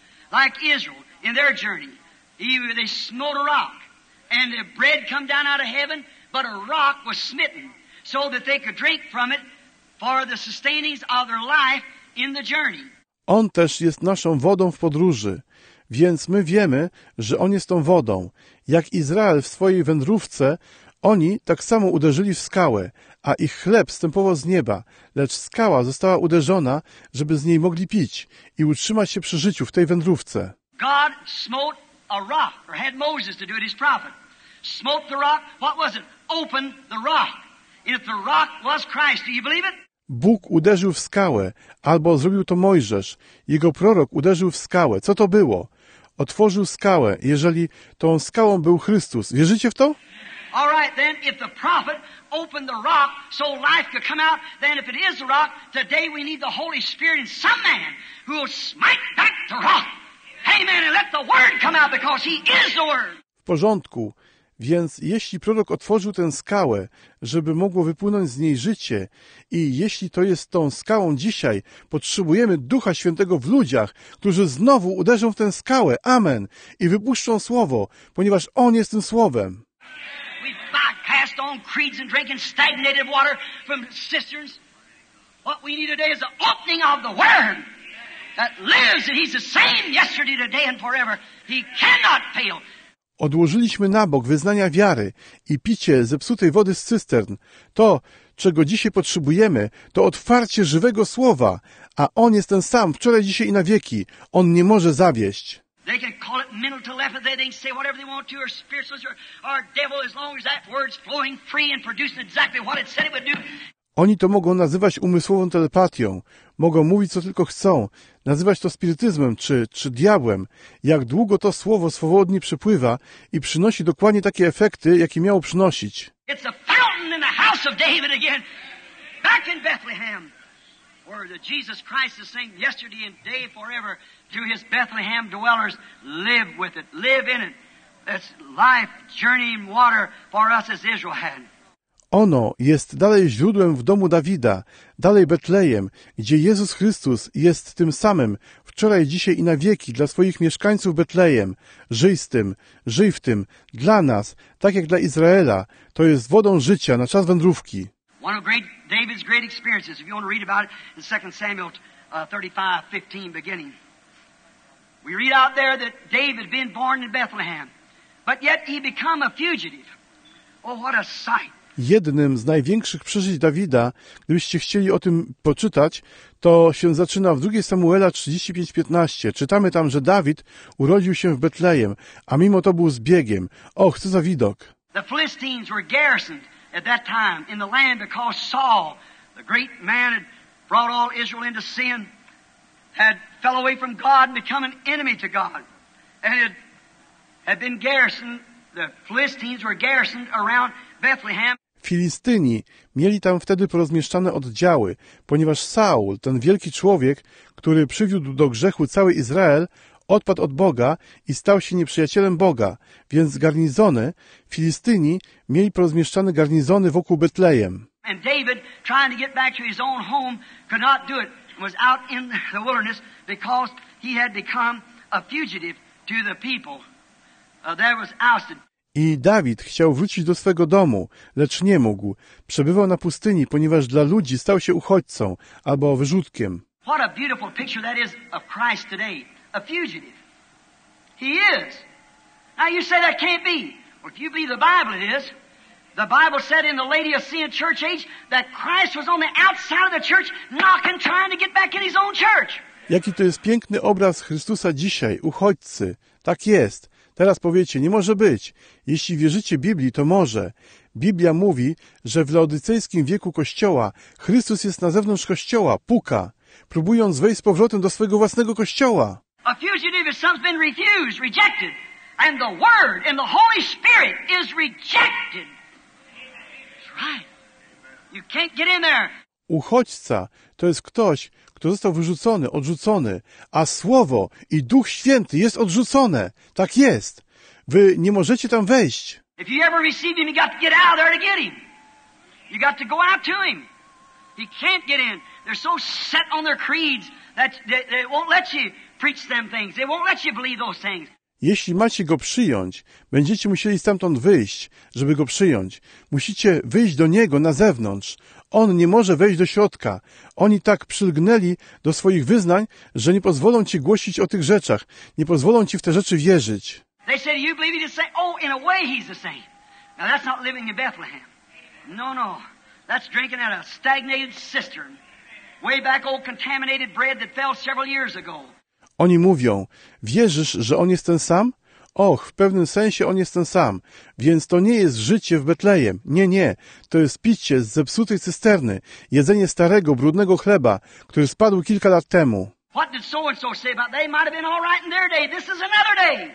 Like Israel in their journey, they smote a rock, and the bread come down out of heaven, but a rock was smitten, so that they could drink from it for the sustainings of their life in the journey. On też jest naszą wodą w podróży, więc my wiemy, że On jest tą wodą. Jak Izrael w swojej wędrówce, oni tak samo uderzyli w skałę, a ich chleb stępował z nieba, lecz skała została uderzona, żeby z niej mogli pić i utrzymać się przy życiu w tej wędrówce. God smote a rock, or had Moses to do it, his prophet. Smote the rock, what was it? Opened the rock. And if the rock was Christ, do you believe it? Bóg uderzył w skałę, albo zrobił to Mojżesz. Jego prorok uderzył w skałę. Co to było? Otworzył skałę, jeżeli tą skałą był Chrystus. Wierzycie w to? All right, then, if the prophet opened the rock so life could come out, then if it is the rock, today we need the Holy Spirit in some man who will smite back the rock. Amen, and let the Word come out because He is the Word. W porządku. Więc jeśli prorok otworzył tę skałę, żeby mogło wypłynąć z niej życie i jeśli to jest tą skałą dzisiaj, potrzebujemy Ducha Świętego w ludziach, którzy znowu uderzą w tę skałę. Amen. I wypuszczą Słowo, ponieważ On jest tym Słowem. We've bypassed on creeds and drinking stagnated water from cisterns. What we need today is the opening of the Word that lives, and He's the same yesterday, today, and forever. He cannot fail. Odłożyliśmy na bok wyznania wiary i picie zepsutej wody z cystern. To, czego dzisiaj potrzebujemy, to otwarcie żywego Słowa, a On jest ten sam wczoraj, dzisiaj i na wieki. On nie może zawieść. They can call it mental telepathy, they can say whatever they want to, or spiritualist, or devil, as long as that word's flowing free and producing exactly what it said it would do. Oni to mogą nazywać umysłową telepatią, mogą mówić co tylko chcą, nazywać to spirytyzmem czy diabłem. Jak długo to słowo swobodnie przepływa i przynosi dokładnie takie efekty, jakie miało przynosić. It's a fountain in the house of David again, back in Bethlehem, where the Jesus Christ is saying yesterday and day forever to His Bethlehem dwellers, live with it, live in it. It's life, journeying water for us as Israel had. Ono jest dalej źródłem w domu Dawida, dalej Betlejem, gdzie Jezus Chrystus jest tym samym, wczoraj, dzisiaj i na wieki, dla swoich mieszkańców Betlejem. Żyj z tym, żyj w tym, dla nas, tak jak dla Izraela. To jest wodą życia na czas wędrówki. One of David's great experiences, if you want to read about it in 2 Samuel 35:15 beginning. We read out there that David being born in Bethlehem, But yet he become a fugitive. Oh, what a sight. Jednym z największych przeżyć Dawida, gdybyście chcieli o tym poczytać, to się zaczyna w 2 Samuela 35:15. Czytamy tam, że Dawid urodził się w Betlejem, a mimo to był zbiegiem. Och, co za widok! The Philistines were garrisoned at that time in the land because Saul, the great man, had brought all Israel into sin, had fell away from God and become an enemy to God, and had been garrisoned. The Philistines were garrisoned around Bethlehem. Filistyni mieli tam wtedy porozmieszczane oddziały, ponieważ Saul, ten wielki człowiek, który przywiódł do grzechu cały Izrael, odpadł od Boga i stał się nieprzyjacielem Boga, więc garnizony, Filistyni mieli porozmieszczane garnizony wokół Betlejem. And David, trying to get back to his own home, could not do it. Was out in the wilderness because he had become a fugitive to the people. There was ousted. I Dawid chciał wrócić do swego domu, lecz nie mógł. Przebywał na pustyni, ponieważ dla ludzi stał się uchodźcą albo wyrzutkiem. What a beautiful picture that is of Christ today. A fugitive. He is. Now you say that can't be. Well, if you believe the Bible, it is. The Bible said in the Laodicean church age that Christ was on the outside of the church knocking, trying to get back in his own church. Jaki to jest piękny obraz Chrystusa dzisiaj, uchodźcy. Tak jest. Teraz powiecie, nie może być. Jeśli wierzycie Biblii, to może. Biblia mówi, że w laodycejskim wieku Kościoła Chrystus jest na zewnątrz Kościoła, puka, próbując wejść z powrotem do swojego własnego Kościoła. A fugitive is something been refused, rejected. And the Word and the Holy Spirit is rejected. That's right. You can't get in there. Uchodźca to jest ktoś, kto został wyrzucony, odrzucony, a Słowo i Duch Święty jest odrzucone. Tak jest. Wy nie możecie tam wejść. If you ever received him, you got to get out there to get him. You got to go out to him. He can't get in. They're so set on their creeds that they won't let you preach them things. They won't let you believe those things. Jeśli macie Go przyjąć, będziecie musieli stamtąd wyjść, żeby Go przyjąć. Musicie wyjść do Niego na zewnątrz. On nie może wejść do środka. Oni tak przylgnęli do swoich wyznań, że nie pozwolą Ci głosić o tych rzeczach. Nie pozwolą Ci w te rzeczy wierzyć. They said, you believe he's the same? Oh, in a way he's the same. Now that's not living in Bethlehem. No. That's drinking out of a stagnated cistern. Way back old contaminated bread that fell several years ago. Oni mówią, wierzysz, że On jest ten sam? Och, w pewnym sensie On jest ten sam. Więc to nie jest życie w Betlejem. Nie. To jest picie z zepsutej cysterny. Jedzenie starego, brudnego chleba, który spadł kilka lat temu. What did so-and-so say about they might have been all right in their day? This is another day.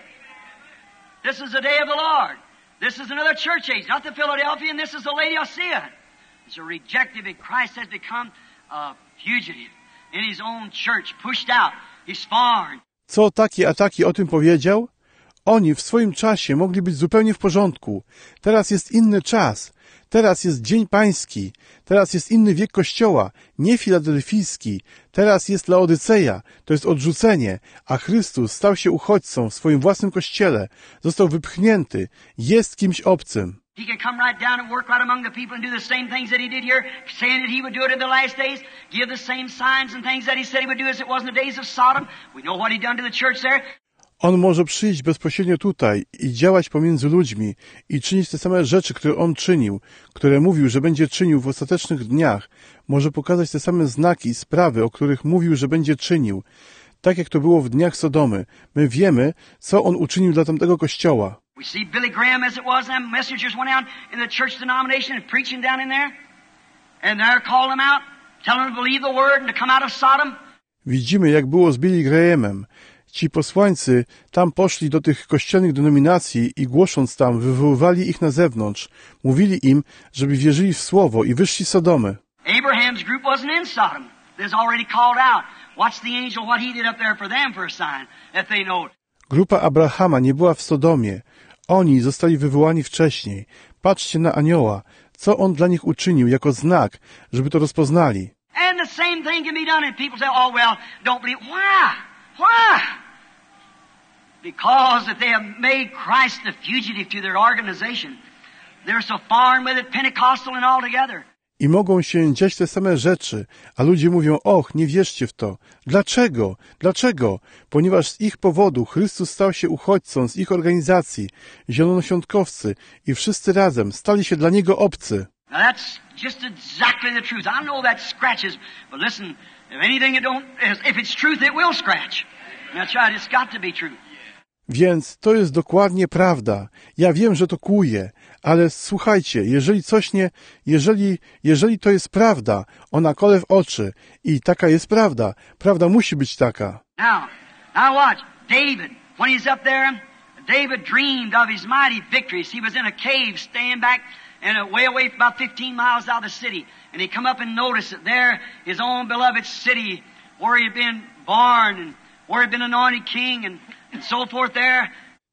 This is the day of the Lord. This is another church age, not the Philadelphia, and this is the Laodicea. It's a rejected, and Christ has become a fugitive in his own church, pushed out. He's foreign. Co taki a taki o tym powiedział? Oni w swoim czasie mogli być zupełnie w porządku. Teraz jest inny czas. Teraz jest Dzień Pański. Teraz jest inny wiek Kościoła, nie filadelfijski. Teraz jest Laodyceja, to jest odrzucenie, a Chrystus stał się uchodźcą w swoim własnym Kościele. Został wypchnięty. Jest kimś obcym. He can come right down and work right among the people and do the same things that he did here, saying that he would do it in the last days, give the same signs and things that he said he would do as it was in the days of Sodom. We know what he done to the church there. On może przyjść bezpośrednio tutaj i działać pomiędzy ludźmi i czynić te same rzeczy, które On czynił, które mówił, że będzie czynił w ostatecznych dniach. Może pokazać te same znaki i sprawy, o których mówił, że będzie czynił. Tak jak to było w dniach Sodomy. My wiemy, co On uczynił dla tamtego kościoła. We see Billy Graham as it was, them messengers went out in the church denomination and preaching down in there. And there called them out, telling them to believe the word and to come out of Sodom. Widzimy, jak było z Billy Grahamem. Ci posłańcy tam poszli do tych kościelnych denominacji i głosząc tam, wywoływali ich na zewnątrz. Mówili im, żeby wierzyli w Słowo i wyszli z Sodomy. Abraham's group wasn't in Sodom. They was already called out. Watch the angel, what he did up there for them for a sign, that they know. Grupa Abrahama nie była w Sodomie. Oni zostali wywołani wcześniej. Patrzcie na anioła, co on dla nich uczynił jako znak, żeby to rozpoznali. And the same thing can be done and people say, oh well, don't believe. Why? Because that they have made Christ the fugitive to their organization. They're so foreign with it, Pentecostal and all together. I mogą się dziać te same rzeczy, a ludzie mówią, och, nie wierzcie w to. Dlaczego? Dlaczego? Ponieważ z ich powodu Chrystus stał się uchodźcą z ich organizacji, zielonoświątkowcy i wszyscy razem stali się dla Niego obcy. Now that's just exactly the truth. I know that scratches, but listen, if anything it don't, if it's truth, it will scratch. That's right, it's got to be true. Więc to jest dokładnie prawda. Ja wiem, że to kłuje, ale słuchajcie, jeżeli coś nie, jeżeli to jest prawda, ona kole w oczy i taka jest prawda. Prawda musi być taka. Now watch. David, when he's up there, David dreamed of his mighty victories. He was in a cave staying back and way away from about 15 miles out of the city. And he come up and noticed that there, his own beloved city, where he had been born and where he had been anointed king and so forth there.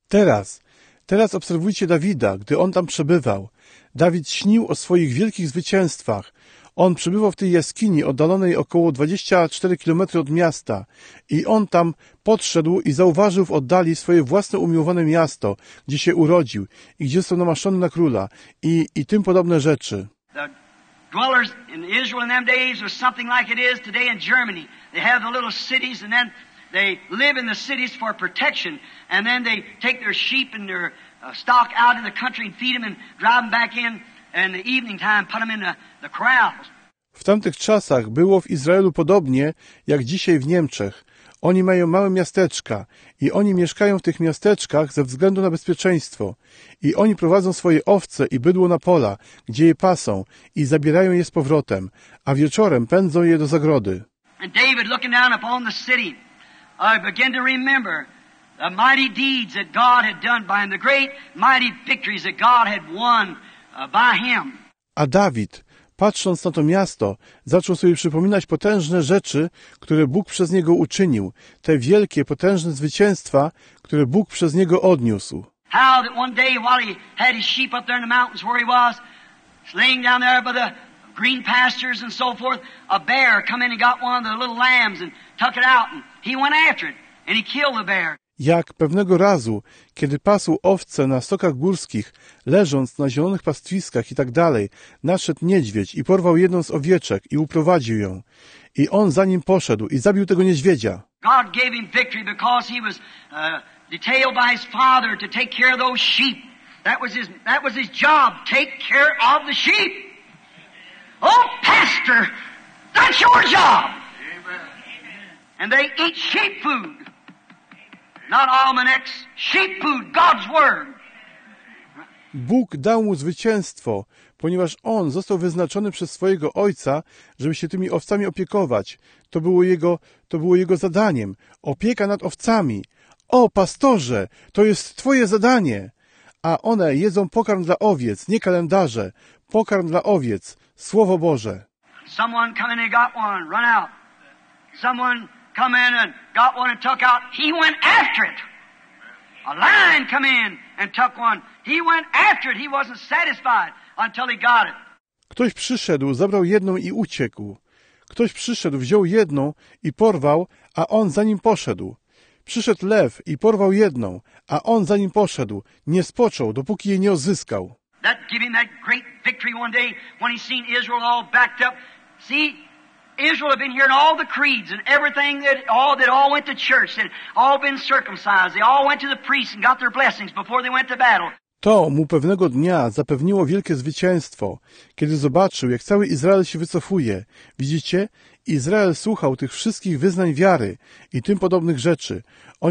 Teraz obserwujcie Dawida, gdy on tam przebywał. Dawid śnił o swoich wielkich zwycięstwach. On przebywał w tej jaskini oddalonej około 24 km od miasta i on tam podszedł i zauważył w oddali swoje własne umiłowane miasto, gdzie się urodził i gdzie został namaszczony na króla i tym podobne rzeczy. The dwellers in Israel in them days was something like it is today in Germany. They have the little cities and then they live in the cities for protection, and then they take their sheep and their stock out in the country and feed them and drive them back in the evening time, put them in the corrals. W tamtych czasach było w Izraelu podobnie jak dzisiaj w Niemczech. Oni mają małe miasteczka i oni mieszkają w tych miasteczkach ze względu na bezpieczeństwo. I oni prowadzą swoje owce i bydło na pola, gdzie je pasą i zabierają je z powrotem, a wieczorem pędzą je do zagrody. And David, looking down upon the city, began to remember the mighty deeds that God had done by him, the great mighty victories that God had won by him. A Dawid, patrząc na to miasto, zaczął sobie przypominać potężne rzeczy, które Bóg przez niego uczynił, te wielkie, potężne zwycięstwa, które Bóg przez niego odniósł. How that one day while he had his sheep up there in the mountains where he was, laying down there by the green pastures and so forth, a bear come in and got one of the little lambs and took it out, and he went after it, and he killed the bear. Jak pewnego razu, kiedy pasł owce na stokach górskich, leżąc na zielonych pastwiskach i tak dalej, nadszedł niedźwiedź i porwał jedną z owieczek i uprowadził ją. I on za nim poszedł i zabił tego niedźwiedzia. God gave him victory because he was detailed by his father to take care of those sheep. That was his job, take care of the sheep. Oh, pastor, that's your job. And they eat sheep food. Not almanacs, sheep food, God's word. Bóg dał mu zwycięstwo, ponieważ on został wyznaczony przez swojego ojca, żeby się tymi owcami opiekować. To było jego zadaniem. Opieka nad owcami. O, pastorze, to jest twoje zadanie. A one jedzą pokarm dla owiec, nie kalendarze. Pokarm dla owiec, Słowo Boże. Someone come in and got one, run out. Someone come in and got one and took out. He went after it. A lion come in and took one. He went after it. He wasn't satisfied until he got it. Ktoś przyszedł, zabrał jedną i uciekł. Ktoś przyszedł, wziął jedną i porwał, a on za nim poszedł. Przyszedł lew i porwał jedną, a on za nim poszedł. Nie spoczął, dopóki jej nie odzyskał. That gave him that great victory one day when he seen Israel all backed up. See, Israel had been hearing all the creeds and everything that all went to church, that all been circumcised. They all went to the priest and got their blessings before they went to battle. To mu pewnego dnia zapewniło wielkie zwycięstwo, kiedy zobaczył, jak cały Izrael się wycofuje. Widzicie? Izrael słuchał tych wszystkich wyznań wiary i tym podobnych rzeczy.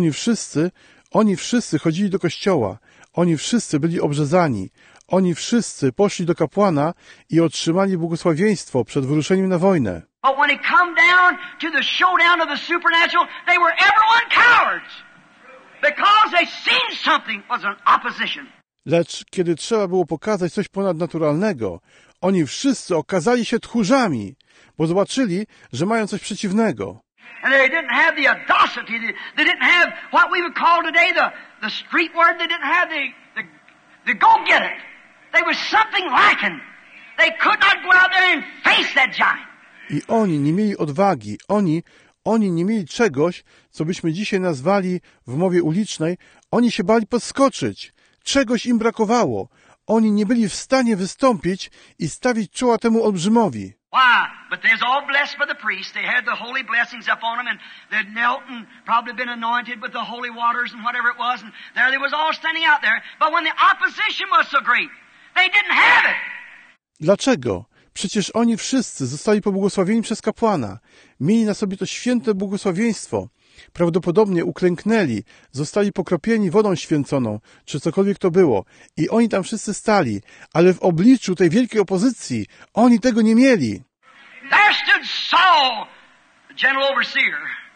Oni wszyscy chodzili do kościoła. Oni wszyscy byli obrzezani. Oni wszyscy poszli do kapłana i otrzymali błogosławieństwo przed wyruszeniem na wojnę. But when it come down to the showdown of the supernatural, they were everyone cowards. Because they seen something was an opposition. Lecz kiedy trzeba było pokazać coś ponadnaturalnego, oni wszyscy okazali się tchórzami, bo zobaczyli, że mają coś przeciwnego. And they didn't have the audacity, they didn't have what we would call today the street word, they didn't have the go-get-it. There was something lacking. They could not go out there and face that giant. I oni nie mieli odwagi, oni nie mieli czegoś, co byśmy dzisiaj nazwali w mowie ulicznej, oni się bali podskoczyć. Czegoś im brakowało. oni nie byli w stanie wystąpić i stawić czoła temu olbrzymowi. Why? But they was all blessed by the priest. They had the holy blessings upon them, and they'd knelt and probably been anointed with the holy waters and whatever it was, and there they was all standing out there. But when the opposition was so great, they didn't have it. Dlaczego? Przecież oni wszyscy zostali pobłogosławieni przez kapłana. Mieli na sobie to święte błogosławieństwo. Prawdopodobnie uklęknęli, zostali pokropieni wodą święconą, czy cokolwiek to było. I oni tam wszyscy stali, ale w obliczu tej wielkiej opozycji oni tego nie mieli. There stood Saul, the general overseer,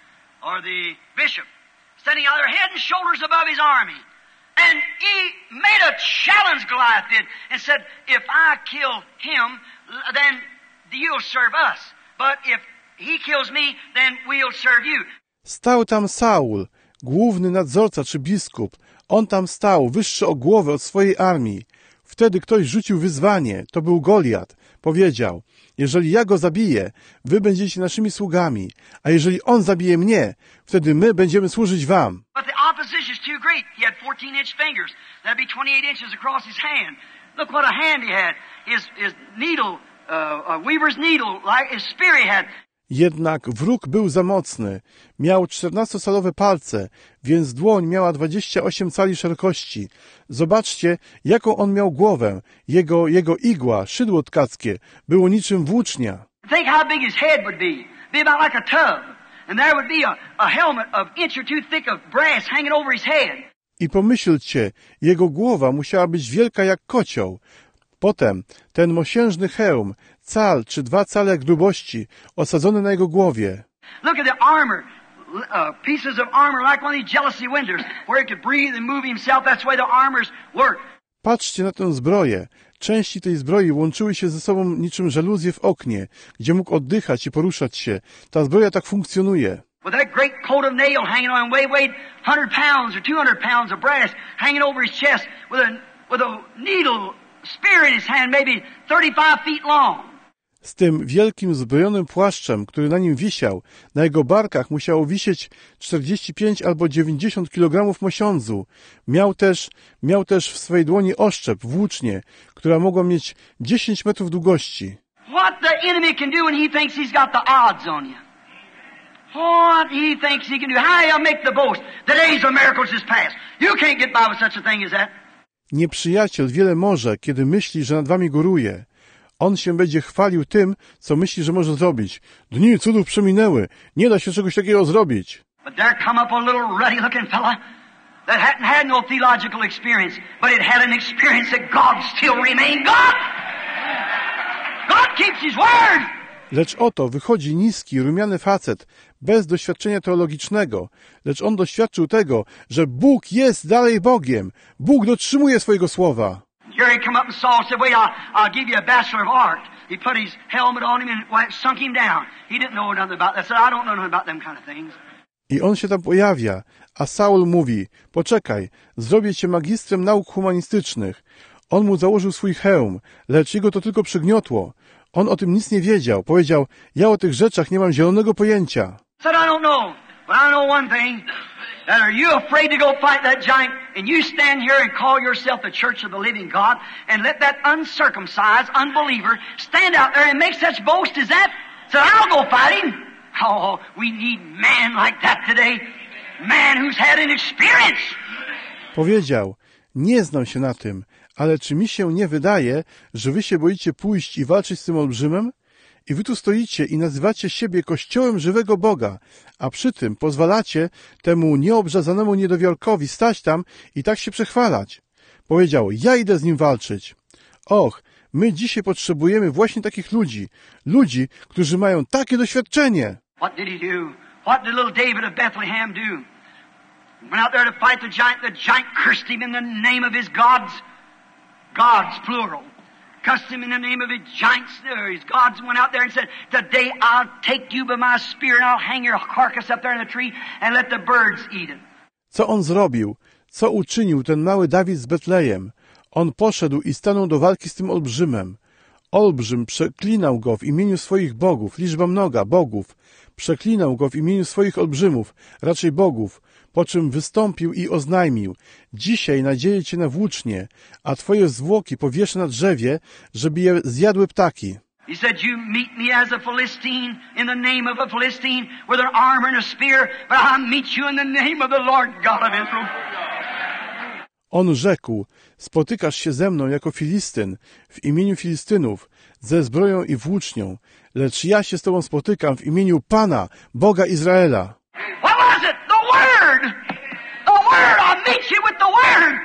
or the bishop, standing out there head and shoulders above his army. And he made a challenge, Goliath did, and said, if I kill him, then you'll serve us. But if he kills me, then we'll serve you. Stał tam Saul, główny nadzorca czy biskup. On tam stał, wyższy o głowę od swojej armii. Wtedy ktoś rzucił wyzwanie, to był Goliat. Powiedział, jeżeli ja go zabiję, wy będziecie naszymi sługami, a jeżeli on zabije mnie, wtedy my będziemy służyć wam. But the opposition's too great. He had 14-inch fingers. That'd be 28 inches across his hand. Look what a hand he had. His needle, a weaver's needle, like his spear he had. Jednak wróg był za mocny. Miał 14-calowe palce, więc dłoń miała 28 cali szerokości. Zobaczcie, jaką on miał głowę. Jego igła, szydło tkackie, było niczym włócznia. Think how big his head would be. Be about like a tub. And there would be a helmet of inch or two thick of brass hanging over his head. I pomyślcie, jego głowa musiała być wielka jak kocioł. Potem ten mosiężny hełm, cal czy 2 cale grubości, osadzony na jego głowie. Look at the armor, pieces of armor like one of these jealousy windows, where he could breathe and move himself. That's the way the armors work. Patrzcie na tę zbroję. Części tej zbroi łączyły się ze sobą niczym żaluzje w oknie, gdzie mógł oddychać i poruszać się. Ta zbroja tak funkcjonuje. With that great coat of nail hanging on, weighed 100 pounds or 200 pounds of brass hanging over his chest, with a needle spear in his hand, maybe 35 feet long. Z tym wielkim zbrojonym płaszczem, który na nim wisiał, na jego barkach musiało wisieć 45 albo 90 kilogramów mosiądzu. Miał też w swej dłoni oszczep, włócznię, która mogła mieć 10 metrów długości. What the enemy can do when he thinks he's got the odds on you. What he thinks he can do. How he'll make the boast. The days of miracles is past. You can't get by with such a thing as that. Nieprzyjaciel wiele może, kiedy myśli, że nad wami góruje. On się będzie chwalił tym, co myśli, że może zrobić. Dni cudów przeminęły. Nie da się czegoś takiego zrobić. But there come up a little ruddy-looking fella that hadn't had no theological experience, but it had an experience that God still remained God. God keeps His word. Lecz oto wychodzi niski, rumiany facet, bez doświadczenia teologicznego. Lecz on doświadczył tego, że Bóg jest dalej Bogiem. Bóg dotrzymuje swojego słowa. Here he come up and Saul said, wait, I'll give you a bachelor of art. He put his helmet on him and sunk him down. He didn't know nothing about that. Said, I don't know nothing about them kind of things. I on się tam pojawia, a Saul mówi, poczekaj, zrobię cię magistrem nauk humanistycznych. On mu założył swój hełm, lecz jego to tylko przygniotło. On o tym nic nie wiedział. Powiedział, ja o tych rzeczach nie mam zielonego pojęcia. Said, I don't know, but I know one thing. That are you afraid to go fight that giant, and you stand here and call yourself the Church of the Living God, and let that uncircumcised unbeliever stand out there and make such boast as that? Said, I'll go fight him. Oh, we need man like that today. Man who's had an experience. Powiedział, nie znam się na tym, ale czy mi się nie wydaje, że wy się boicie pójść i walczyć z tym olbrzymem? I wy tu stoicie i nazywacie siebie Kościołem żywego Boga, a przy tym pozwalacie temu nieobrzezanemu niedowiarkowi stać tam i tak się przechwalać. Powiedział, ja idę z nim walczyć. Och, my dzisiaj potrzebujemy właśnie takich ludzi, którzy mają takie doświadczenie. What did he do? What did little David of Bethlehem do? He went out there to fight the giant. The giant cursed him in the name of his gods. Gods, plural. Cussed him in the name of his giants, his gods, went out there and said, today I'll take you by my spear and I'll hang your carcass up there in the tree and let the birds eat it. Co on zrobił? Co uczynił ten mały Dawid z Betlejem? On poszedł i stanął do walki z tym olbrzymem. Olbrzym przeklinał go w imieniu swoich bogów, liczba mnoga, bogów. Przeklinał go w imieniu swoich olbrzymów, raczej bogów. po czym wystąpił i oznajmił: dzisiaj nadzieję cię na włócznie, a twoje zwłoki powieszę na drzewie, żeby je zjadły ptaki. He said, you meet me as a Philistine in the name of a Philistine with an armor and a spear, but I meet you in the name of the Lord God of Israel. On rzekł: spotykasz się ze mną jako Filistyn w imieniu Filistynów, ze zbroją i włócznią, lecz ja się z tobą spotykam w imieniu Pana, Boga Izraela. What was it? The Word! The Word! I'll meet you with the Word!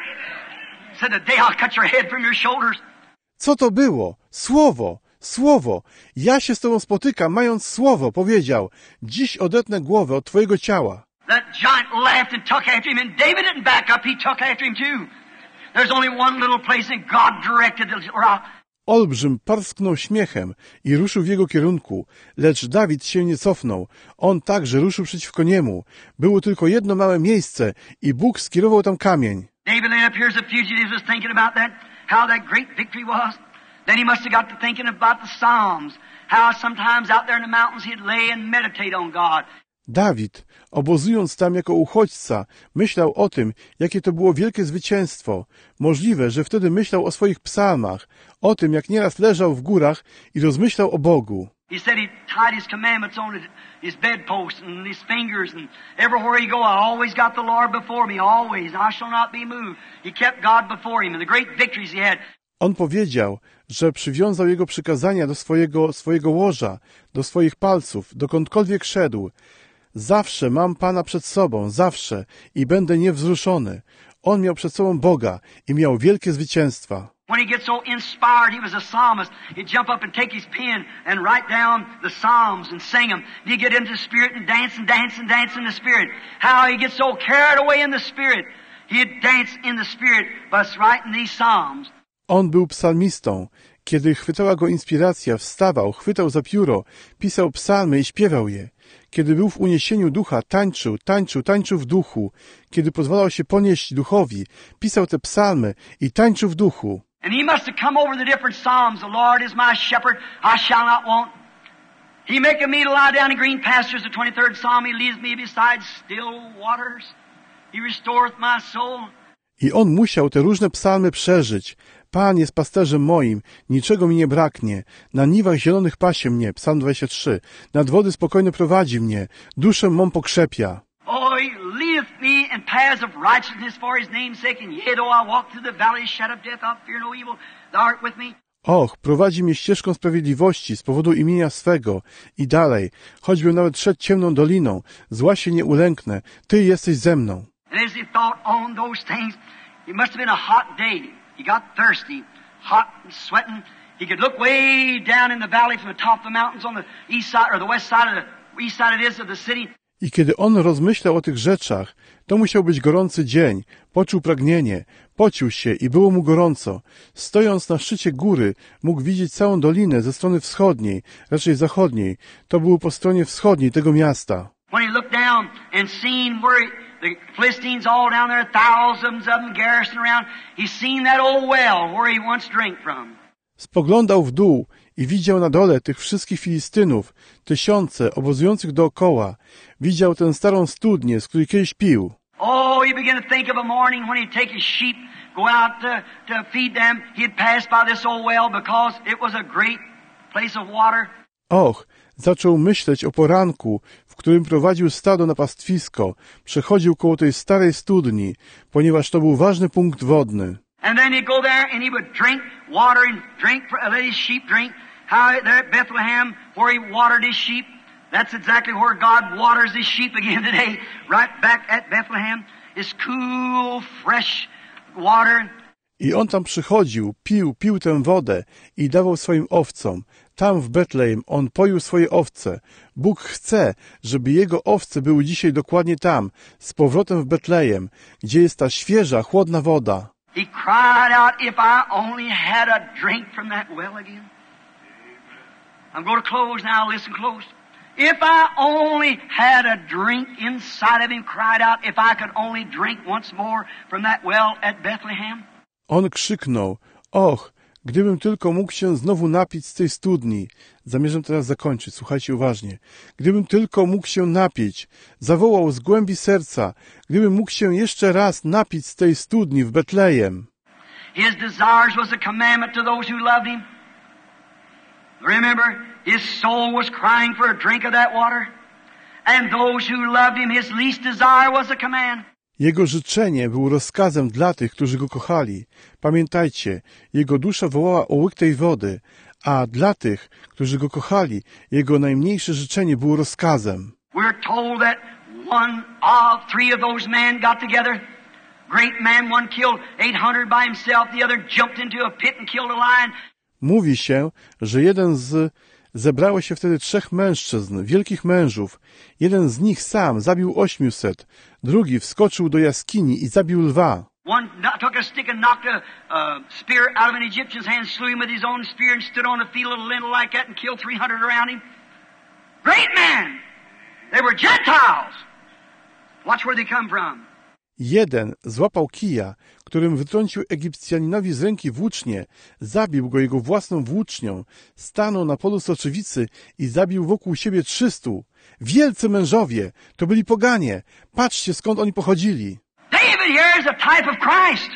Said, today I'll cut your head from your shoulders. Co to było? Słowo! Słowo! Ja się z tobą spotykam, mając słowo, powiedział: dziś odetnę głowę od twojego ciała. That giant laughed and took after him, and David didn't back up, he took after him too. There's only one little place, and God directed the route. Olbrzym parsknął śmiechem i ruszył w jego kierunku, lecz Dawid się nie cofnął. On także ruszył przeciwko niemu. Było tylko jedno małe miejsce i Bóg skierował tam kamień. David lay up here as a fugitive, was thinking about that, how that great victory was. Then he must have got to thinking about the Psalms, how sometimes out there in the mountains he'd lay and meditate on God. Dawid, obozując tam jako uchodźca, myślał o tym, jakie to było wielkie zwycięstwo. Możliwe, że wtedy myślał o swoich psalmach, o tym, jak nieraz leżał w górach i rozmyślał o Bogu. He said he tied his commandments on his bedpost and his fingers, and everywhere he go, I always got the Lord before me, always. I shall not be moved. He kept God before him, and the great victories he had. On powiedział, że przywiązał jego przykazania do swojego łoża, do swoich palców, dokądkolwiek szedł. Zawsze mam Pana przed sobą, zawsze, i będę niewzruszony. On miał przed sobą Boga i miał wielkie zwycięstwa. When he gets so inspired, he was a psalmist. He'd jump up and take his pen and write down the psalms and sing them. He'd get into the spirit and dance and dance and dance in the spirit. How he gets so carried away in the spirit. He'd dance in the spirit by writing these psalms. On był psalmistą. Kiedy chwytała go inspiracja, wstawał, chwytał za pióro, pisał psalmy i śpiewał je. Kiedy był w uniesieniu ducha, tańczył w duchu. Kiedy pozwalał się ponieść duchowi, pisał te psalmy i tańczył w duchu. And he must have come over the different psalms. The Lord is my shepherd, I shall not want. He maketh me to lie down in green pastures, the 23rd Psalm. He leads me beside still waters. He restoreth my soul. I on musiał te różne psalmy przeżyć. Pan jest pasterzem moim, niczego mi nie braknie. Na niwach zielonych pasie mnie, Psalm 23. Nad wody spokojne prowadzi mnie, duszę mą pokrzepia. Oh, he leadeth me in paths of righteousness for his name's sake, and yea, though I walk through the valley of shadow of death, I'll fear no evil. Thou art with me. Och, prowadzi mnie ścieżką sprawiedliwości z powodu imienia swego i dalej. Choćbym nawet szedł ciemną doliną, zła się nie ulęknę, Ty jesteś ze mną. And as he thought on those things, it must have been a hot day. He got thirsty, hot and sweating. He could look way down in the valley from the top of the mountains on the east side, or the west side of the east side it is of the city. I kiedy on rozmyślał o tych rzeczach, to musiał być gorący dzień, poczuł pragnienie, pocił się i było mu gorąco. Stojąc na szczycie góry, mógł widzieć całą dolinę ze strony wschodniej, raczej zachodniej. To było po stronie wschodniej tego miasta. When he looked down and seen where the Philistines all down there, thousands of them garrisoning around, he seen that old well where he once drank from. Spoglądał w dół i widział na dole tych wszystkich Filistynów, tysiące obozujących dookoła. Widział tę starą studnię, z której kiedyś pił. Oh, he began to think of a morning when he'd take his sheep, go out to feed them. He'd pass by this old well because it was a great place of water. Och, zaczął myśleć o poranku, w którym prowadził stado na pastwisko. Przechodził koło tej starej studni, ponieważ to był ważny punkt wodny. And then he'd go there and he would drink water and let his sheep drink. How there at Bethlehem, where he watered his sheep, that's exactly where God waters his sheep again today. Right back at Bethlehem, is cool, fresh water. I on tam przychodził, pił tę wodę i dawał swoim owcom. Tam w Betlejem on poił swoje owce. Bóg chce, żeby jego owce były dzisiaj dokładnie tam, z powrotem w Betlejem, gdzie jest ta świeża, chłodna woda. He cried out, if I only had a drink from that well again. I'm going to close now, listen close. If I only had a drink inside of him, cried out, if I could only drink once more from that well at Bethlehem. On krzyknął, och, Gdybym tylko mógł się znowu napić z tej studni. Zamierzam teraz zakończyć, słuchajcie uważnie. Gdybym tylko mógł się napić, zawołał z głębi serca, gdybym mógł się jeszcze raz napić z tej studni w Betlejem. His desires was a commandment to those who loved him. Remember, his soul was crying for a drink of that water. And those who loved him, his least desire was a command. Jego życzenie było rozkazem dla tych, którzy go kochali. Pamiętajcie, jego dusza wołała o łyk tej wody, a dla tych, którzy go kochali, jego najmniejsze życzenie było rozkazem. We're told that three of those men got together. Great man, one killed 800 by himself, the other jumped into a pit and killed a lion. Mówi się, że zebrało się wtedy 3 mężczyzn, wielkich mężów. Jeden z nich sam zabił 800, drugi wskoczył do jaskini i zabił lwa. One took a stick and knocked a spear out of an Egyptian's hand, slew him with his own spear and stood on a field of lintel like that and killed 300 around him. Great man! They were Gentiles. Watch where they come from. Jeden złapał kija, którym wytrącił Egipcjaninowi z ręki włócznie, zabił go jego własną włócznią, stanął na polu soczewicy i zabił wokół siebie 300. Wielcy mężowie, to byli poganie. Patrzcie, skąd oni pochodzili. David here is a type of Christ.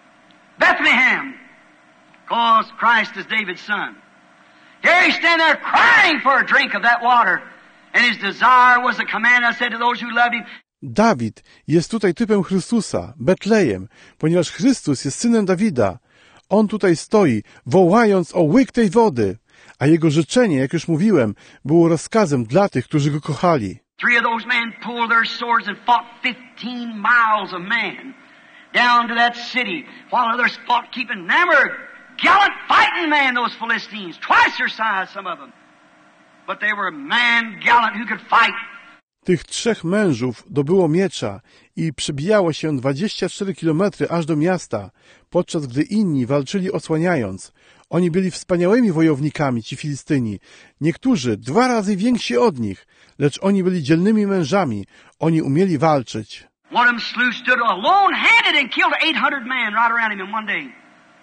Bethlehem. Because Christ is David's son. Here he's standing there crying for a drink of that water. And his desire was a command, I said to those who loved him. Dawid jest tutaj typem Chrystusa, Betlejem, ponieważ Chrystus jest synem Dawida. On tutaj stoi, wołając o łyk tej wody, a jego życzenie, jak już mówiłem, było rozkazem dla tych, którzy go kochali. 3 of those men pulled their swords and fought 15 miles of man down to that city, while others fought keeping hammered. Gallant fighting men, those Philistines, twice their size, some of them. But they were man gallant who could fight. Tych 3 mężów dobyło miecza i przebijało się 24 kilometry aż do miasta, podczas gdy inni walczyli osłaniając. Oni byli wspaniałymi wojownikami, ci Filistyni. Niektórzy 2 razy więksi od nich, lecz oni byli dzielnymi mężami. Oni umieli walczyć. One of them slew stood alone-handed and killed 800 men right around him in one day.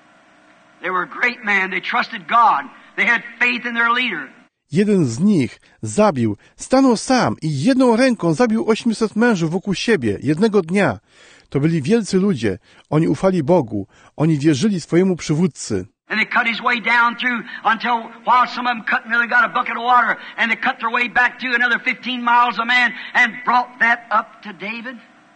They were great men. They trusted God. They had faith in their leader. Jeden z nich stanął sam i jedną ręką zabił 800 mężów wokół siebie jednego dnia. To byli wielcy ludzie. Oni ufali Bogu. Oni wierzyli swojemu przywódcy. And they cut his way down through until while some of them cut and they got a bucket of water and they cut their way back to another 15 miles of man and brought that up to David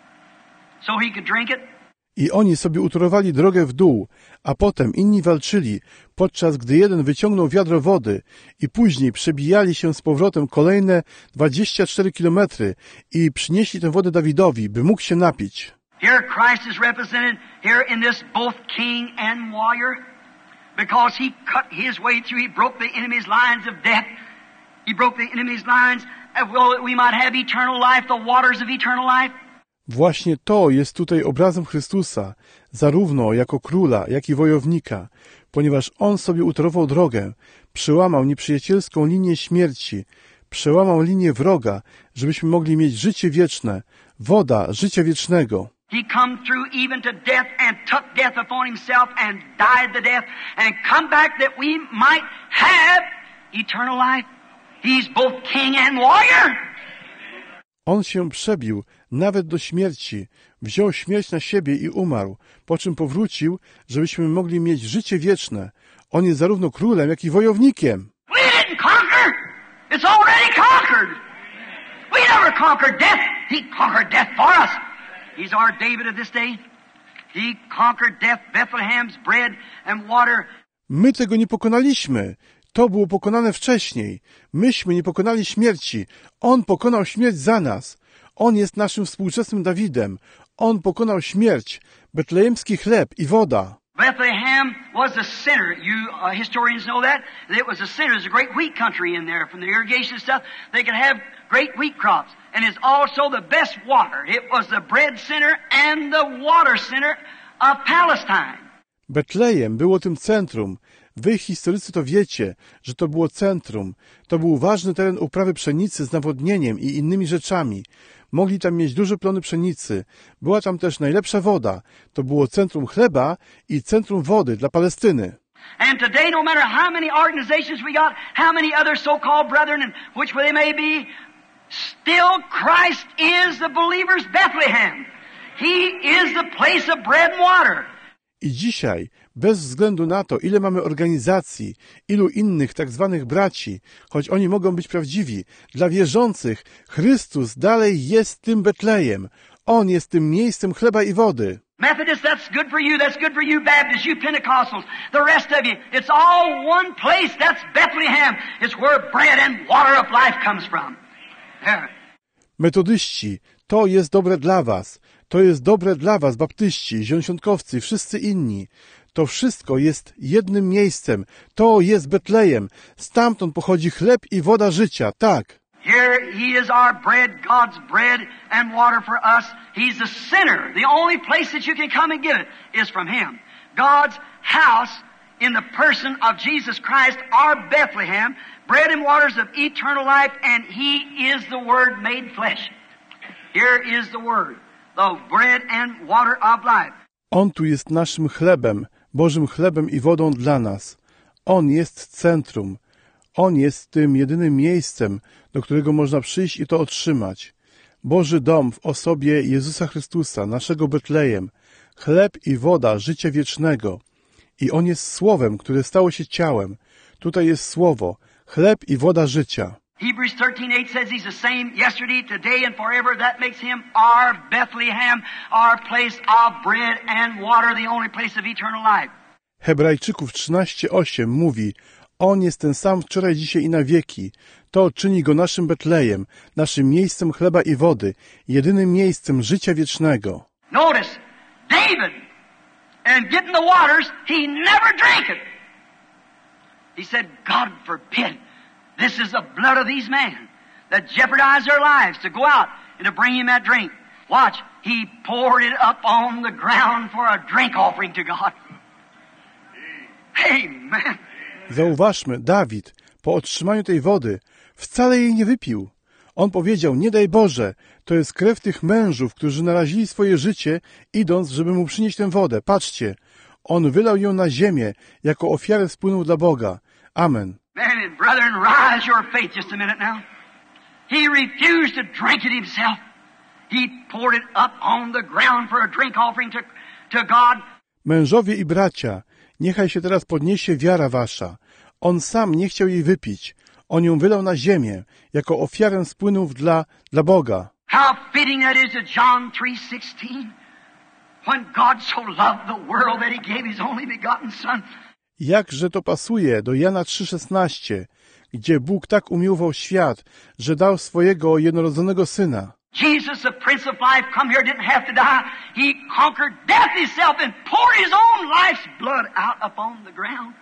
so he could drink it. I oni sobie utorowali drogę w dół, a potem inni walczyli, podczas gdy jeden wyciągnął wiadro wody i później przebijali się z powrotem kolejne 24 kilometry i przynieśli tę wodę Dawidowi, by mógł się napić. Here Christ is represented here in this both king and warrior because he cut his way through, he broke the enemy's lines of death. He broke the enemy's lines that we might have eternal life, the waters of eternal life. Właśnie to jest tutaj obrazem Chrystusa, zarówno jako króla, jak i wojownika, ponieważ On sobie utorował drogę, przełamał nieprzyjacielską linię śmierci, przełamał linię wroga, żebyśmy mogli mieć życie wieczne, woda życia wiecznego. He come through even to death and took death upon himself and died the death and come back that we might have eternal life. He's both king and warrior. On się przebił nawet do śmierci, wziął śmierć na siebie i umarł, po czym powrócił, żebyśmy mogli mieć życie wieczne. On jest zarówno królem, jak i wojownikiem. We didn't conquer. It's already conquered. We never conquered death. He conquered death for us. He's our David of this day. He conquered death, Bethlehem's bread and water. My tego nie pokonaliśmy. To było pokonane wcześniej. Myśmy nie pokonali śmierci. On pokonał śmierć za nas. On jest naszym współczesnym Dawidem. On pokonał śmierć, betlejemski chleb i woda. Bethlehem was the center. You historians know that. It was the center. There's a great wheat country in there. From the irrigation stuff, they could have great wheat crops. And it's also the best water. It was the bread center and the water center of Palestine. Betlejem było tym centrum. Wy, historycy, to wiecie, że to było centrum. To był ważny teren uprawy pszenicy z nawodnieniem i innymi rzeczami. Mogli tam mieć duże plony pszenicy. Była tam też najlepsza woda. To było centrum chleba i centrum wody dla Palestyny. And today, no matter how many organizations we got, how many other so-called brethren, and which they may be, still Christ is the believer's Bethlehem. He is the place of bread and water. I dzisiaj, bez względu na to, ile mamy organizacji, ilu innych tak zwanych braci, choć oni mogą być prawdziwi, dla wierzących Chrystus dalej jest tym Betlejem. On jest tym miejscem chleba i wody. Methodists, that's good for you. That's good for you Baptists, you Pentecostals, the rest of you. It's all one place. That's Bethlehem. It's where bread and water of life comes from. There. Metodyści, to jest dobre dla was. To jest dobre dla was, baptyści, zielonoświątkowcy, wszyscy inni. To wszystko jest jednym miejscem. To jest Betlejem. Stamtąd pochodzi chleb i woda życia. Tak. Here He is our bread, God's bread and water for us. He's the center. The only place that you can come and get it is from Him. God's house in the person of Jesus Christ, our Bethlehem, bread and waters of eternal life, and He is the Word made flesh. Here is the Word, the bread and water of life. On tu jest naszym chlebem, Bożym chlebem i wodą dla nas. On jest centrum. On jest tym jedynym miejscem, do którego można przyjść i to otrzymać. Boży dom w osobie Jezusa Chrystusa, naszego Betlejem, chleb i woda życia wiecznego. I On jest Słowem, które stało się ciałem. Tutaj jest Słowo, chleb i woda życia. Hebrews 13:8 says He's the same yesterday, today and forever. That makes Him our Bethlehem, our place of bread and water, the only place of eternal life. Hebrajczyków 13:8 mówi: On jest ten sam wczoraj, dzisiaj i na wieki. To czyni Go naszym Betlejem, naszym miejscem chleba i wody, jedynym miejscem życia wiecznego. Notice, David, and getting the waters, he never drank it. He said, God forbid, this is the blood of these men that jeopardize their lives to go out and to bring him that drink. Watch, he poured it up on the ground for a drink offering to God. Amen. Zauważmy, Dawid, po otrzymaniu tej wody, wcale jej nie wypił. On powiedział: nie daj Boże, to jest krew tych mężów, którzy narazili swoje życie, idąc, żeby mu przynieść tę wodę. Patrzcie, on wylał ją na ziemię, jako ofiarę wspólną dla Boga. Amen. Man and brethren, rise your faith just a minute now. He refused to drink it himself. He poured it up on the ground for a drink offering to God. Mężowie i bracia, niechaj się teraz podniesie wiara wasza. On sam nie chciał jej wypić. On ją wylał na ziemię, jako ofiarę spłynów dla Boga. How fitting that is to John 3:16. When God so loved the world that He gave His only begotten Son. Jakże to pasuje do Jana 3,16, gdzie Bóg tak umiłował świat, że dał swojego jednorodzonego Syna. Jesus, the Prince of Life, come here, didn't have to die. He conquered death Himself and poured His own life's blood out upon the ground.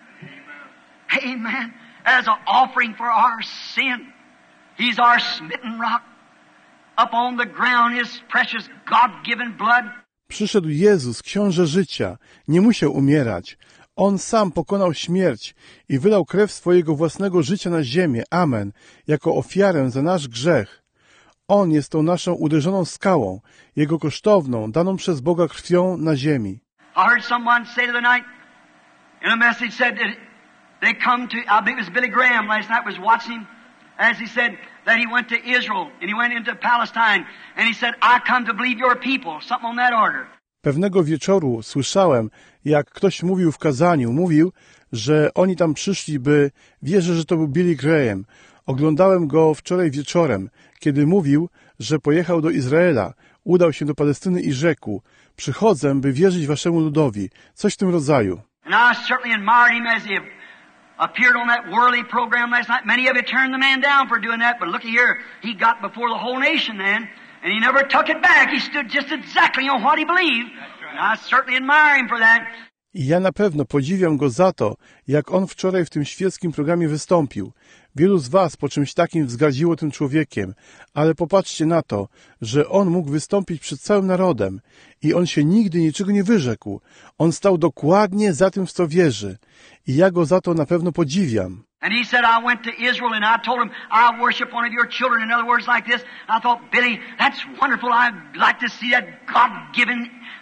Amen. As an offering for our sin. He's our smitten rock. Upon the ground His precious God-given blood. Przyszedł Jezus, książę życia, nie musiał umierać. On sam pokonał śmierć i wylał krew swojego własnego życia na ziemię, amen, jako ofiarę za nasz grzech. On jest tą naszą uderzoną skałą, Jego kosztowną, daną przez Boga krwią na ziemi. I heard someone say the other night, in a message said that they come to, I believe it was Billy Graham last night was watching him, as he said that he went to Israel and he went into Palestine and he said, I come to believe your people, something on that order. Pewnego wieczoru słyszałem, jak ktoś mówił w kazaniu, mówił, że oni tam przyszli, by... Wierzę, że to był Billy Graham. Oglądałem go wczoraj wieczorem, kiedy mówił, że pojechał do Izraela, udał się do Palestyny i rzekł: przychodzę, by wierzyć waszemu ludowi. Coś w tym rodzaju. And I certainly admired him as he appeared on that worldly program last night. Many of you turned the man down for doing that, but looky here, he got before the whole nation then, and he never took it back. He stood just exactly on what he believed. And I certainly admire him for that. I ja na pewno podziwiam go za to, jak on wczoraj w tym świeckim programie wystąpił. Wielu z was po czymś takim wzgardziło tym człowiekiem, ale popatrzcie na to, że on mógł wystąpić przed całym narodem i on się nigdy niczego nie wyrzekł. On stał dokładnie za tym, w co wierzy. I ja go za to na pewno podziwiam. And he said, I went to Israel and I told him, I worship one of your children. In other words like this, I thought, Billy, that's wonderful. I'd like to see that God-given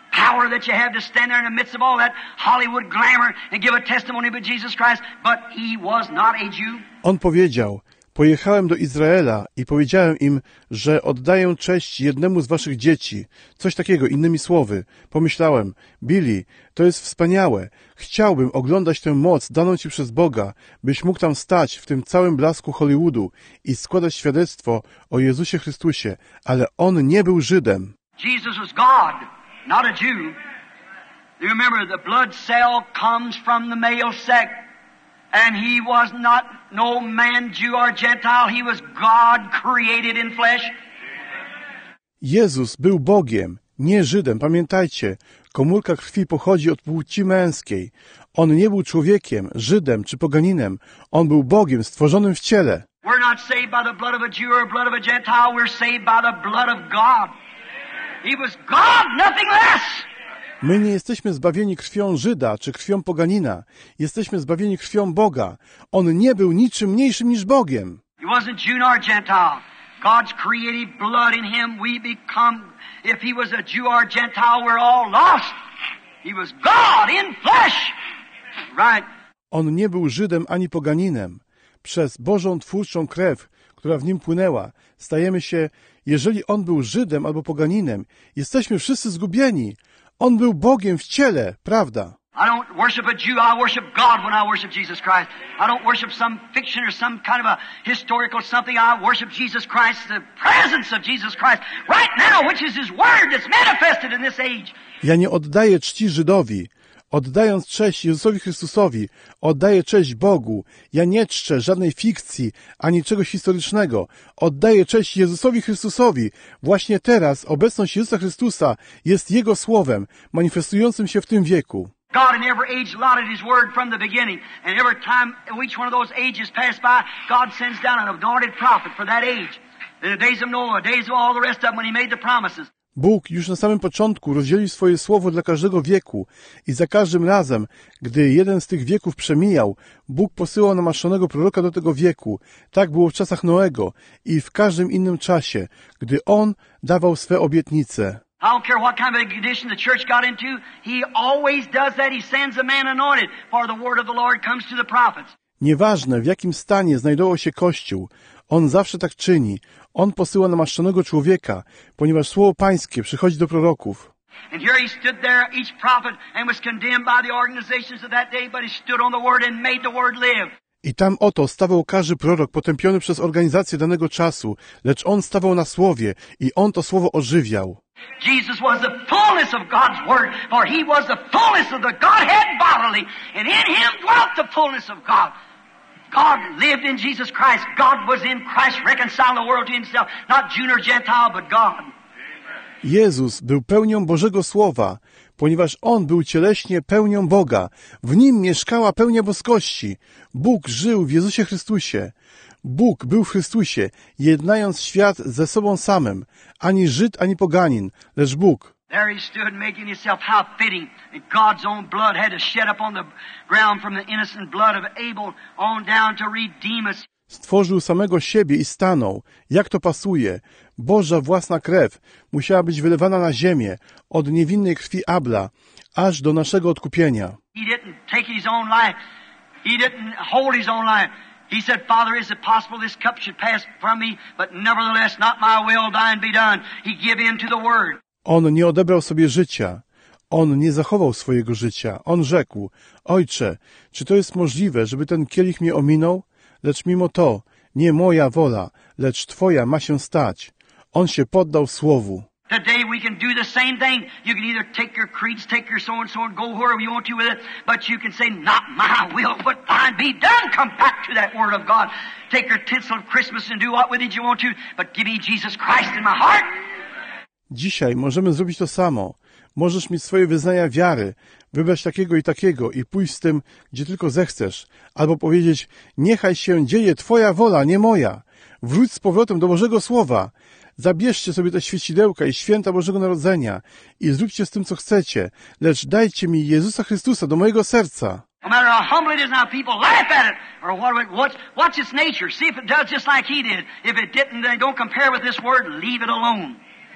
power that you have to stand there in the midst of all that Hollywood glamour and give a testimony about Jesus Christ, but he was not a Jew. On powiedział: pojechałem do Izraela i powiedziałem im, że oddaję cześć jednemu z waszych dzieci. Coś takiego, innymi słowy. Pomyślałem: Billy, to jest wspaniałe. Chciałbym oglądać tę moc daną ci przez Boga, byś mógł tam stać w tym całym blasku Hollywoodu i składać świadectwo o Jezusie Chrystusie, ale on nie był Żydem. Jesus was God, not a Jew. You remember, the blood cell comes from the male sex. And he was not no man, Jew or Gentile. He was God created in flesh. Jezus był Bogiem, nie Żydem. Pamiętajcie, komórka krwi pochodzi od płci męskiej. On nie był człowiekiem, Żydem czy poganinem. On był Bogiem stworzonym w ciele. We're not saved by the blood of a Jew or blood of a Gentile. We're saved by the blood of God. He was God, nothing less. My nie jesteśmy zbawieni krwią Żyda czy krwią poganina. Jesteśmy zbawieni krwią Boga. On nie był niczym mniejszym niż Bogiem. He wasn't Jew nor Gentile. God's created blood in him. We become, if he was a Jew or Gentile, we're all lost. He was God in flesh. Right. On nie był Żydem ani poganinem. Przez Bożą twórczą krew, która w nim płynęła, stajemy się, jeżeli on był Żydem albo poganinem, jesteśmy wszyscy zgubieni. On był Bogiem w ciele, prawda? I don't worship a Jew, I worship God when I worship Jesus Christ. I don't worship some fiction or some kind of a historical something. I worship Jesus Christ, the presence of Jesus Christ, right now, which is His Word that's manifested in this age. Ja nie oddaję czci Żydowi. Oddając cześć Jezusowi Chrystusowi, oddaję cześć Bogu. Ja nie czczę żadnej fikcji, ani czegoś historycznego. Oddaję cześć Jezusowi Chrystusowi. Właśnie teraz obecność Jezusa Chrystusa jest Jego Słowem, manifestującym się w tym wieku. God in every age allotted His Word from the beginning. And every time each one of those ages passed by, God sends down an anointed prophet for that age. In the days of Noah, days of all the rest of them when He made the promises. Bóg już na samym początku rozdzielił swoje słowo dla każdego wieku i za każdym razem, gdy jeden z tych wieków przemijał, Bóg posyłał namaszczonego proroka do tego wieku. Tak było w czasach Noego i w każdym innym czasie, gdy On dawał swe obietnice. I don't care what kind of a condition the church got into, He always does that. He sends a man anointed, for the word of the Lord comes to the prophets. Nieważne, w jakim stanie znajdował się Kościół, On zawsze tak czyni. On posyła namaszczonego człowieka, ponieważ słowo Pańskie przychodzi do proroków. And here he stood there, each prophet, and was condemned by the organizations of that day, but he stood on the word and made the word live. I tam oto stawał każdy prorok potępiony przez organizację danego czasu, lecz on stawał na słowie i on to słowo ożywiał. Jesus was the fullness of God's word, for he was the fullness of the Godhead bodily, and in him dwelt the fullness of God. God lived in Jesus Christ. God was in Christ, reconciling the world to himself. Not Jew nor Gentile, but God. Jezus był pełnią Bożego Słowa, ponieważ On był cieleśnie pełnią Boga. W Nim mieszkała pełnia boskości. Bóg żył w Jezusie Chrystusie. Bóg był w Chrystusie, jednając świat ze sobą samym. Ani Żyd, ani poganin, lecz Bóg. There he stood making himself how fitting that God's own blood had to shed upon the ground from the innocent blood of Abel on down to redeem us. Stworzył samego siebie i stanął. Jak to pasuje? Boża własna krew musiała być wylewana na ziemię od niewinnej krwi Abla, aż do naszego odkupienia. He didn't take his own life. He didn't hold his own life. He said, Father, is it possible this cup should pass from me? But nevertheless, not my will, thine be done. He gave in to the word. On nie odebrał sobie życia. On nie zachował swojego życia. On rzekł: Ojcze, czy to jest możliwe, żeby ten kielich mnie ominął? Lecz mimo to, nie moja wola, lecz Twoja ma się stać. On się poddał słowu. Today we can do the same thing. You can either take your creeds, take your so-and-so and go wherever you want to with it, but you can say, not my will, but thine be done. Come back to that word of God. Take your tinsel of Christmas and do what with it you want to, but give me Jesus Christ in my heart. Dzisiaj możemy zrobić to samo. Możesz mieć swoje wyznania wiary, wybrać takiego i pójść z tym, gdzie tylko zechcesz. Albo powiedzieć: niechaj się dzieje Twoja wola, nie moja. Wróć z powrotem do Bożego Słowa. Zabierzcie sobie te świecidełka i święta Bożego Narodzenia i zróbcie z tym, co chcecie, lecz dajcie mi Jezusa Chrystusa do mojego serca. No matter how humble it is now, people laugh at it. Or watch its nature. See if it does just like he did. If it didn't, then don't compare with this word. Leave it alone.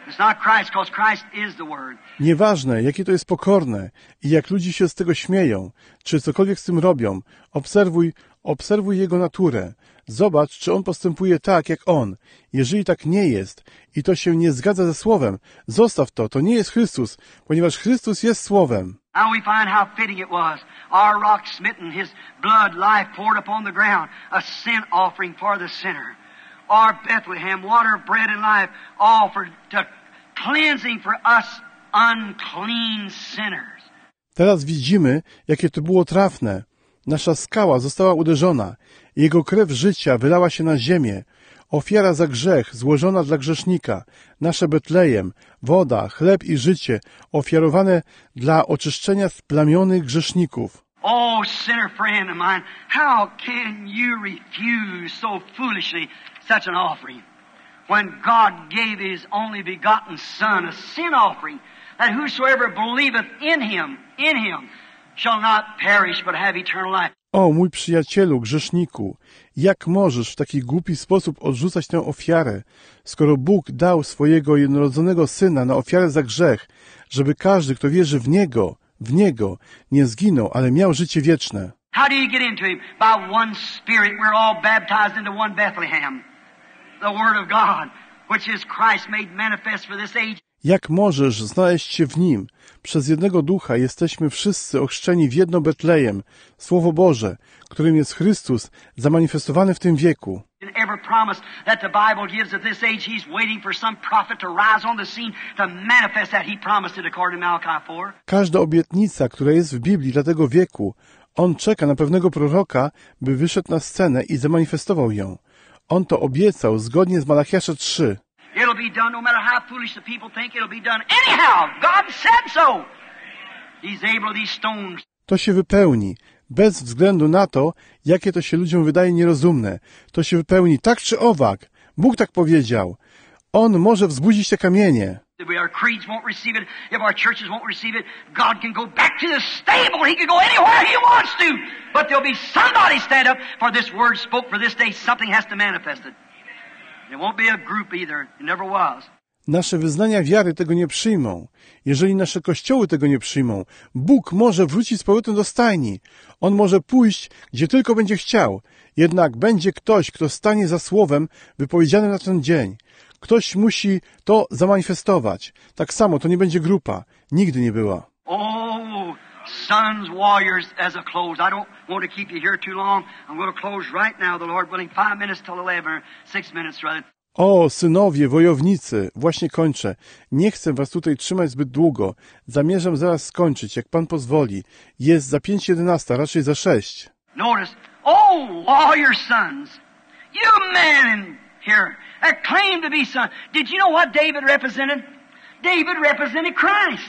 It's not Christ, because Christ is the Word. Nieważne, jakie to jest pokorne i jak ludzie się z tego śmieją, czy cokolwiek z tym robią, obserwuj jego naturę. Zobacz, czy on postępuje tak, jak on. Jeżeli tak nie jest i to się nie zgadza ze Słowem, zostaw to, to nie jest Chrystus, ponieważ Chrystus jest Słowem. Now we find how fitting it was. Our rock smitten, His blood, life poured upon the ground, a sin offering for the sinner. Our Bethlehem, water, bread, and life, offered to cleansing for us unclean sinners. Teraz widzimy, jakie to było trafne. Nasza skała została uderzona. Jego krew życia wylała się na ziemię. Ofiara za grzech złożona dla grzesznika. Nasze Betlejem, woda, chleb i życie ofiarowane dla oczyszczenia splamionych grzeszników. Oh, sinner friend of mine, how can you refuse so foolishly such an offering? When God gave His only begotten Son, a sin offering, that whosoever believeth in Him, shall not perish but have eternal life. O, mój przyjacielu, grzeszniku, jak możesz w taki głupi sposób odrzucać tę ofiarę, skoro Bóg dał swojego jednorodzonego Syna na ofiarę za grzech, żeby każdy, kto wierzy w Niego, nie zginął, ale miał życie wieczne. How do you get into Him? By one Spirit we're all baptized into one Bethlehem. The Word of God, which is Christ made manifest for this age. Jak możesz znaleźć się w Nim? Przez jednego Ducha jesteśmy wszyscy ochrzczeni w jedno Betlejem, Słowo Boże, którym jest Chrystus, zamanifestowany w tym wieku. Każda obietnica, która jest w Biblii dla tego wieku, On czeka na pewnego proroka, by wyszedł na scenę i zamanifestował ją. On to obiecał zgodnie z Malachiasza 3. It'll be done no matter how foolish the people think, it'll be done anyhow. God said so. He's able these stones. To się wypełni, bez względu na to, jakie to się ludziom wydaje nierozumne. To się wypełni tak czy owak. Bóg tak powiedział. On może wzbudzić te kamienie. If our creeds won't receive it, if our churches won't receive it, God can go back to the stable. He can go anywhere He wants to. But there'll be somebody stand up, for this word spoke for this day. Something has to manifest it. It won't be a group either. It never was. Nasze wyznania wiary tego nie przyjmą. Jeżeli nasze kościoły tego nie przyjmą, Bóg może wrócić z powrotem do stajni. On może pójść, gdzie tylko będzie chciał. Jednak będzie ktoś, kto stanie za słowem wypowiedzianym na ten dzień. Ktoś musi to zamanifestować. Tak samo to nie będzie grupa. Nigdy nie była. Oh, sons, warriors, as a close. I don't want to keep you here too long. I'm going to close right now, the Lord willing, 5 minutes till 11, or 6 minutes rather. O, synowie, wojownicy, właśnie kończę. Nie chcę was tutaj trzymać zbyt długo. Zamierzam zaraz skończyć, jak Pan pozwoli. Jest za 5:11, raczej za 6. Notice, oh, warrior sons, you men here that claim to be sons. Did you know what David represented? David represented Christ.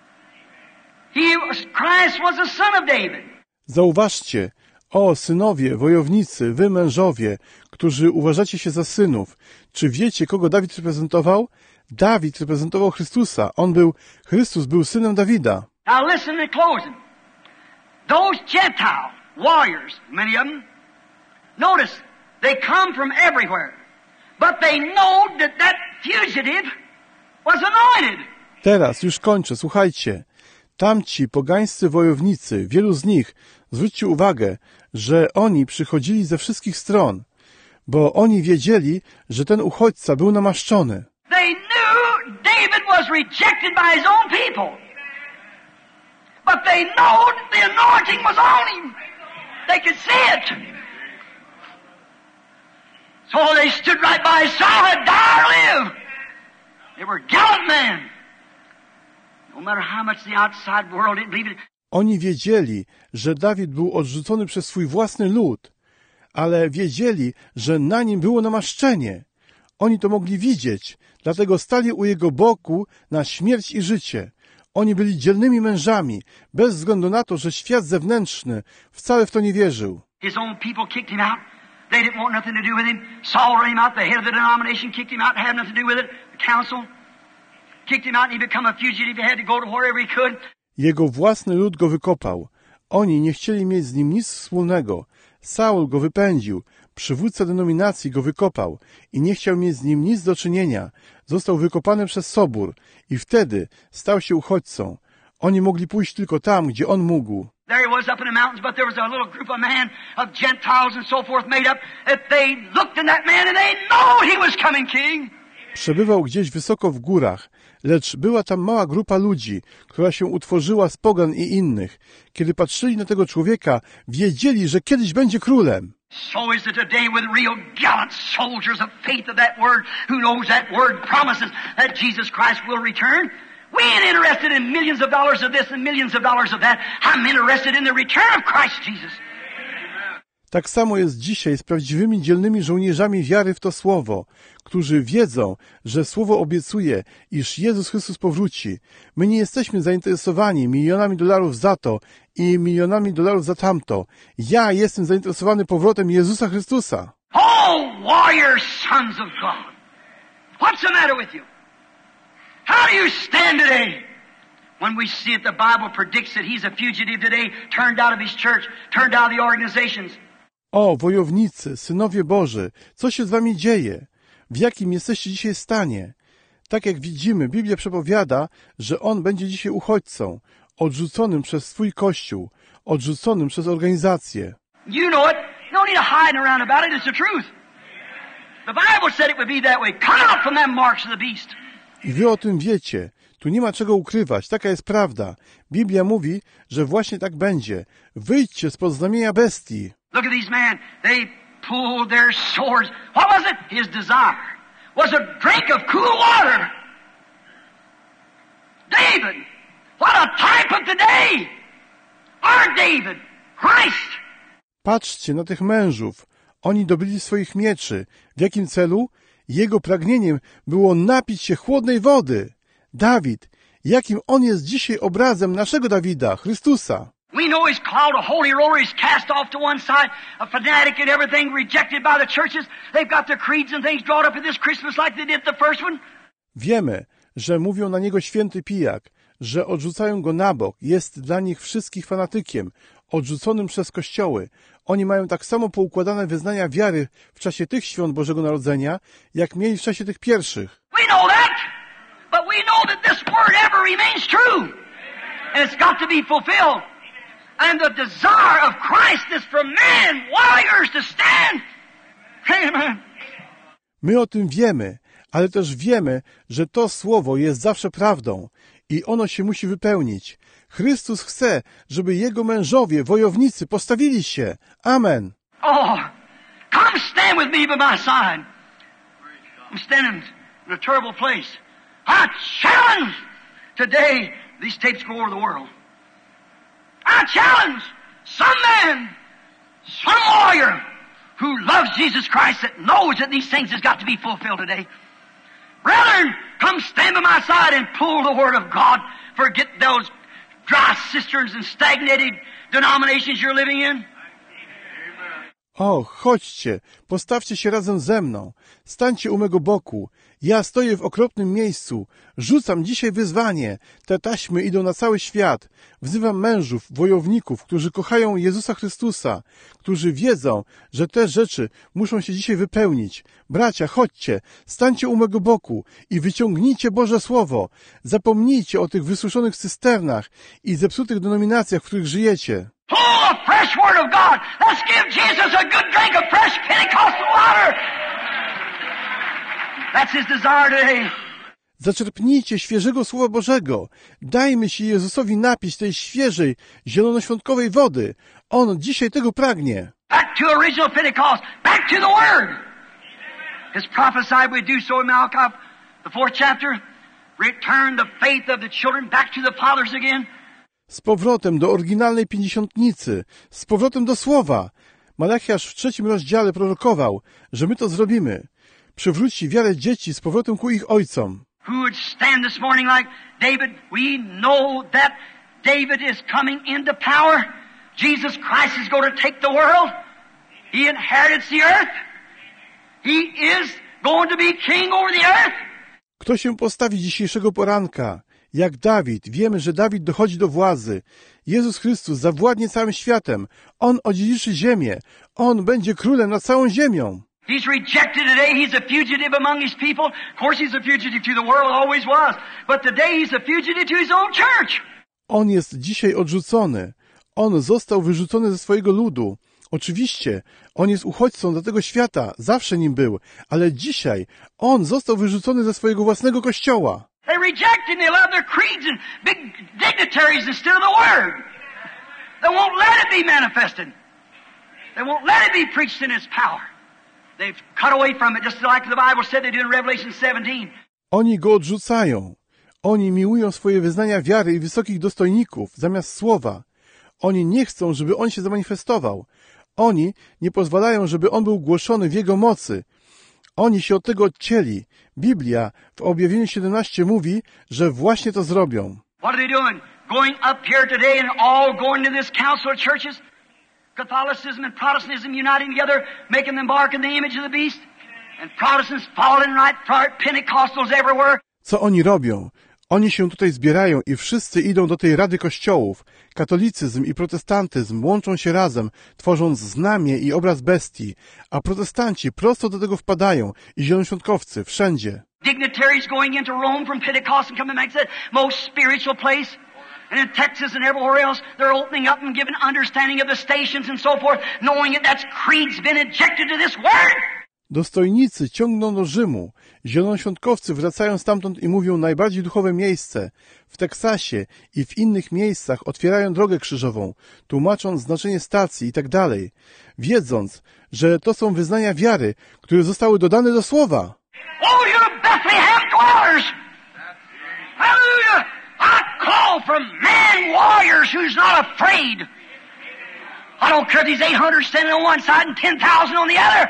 Christ was the son of David. Zauważcie, o, synowie, wojownicy, wy mężowie, którzy uważacie się za synów. Czy wiecie, kogo Dawid reprezentował? Dawid reprezentował Chrystusa. Chrystus był synem Dawida. Now listen in closing. Those Gentile warriors, many of them, notice, they come from everywhere. But they know that fugitive was anointed. Teraz już kończę, słuchajcie. Tamci pogańscy wojownicy, wielu z nich, zwróćcie uwagę, że oni przychodzili ze wszystkich stron, bo oni wiedzieli, że ten uchodźca był namaszczony. They knew David was rejected by his own people. But they know the anointing was on him. They could see it. So they stood right by his side, die or live. They were gallant men. No matter how much the outside world didn't believe it. Oni wiedzieli, że Dawid był odrzucony przez swój własny lud, ale wiedzieli, że na nim było namaszczenie. Oni to mogli widzieć, dlatego stali u jego boku na śmierć i życie. Oni byli dzielnymi mężami, bez względu na to, że świat zewnętrzny wcale w to nie wierzył. His own people kicked him out. They didn't want nothing to do with him. Saul ran him out. The head of the denomination kicked him out. Had nothing to do with it. The council kicked him out and he became a fugitive. He had to go to wherever he could. Jego własny lud go wykopał. Oni nie chcieli mieć z nim nic wspólnego. Saul go wypędził, przywódca denominacji go wykopał i nie chciał mieć z nim nic do czynienia. Został wykopany przez Sobór i wtedy stał się uchodźcą. Oni mogli pójść tylko tam, gdzie on mógł. There he was up in the mountains, but there was a little group of men, of Gentiles and so forth, made up, that they looked at that man and they know he was coming king. Przebywał gdzieś wysoko w górach, lecz była tam mała grupa ludzi, która się utworzyła z pogan i innych. Kiedy patrzyli na tego człowieka, wiedzieli, że kiedyś będzie królem. So is it today with real gallant soldiers of faith of that word, who knows that word promises that Jesus Christ will return. We ain't interested in millions of dollars of this and millions of dollars of that. I'm interested in the return of Christ Jesus. Tak samo jest dzisiaj z prawdziwymi dzielnymi żołnierzami wiary w to Słowo, którzy wiedzą, że Słowo obiecuje, iż Jezus Chrystus powróci. My nie jesteśmy zainteresowani milionami dolarów za to i milionami dolarów za tamto. Ja jestem zainteresowany powrotem Jezusa Chrystusa. Oh, warrior sons of God! What's the matter with you? How do you stand today? When we see it, the Bible predicts that he's a fugitive today, turned out of his church, turned out of the organizations. O, wojownicy, synowie Boży, co się z wami dzieje? W jakim jesteście dzisiaj stanie? Tak jak widzimy, Biblia przepowiada, że on będzie dzisiaj uchodźcą, odrzuconym przez swój Kościół, odrzuconym przez organizację. You know it. You don't need to hide around about it. It's the truth. The Bible said it would be that way. Come out from them marks of the beast. I wy o tym wiecie. Tu nie ma czego ukrywać. Taka jest prawda. Biblia mówi, że właśnie tak będzie. Wyjdźcie spod znamienia bestii. Look at these men. They pulled their swords. What was it? His desire was a drink of cool water. David. What a type of today. Our David. Christ. Patrzcie na tych mężów. Oni dobyli swoich mieczy. W jakim celu? Jego pragnieniem było napić się chłodnej wody. Dawid. Jakim on jest dzisiaj obrazem naszego Dawida, Chrystusa. We know he's called a holy roller. He's cast off to one side, a fanatic and everything, rejected by the churches. They've got their creeds and things drawn up at this Christmas like they did the first one. Wiemy, że mówią na niego święty pijak, że odrzucają go na bok. Jest dla nich wszystkich fanatykiem, odrzuconym przez kościoły. Oni mają tak samo poukładane wyznania wiary w czasie tych świąt Bożego Narodzenia, jak mieli w czasie tych pierwszych. We know that, but we know that this word ever remains true. And it's got to be fulfilled. And the desire of Christ is for men, warriors, to stand. Amen. My o tym wiemy, ale też wiemy, że to słowo jest zawsze prawdą i ono się musi wypełnić. Chrystus chce, żeby Jego mężowie, wojownicy postawili się. Amen. Oh, come stand with me by my side. I'm standing in a terrible place. I challenge today, these tapes go over the world. I challenge some man, some warrior who loves Jesus Christ, that knows that these things has got to be fulfilled today. Brethren, come stand by my side and pull the Word of God. Forget those dry cisterns and stagnated denominations you're living in. O, chodźcie, postawcie się razem ze mną, stańcie u mego boku. Ja stoję w okropnym miejscu, rzucam dzisiaj wyzwanie. Te taśmy idą na cały świat. Wzywam mężów, wojowników, którzy kochają Jezusa Chrystusa, którzy wiedzą, że te rzeczy muszą się dzisiaj wypełnić. Bracia, chodźcie, stańcie u mego boku i wyciągnijcie Boże Słowo. Zapomnijcie o tych wysuszonych cysternach i zepsutych denominacjach, w których żyjecie. Pull the fresh Word of God. Let's give Jesus a good drink of fresh Pentecostal water. That's His desire today. Zaczerpnijcie świeżego Słowa Bożego. Dajmy się Jezusowi napić tej świeżej, zielonoświątkowej wody. On dzisiaj tego pragnie. Back to original Pentecost. Back to the Word. As prophesied we do so in Malachi, the 4th chapter. Return the faith of the children back to the fathers again. Z powrotem do oryginalnej pięćdziesiątnicy, z powrotem do Słowa. Malachiasz w 3. rozdziale prorokował, że my to zrobimy. Przywróci wiarę dzieci z powrotem ku ich ojcom. Who would stand this morning like David? We know that David is coming into power. Jesus Christ is going to take the world. He inherits the earth. He is going to be king over the earth. Kto się postawi dzisiejszego poranka? Jak Dawid. Wiemy, że Dawid dochodzi do władzy. Jezus Chrystus zawładnie całym światem. On odziedziczy ziemię. On będzie królem nad całą ziemią. He's rejected today. He's a fugitive among his people. Of course he's a fugitive to the world, always was. But today he's a fugitive to his own church. On jest dzisiaj odrzucony. On został wyrzucony ze swojego ludu. Oczywiście, on jest uchodźcą do tego świata, zawsze nim był, ale dzisiaj on został wyrzucony ze swojego własnego kościoła. They reject him. They love their creeds and big dignitaries instead of the Word. They won't let it be manifested. They won't let it be preached in its power. They've cut away from it, just like the Bible said they do in Revelation 17. Oni go odrzucają. Oni miłują swoje wyznania wiary i wysokich dostojników zamiast słowa. Oni nie chcą, żeby on się zamanifestował. Oni nie pozwalają, żeby on był głoszony w jego mocy. Oni się od tego odcięli. Biblia w Objawieniu 17 mówi, że właśnie to zrobią. What are they doing? Going up here today and all going to this council of churches? Catholicism and Protestantism uniting together, making them bark in the image of the beast? And Protestants falling right for it, Pentecostals everywhere. Co oni robią? Oni się tutaj zbierają i wszyscy idą do tej Rady Kościołów. Katolicyzm i protestantyzm łączą się razem, tworząc znamię i obraz bestii, a protestanci prosto do tego wpadają i zielonoświątkowcy wszędzie. Dignitaries going into Rome from Pentecost and coming back to that most spiritual place. And in Texas and everywhere else, they're opening up and giving understanding of the stations and so forth, knowing that that's creed's been injected to this word. Dostojnicy ciągną do Rzymu. Zielonoświątkowcy wracają stamtąd i mówią najbardziej duchowe miejsce. W Teksasie i w innych miejscach otwierają drogę krzyżową, tłumacząc znaczenie stacji i tak dalej, wiedząc, że to są wyznania wiary, które zostały dodane do słowa. Oh, you Bethlehem dwellers! Hallelujah! I call from man warriors who's not afraid. I don't care if these 800 standing on one side and 10,000 on the other.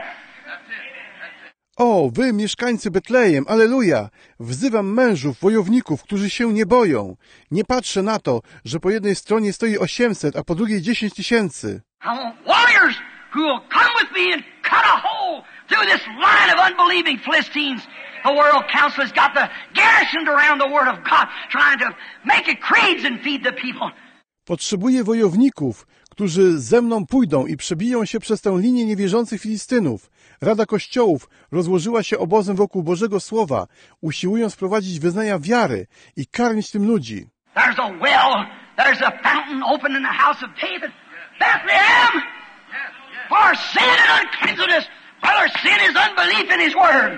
O, wy, mieszkańcy Betlejem, alleluja! Wzywam mężów, wojowników, którzy się nie boją. Nie patrzę na to, że po jednej stronie stoi 800, a po drugiej 10 000. I want warriors who will come with me and cut a hole through this line of unbelieving Philistines. The World Council has got the garrisoned around the Word of God, trying to make it creeds and feed the people. Potrzebuję wojowników, którzy ze mną pójdą i przebiją się przez tę linię niewierzących Filistynów. Rada Kościołów rozłożyła się obozem wokół Bożego Słowa, usiłując prowadzić wyznania wiary i karmić tym ludzi. There's a well, there's a fountain open in the house of David. Bethlehem! For sin and uncleanness, brother, sin is unbelief in His Word.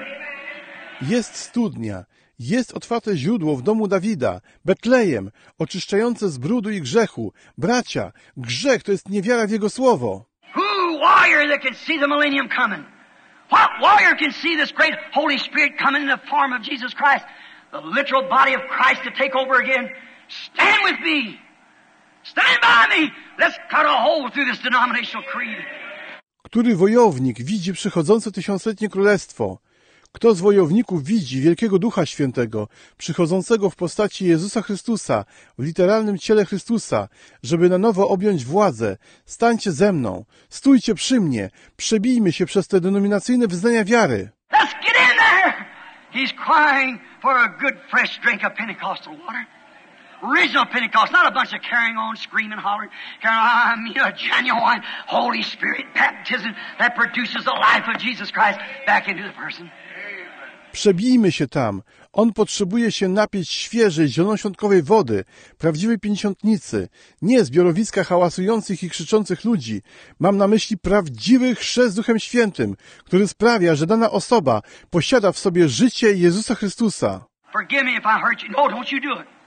Jest studnia, jest otwarte źródło w domu Dawida, Betlejem, oczyszczające z brudu i grzechu. Bracia, grzech to jest niewiara w Jego Słowo. Who warrior that can see the millennium coming? What warrior can see this great Holy Spirit coming in the form of Jesus Christ? The literal body of Christ to take over again? Stand with me. Stand by me. Let's cut a hole through this denominational creed. Który wojownik widzi przychodzące tysiącletnie królestwo? Kto z wojowników widzi wielkiego Ducha Świętego, przychodzącego w postaci Jezusa Chrystusa, w literalnym ciele Chrystusa, żeby na nowo objąć władzę? Stańcie ze mną, stójcie przy mnie, przebijmy się przez te denominacyjne wyznania wiary. Let's get in there. He's crying for a good fresh drink of Pentecostal water. Original Pentecost, not a bunch of carrying on, screaming, hollering. I mean a genuine Holy Spirit baptism that produces the life of Jesus Christ back into the person. Przebijmy się tam. On potrzebuje się napić świeżej, zielonoświątkowej wody, prawdziwej pięćdziesiątnicy, nie zbiorowiska hałasujących i krzyczących ludzi. Mam na myśli prawdziwy chrzest Duchem Świętym, który sprawia, że dana osoba posiada w sobie życie Jezusa Chrystusa. Forgive me if I hurt you. No, don't you do it.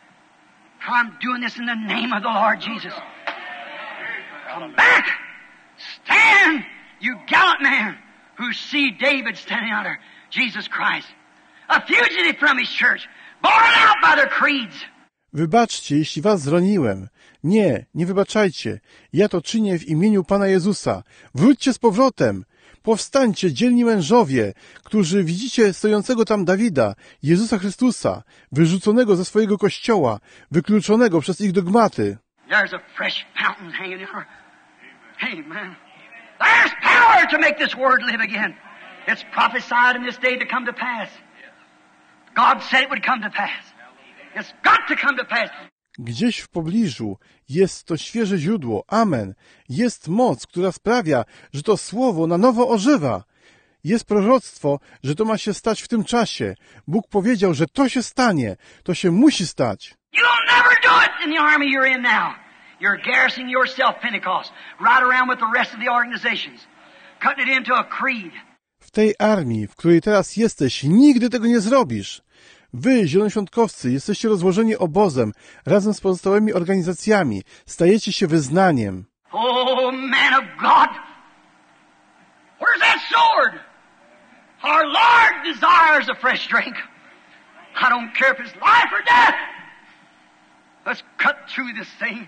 I'm doing this in the name of the Lord Jesus. Come back. Stand, you gallant man who see David standing under Jesus Christ, a fugitive from his church, born out by their creeds. Wybaczcie, jeśli was zraniłem. Nie wybaczajcie. Ja to czynię w imieniu Pana Jezusa. Wróćcie z powrotem. Powstańcie, dzielni mężowie, którzy widzicie stojącego tam Dawida, Jezusa Chrystusa, wyrzuconego ze swojego kościoła, wykluczonego przez ich dogmaty. There's a fresh fountain hanging there. Amen. There's power to make this word live again. It's prophesied in this day to come to pass. God said it would come to pass. It's got to come to pass. Gdzieś w pobliżu jest to świeże źródło. Amen. Jest moc, która sprawia, że to słowo na nowo ożywa. Jest proroctwo, że to ma się stać w tym czasie. Bóg powiedział, że to się stanie. To się musi stać. You'll never do it in the army you're in now. You're garrisoning yourself, Pentecost, right around with the rest of the organizations, cutting it into a creed. W tej armii, w której teraz jesteś, nigdy tego nie zrobisz. Wy, zielonoświątkowcy, jesteście rozłożeni obozem razem z pozostałymi organizacjami. Stajecie się wyznaniem. Oh, man of God! Where's that sword? Our Lord desires a fresh drink. I don't care if it's life or death. Let's cut through this thing.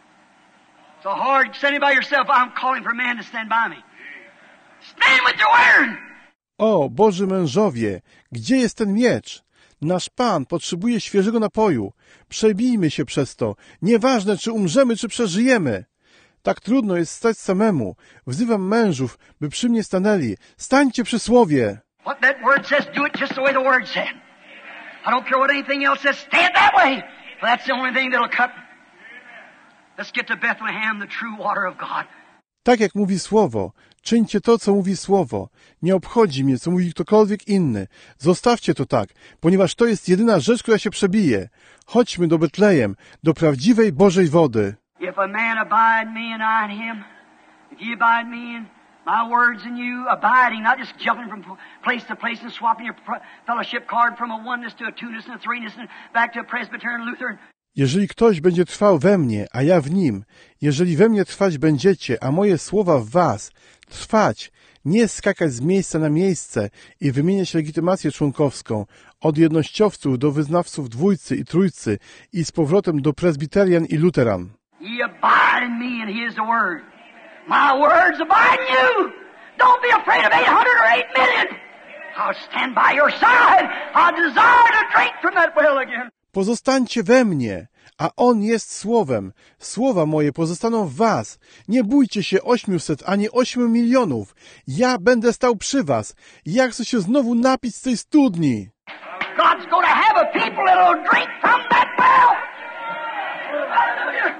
So hard, standing by yourself, I'm calling for man to stand by me. Stand with your word! O, Boży mężowie, gdzie jest ten miecz? Nasz Pan potrzebuje świeżego napoju. Przebijmy się przez to. Nieważne, czy umrzemy, czy przeżyjemy. Tak trudno jest stać samemu. Wzywam mężów, by przy mnie stanęli. Stańcie przy słowie. What that word says, do it just the way the word said. I don't care what anything else says, stay it that way. For that's the only thing that'll cut. Let's get to Bethlehem, the true water of God. Tak jak mówi słowo. Czyńcie to, co mówi słowo. Nie obchodzi mnie, co mówi ktokolwiek inny. Zostawcie to tak, ponieważ to jest jedyna rzecz, która się przebije. Chodźmy do Betlejem, do prawdziwej Bożej wody. If a man abide in me and I in him, if you abide in me and my words in you, abiding, not just jumping from place to place and swapping your fellowship card from a oneness to a two-ness and a three-ness and back to a Presbyterian Lutheran. Jeżeli ktoś będzie trwał we mnie, a ja w nim, jeżeli we mnie trwać będziecie, a moje słowa w was, trwać, nie skakać z miejsca na miejsce i wymieniać legitymację członkowską od jednościowców do wyznawców dwójcy i trójcy i z powrotem do prezbiterian i luteran. Ye abide in me and His word. My words abide in you. Don't be afraid of 800 or 8 million. I'll stand by your side. I desire to drink from that well again. Pozostańcie we mnie, a On jest słowem. Słowa moje pozostaną w was. Nie bójcie się 800 ani 8 milionów. Ja będę stał przy was. Ja chcę się znowu napić z tej studni. God's going to have a people that'll drink from that well. Hallelujah.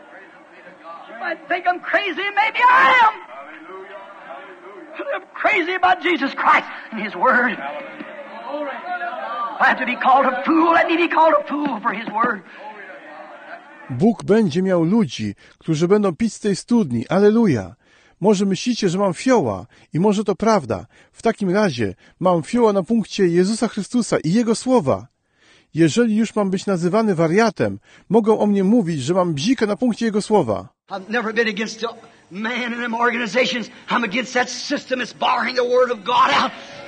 You might think I'm crazy, and maybe I am. But I'm crazy about Jesus Christ and His Word. If I have to be called a fool, let me be called a fool for His Word. Bóg będzie miał ludzi, którzy będą pić z tej studni. Alleluja. Może myślicie, że mam fioła i może to prawda. W takim razie mam fioła na punkcie Jezusa Chrystusa i Jego słowa. Jeżeli już mam być nazywany wariatem, mogą o mnie mówić, że mam bzikę na punkcie Jego słowa. I've never been against the man in them organizations. I'm against that system that's barring the Word of God out.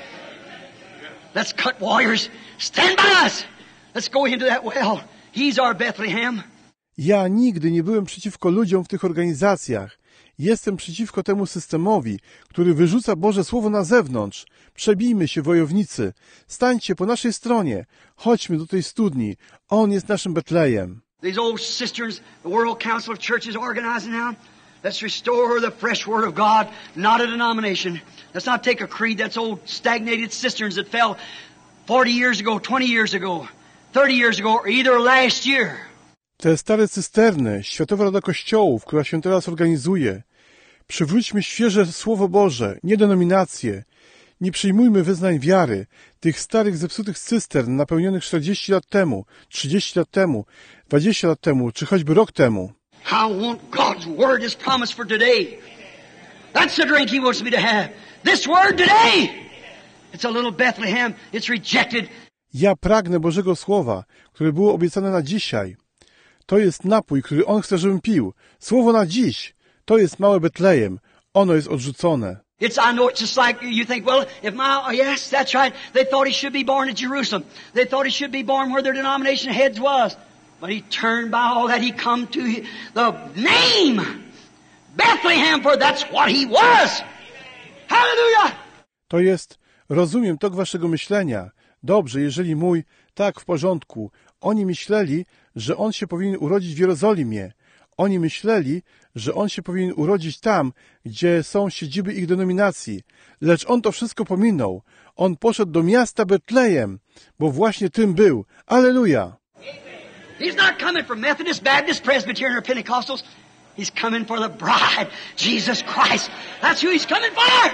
Let's cut warriors. Stand by us. Let's go into that well. He's our Bethlehem. Ja nigdy nie byłem przeciwko ludziom w tych organizacjach. Jestem przeciwko temu systemowi, który wyrzuca Boże Słowo na zewnątrz. Przebijmy się, wojownicy. Stańcie po naszej stronie. Chodźmy do tej studni. On jest naszym Betlejem. These old cisterns, the World Council of Churches organizing now. Let's restore the fresh Word of God, not a denomination. Let's not take a creed that's old stagnated cisterns that fell 40 years ago, 20 years ago, 30 years ago, or either last year. Te stare cysterny, Światowa Rada Kościołów, która się teraz organizuje. Przywróćmy świeże Słowo Boże, nie denominacje. Nie przyjmujmy wyznań wiary, tych starych, zepsutych cystern napełnionych 40 lat temu, 30 lat temu, 20 lat temu, czy choćby rok temu. I want God's Word as promised for today. That's the drink He wants me to have. This Word today. It's a little Bethlehem. It's rejected. Ja pragnę Bożego Słowa, które było obiecane na dzisiaj. To jest napój, który On chce, żebym pił. Słowo na dziś. To jest małe Betlejem. Ono jest odrzucone. I know it's just like you think, well, yes, that's right. They thought He should be born at Jerusalem. They thought He should be born where their denomination heads was. But He turned by all that. He come to the name Bethlehem, for that's what He was. Hallelujah! To jest, rozumiem tok waszego myślenia. Dobrze, jeżeli mój, tak, w porządku. Oni myśleli, że On się powinien urodzić w Jerozolimie. Oni myśleli, że On się powinien urodzić tam, gdzie są siedziby ich denominacji. Lecz On to wszystko pominął. On poszedł do miasta Betlejem, bo właśnie tym był. Alleluja! He's not coming for Methodist, Baptist, Presbyterian, or Pentecostals. He's coming for the bride, Jesus Christ. That's who He's coming for.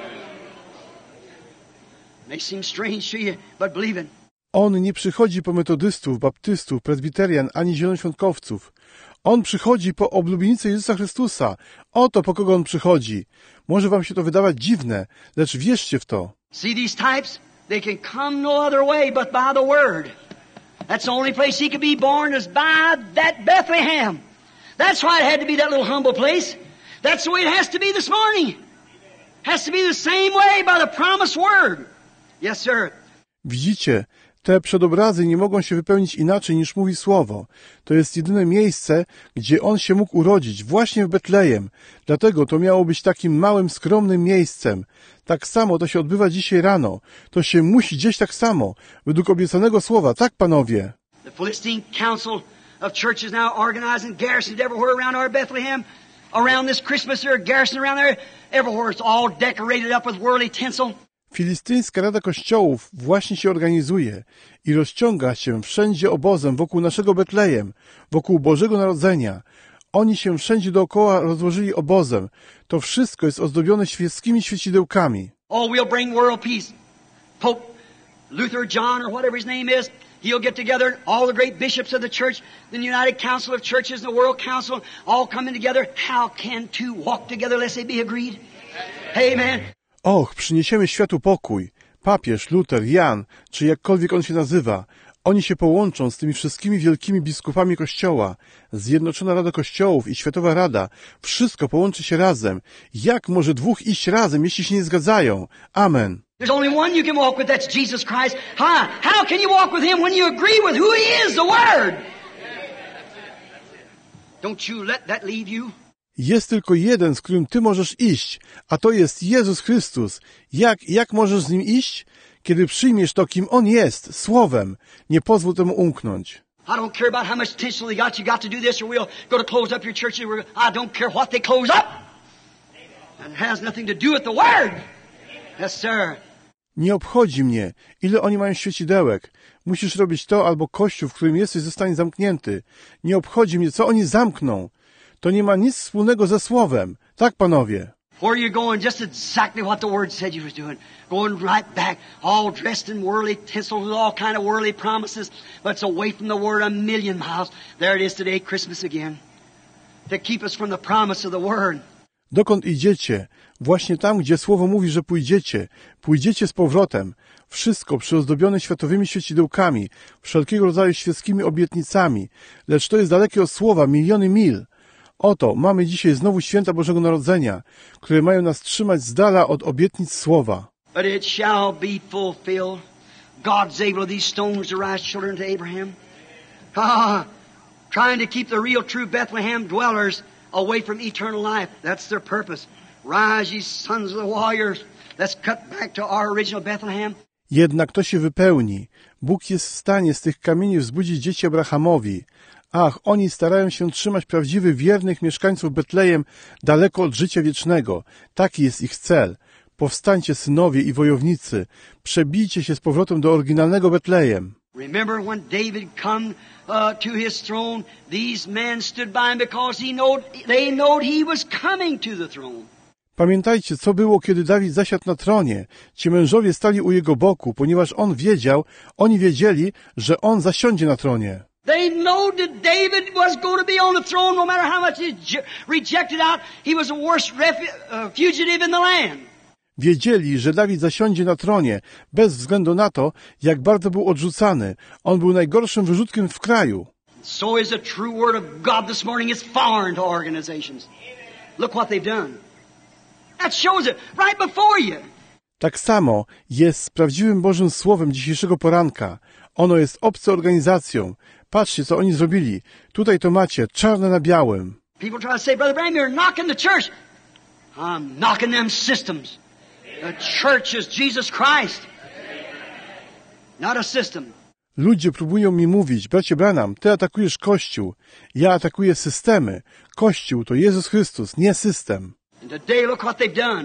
May seem strange to you, but believe it. On nie przychodzi po metodystów, baptystów, prezbiterian, ani zielonoświątkowców. On przychodzi po oblubienicę Jezusa Chrystusa. Oto po kogo On przychodzi. Może wam się to wydawać dziwne, lecz wierzcie w to. See these types? They can come no other way but by the Word. That's the only place He could be born is by that Bethlehem. That's why it had to be that little humble place. That's the way it has to be this morning. It has to be the same way by the promised Word. Yes, sir. Widzicie, te przedobrazy nie mogą się wypełnić inaczej niż mówi Słowo. To jest jedyne miejsce, gdzie On się mógł urodzić, właśnie w Betlejem. Dlatego to miało być takim małym, skromnym miejscem. Tak samo to się odbywa dzisiaj rano. To się musi dzieć tak samo, według obiecanego Słowa. Tak, panowie. The Philistine Council of Churches now organizing garrisons everywhere around our Bethlehem. Around this Christmas, there are garrisons around there. Everywhere it's all decorated up with worldly tinsel. Filistyńska Rada Kościołów właśnie się organizuje i rozciąga się wszędzie obozem wokół naszego Betlejem, wokół Bożego Narodzenia. Oni się wszędzie dookoła rozłożyli obozem. To wszystko jest ozdobione świeckimi świecidełkami. Oh, we'll bring world peace. Pope Luther, John, or whatever his name is, he'll get together, all the great bishops of the church, the United Council of Churches, the World Council, all coming together. How can two walk together lest they be agreed? Amen. Och, przyniesiemy światu pokój. Papież, Luter, Jan, czy jakkolwiek on się nazywa, oni się połączą z tymi wszystkimi wielkimi biskupami Kościoła. Zjednoczona Rada Kościołów i Światowa Rada, wszystko połączy się razem. Jak może dwóch iść razem, jeśli się nie zgadzają? Amen. There's only one you can walk with, that's Jesus Christ. How can you walk with Him when you agree with who He is, the Word? Don't you let that leave you. Jest tylko jeden, z którym ty możesz iść, a to jest Jezus Chrystus. Jak możesz z Nim iść? Kiedy przyjmiesz to, kim On jest, Słowem. Nie pozwól temu umknąć. I don't care about how much tinsel they got. You got to do this or we'll go to close up your church. I don't care what they close up. It has nothing to do with the Word. Yes, sir. Nie obchodzi mnie, ile oni mają świecidełek. Musisz robić to, albo kościół, w którym jesteś, zostanie zamknięty. Nie obchodzi mnie, co oni zamkną. To nie ma nic wspólnego ze Słowem. Tak, panowie. Where are you going? Just exactly what the Word said you was doing. Going right back, all dressed in worldly tinsel with all kind of worldly promises, but it's away from the Word a million miles. There it is today, Christmas again. To keep us from the promise of the Word. Dokąd idziecie? Właśnie tam, gdzie Słowo mówi, że pójdziecie. Pójdziecie z powrotem. Wszystko przyozdobione światowymi świecidełkami, wszelkiego rodzaju świeckimi obietnicami. Lecz to jest dalekie od Słowa, miliony mil. Oto mamy dzisiaj znowu święta Bożego Narodzenia, które mają nas trzymać z dala od obietnic Słowa. But it shall be fulfilled. God's able of these stones to rise children to Abraham. Trying to keep the real true Bethlehem dwellers away from eternal life. That's their purpose. Rise, ye sons of the warriors. Let's cut back to our original Bethlehem. Jednak to się wypełni. Bóg jest w stanie z tych kamieni wzbudzić dzieci Abrahamowi. Ach, oni starają się trzymać prawdziwych, wiernych mieszkańców Betlejem daleko od życia wiecznego. Taki jest ich cel. Powstańcie, synowie i wojownicy. Przebijcie się z powrotem do oryginalnego Betlejem. Remember when David come to his throne, these men stood by him because they knowed he was coming to the throne. Pamiętajcie, co było, kiedy Dawid zasiadł na tronie. Ci mężowie stali u jego boku, ponieważ on wiedział, oni wiedzieli, że on zasiądzie na tronie. They know that David was going to be on the throne no matter how much he rejected out. He was the worst fugitive in the land. Wiedzieli, że Dawid zasiądzie na tronie, bez względu na to, jak bardzo był odrzucany. On był najgorszym wyrzutkiem w kraju. So is the true word of God this morning is foreign to organizations. Look what they've done. That shows it right before you. Tak samo jest z prawdziwym Bożym Słowem dzisiejszego poranka. Ono jest obce organizacją. Patrzcie, co oni zrobili. Tutaj to macie, czarne na białym. People try to say, Brother Branham, you're knocking the church. I'm knocking them systems. The church is Jesus Christ, not a system. Ludzie próbują mi mówić, bracie Branham, ty atakujesz Kościół. Ja atakuję systemy. Kościół to Jezus Chrystus, nie system. And today look what they've done.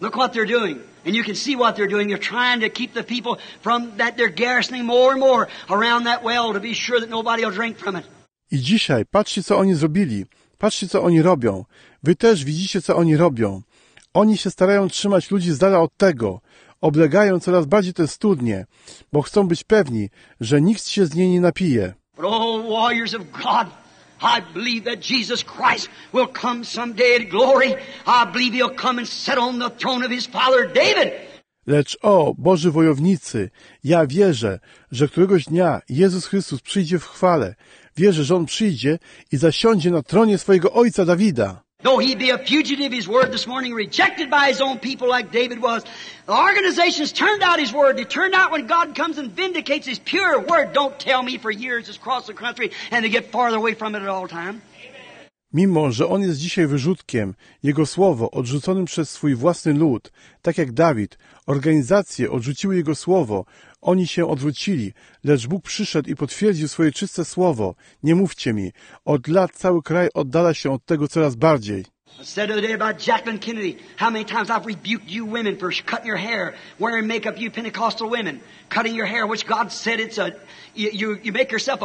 Look what they're doing. And you can see what they're doing. They're trying to keep the people from that. They're garrisoning more and more around that well to be sure that nobody will drink from it. I dzisiaj patrzcie, co oni zrobili. Patrzcie, co oni robią. Wy też widzicie, co oni robią. Oni się starają trzymać ludzi z dala od tego. Oblegają coraz bardziej te studnie, bo chcą być pewni, że nikt się z niej nie napije. But oh, warriors of God, I believe that Jesus Christ will come someday in glory. I believe He'll come and sit on the throne of His father David. Lecz o, Boży wojownicy, ja wierzę, że któregoś dnia Jezus Chrystus przyjdzie w chwale. Wierzę, że On przyjdzie i zasiądzie na tronie swojego ojca Dawida. Though he be a fugitive, his word this morning rejected by his own people like David was. The organizations turned out his word. They turned out when God comes and vindicates his pure word. Don't tell me for years it's crossed the country and they get farther away from it at all time. Mimo, że on jest dzisiaj wyrzutkiem, jego słowo odrzuconym przez swój własny lud, tak jak Dawid, organizacje odrzuciły jego słowo, oni się odwrócili, lecz Bóg przyszedł i potwierdził swoje czyste słowo. Nie mówcie mi, od lat cały kraj oddala się od tego coraz bardziej. I said the other day about Jacqueline Kennedy, how many times I've rebuked you women for cutting your hair, wearing makeup, you Pentecostal women, cutting your hair, which God said it's you make yourself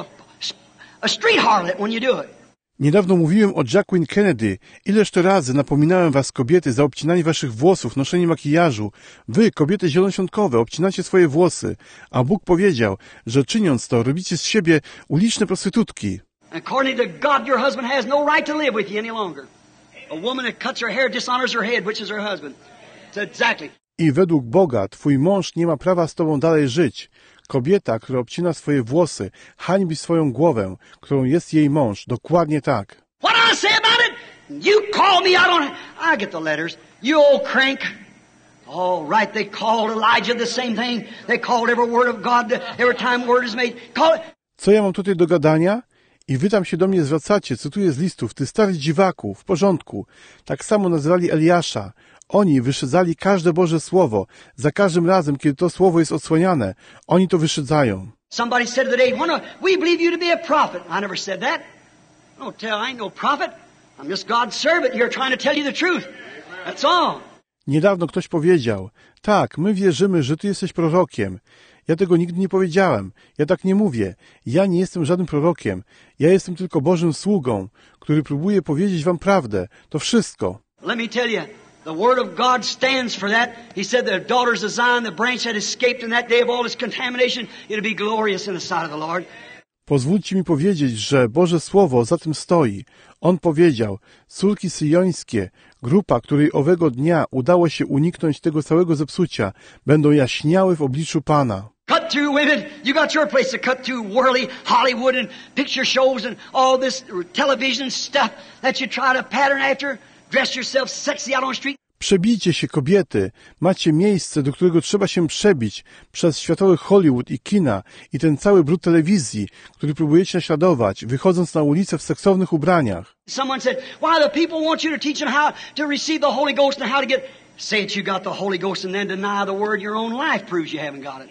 a street harlot when you do it. Niedawno mówiłem o Jacqueline Kennedy. Ileż to razy napominałem was, kobiety, za obcinanie waszych włosów, noszenie makijażu. Wy, kobiety zielonoświątkowe, obcinacie swoje włosy. A Bóg powiedział, że czyniąc to, robicie z siebie uliczne prostytutki. According to God, your husband has no right to live with you any longer. A woman that cuts her hair dishonors her head, which is her husband. So exactly. I według Boga, twój mąż nie ma prawa z tobą dalej żyć. Kobieta, która obcina swoje włosy, hańbi swoją głowę, którą jest jej mąż. Dokładnie tak. What do I say about it? You call me, I get the letters. You old crank. All right, they called Elijah the same thing. They called every word of God, every time word is made. Call it. Co ja mam tutaj do gadania? I wy tam się do mnie zwracacie, cytuję z listów, ty stary dziwaku, w porządku. Tak samo nazywali Eliasza. Oni wyszedzali każde Boże Słowo. Za każdym razem, kiedy to Słowo jest odsłaniane, oni to wyszedzają. Somebody said today, we believe you to be a prophet. I never said that. Don't tell, I ain't no prophet. I'm just God's servant here trying to tell you the truth. That's all. Niedawno ktoś powiedział, tak, my wierzymy, że ty jesteś prorokiem. Ja tego nigdy nie powiedziałem. Ja tak nie mówię. Ja nie jestem żadnym prorokiem. Ja jestem tylko Bożym sługą, który próbuje powiedzieć wam prawdę. To wszystko. Let me tell you, the Word of God stands for that. He said the daughters of Zion, the branch had escaped in that day of all its contamination. It'll be glorious in the sight of the Lord. Pozwólcie mi powiedzieć, że Boże Słowo za tym stoi. On powiedział, córki syjońskie, grupa, której owego dnia udało się uniknąć tego całego zepsucia, będą jaśniały w obliczu Pana. Cut through women. You got your place to cut through worldly Hollywood and picture shows and all this television stuff that you try to pattern after. Dress yourself sexy out on the street. Przebijcie się, kobiety. Macie miejsce, do którego trzeba się przebić przez światowy Hollywood i kina i ten cały brud telewizji, który próbujecie naśladować, wychodząc na ulicę w seksownych ubraniach. Someone said, why the people want you to teach them how to receive the Holy Ghost and how to get... Say that you got the Holy Ghost and then deny the Word. Your own life proves you haven't got it.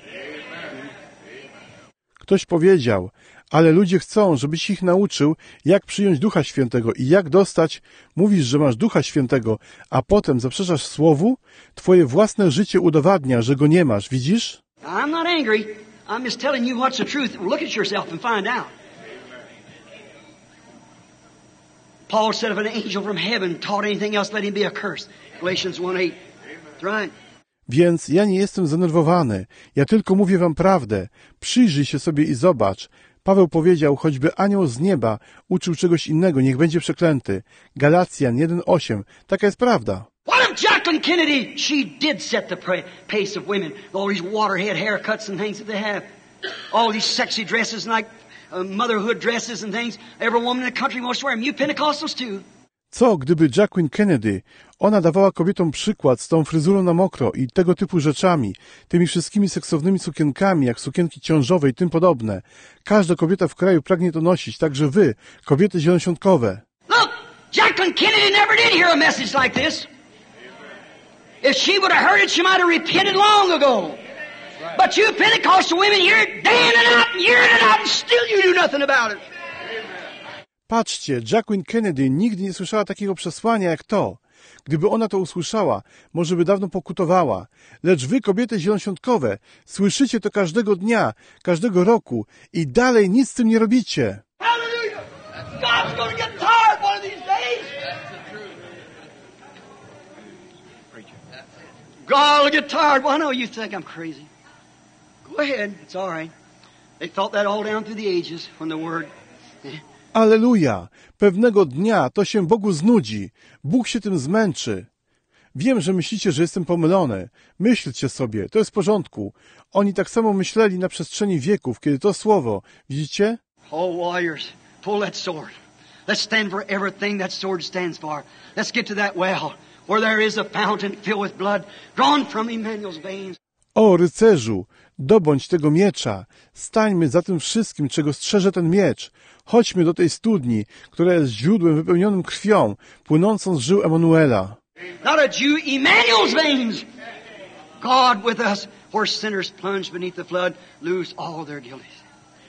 Ktoś powiedział, ale ludzie chcą, żebyś ich nauczył, jak przyjąć Ducha Świętego i jak dostać. Mówisz, że masz Ducha Świętego, a potem zaprzeczasz Słowu? Twoje własne życie udowadnia, że go nie masz, widzisz? I'm not angry. I'm just telling you what's the truth. Look at yourself and find out. Paul said if an angel from heaven taught anything else, let him be accursed. Galatians 1:8. That's right. Więc ja nie jestem zdenerwowany. Ja tylko mówię wam prawdę. Przyjrzyj się sobie i zobacz. Paweł powiedział, choćby anioł z nieba uczył czegoś innego, niech będzie przeklęty. Galacjan 1:8. Taka jest prawda. What if Jacqueline Kennedy, she did set the pace of women, all these waterhead haircuts and things that they have, all these sexy dresses like motherhood dresses and things. Every woman in the country wants to wear them. You Pentecostals too. Co, gdyby Jacqueline Kennedy, ona dawała kobietom przykład z tą fryzurą na mokro i tego typu rzeczami, tymi wszystkimi seksownymi sukienkami, jak sukienki ciążowe i tym podobne. Każda kobieta w kraju pragnie to nosić, także wy, kobiety zielonoświątkowe. Look, Jacqueline Kennedy never did hear a message like this. If she would have heard it, she might have repented long ago. But you Pentecostal women hear it day in and out and year in and out and still you do nothing about it. Patrzcie, Jacqueline Kennedy nigdy nie słyszała takiego przesłania jak to. Gdyby ona to usłyszała, może by dawno pokutowała. Lecz wy, kobiety zielonoświątkowe, słyszycie to każdego dnia, każdego roku i dalej nic z tym nie robicie. Hallelujah! God's going to get tired one of these days. God will get tired. Well, I know you think I'm crazy. Go ahead. It's all right. They thought that all down through the ages when the Word... Alleluja! Pewnego dnia to się Bogu znudzi. Bóg się tym zmęczy. Wiem, że myślicie, że jestem pomylony. Myślcie sobie, to jest w porządku. Oni tak samo myśleli na przestrzeni wieków, kiedy to słowo, widzicie? Oh, warriors, pull that sword. Let's stand for everything that sword stands for. Let's get to that well, where there is a fountain filled with blood, drawn from Emmanuel's veins. O, rycerzu, dobądź tego miecza. Stańmy za tym wszystkim, czego strzeże ten miecz. Chodźmy do tej studni, która jest źródłem wypełnionym krwią, płynącą z żył Emanuela. Not a Jew, Emmanuel's veins. God with us, where sinners plunge beneath the flood, lose all their guilties.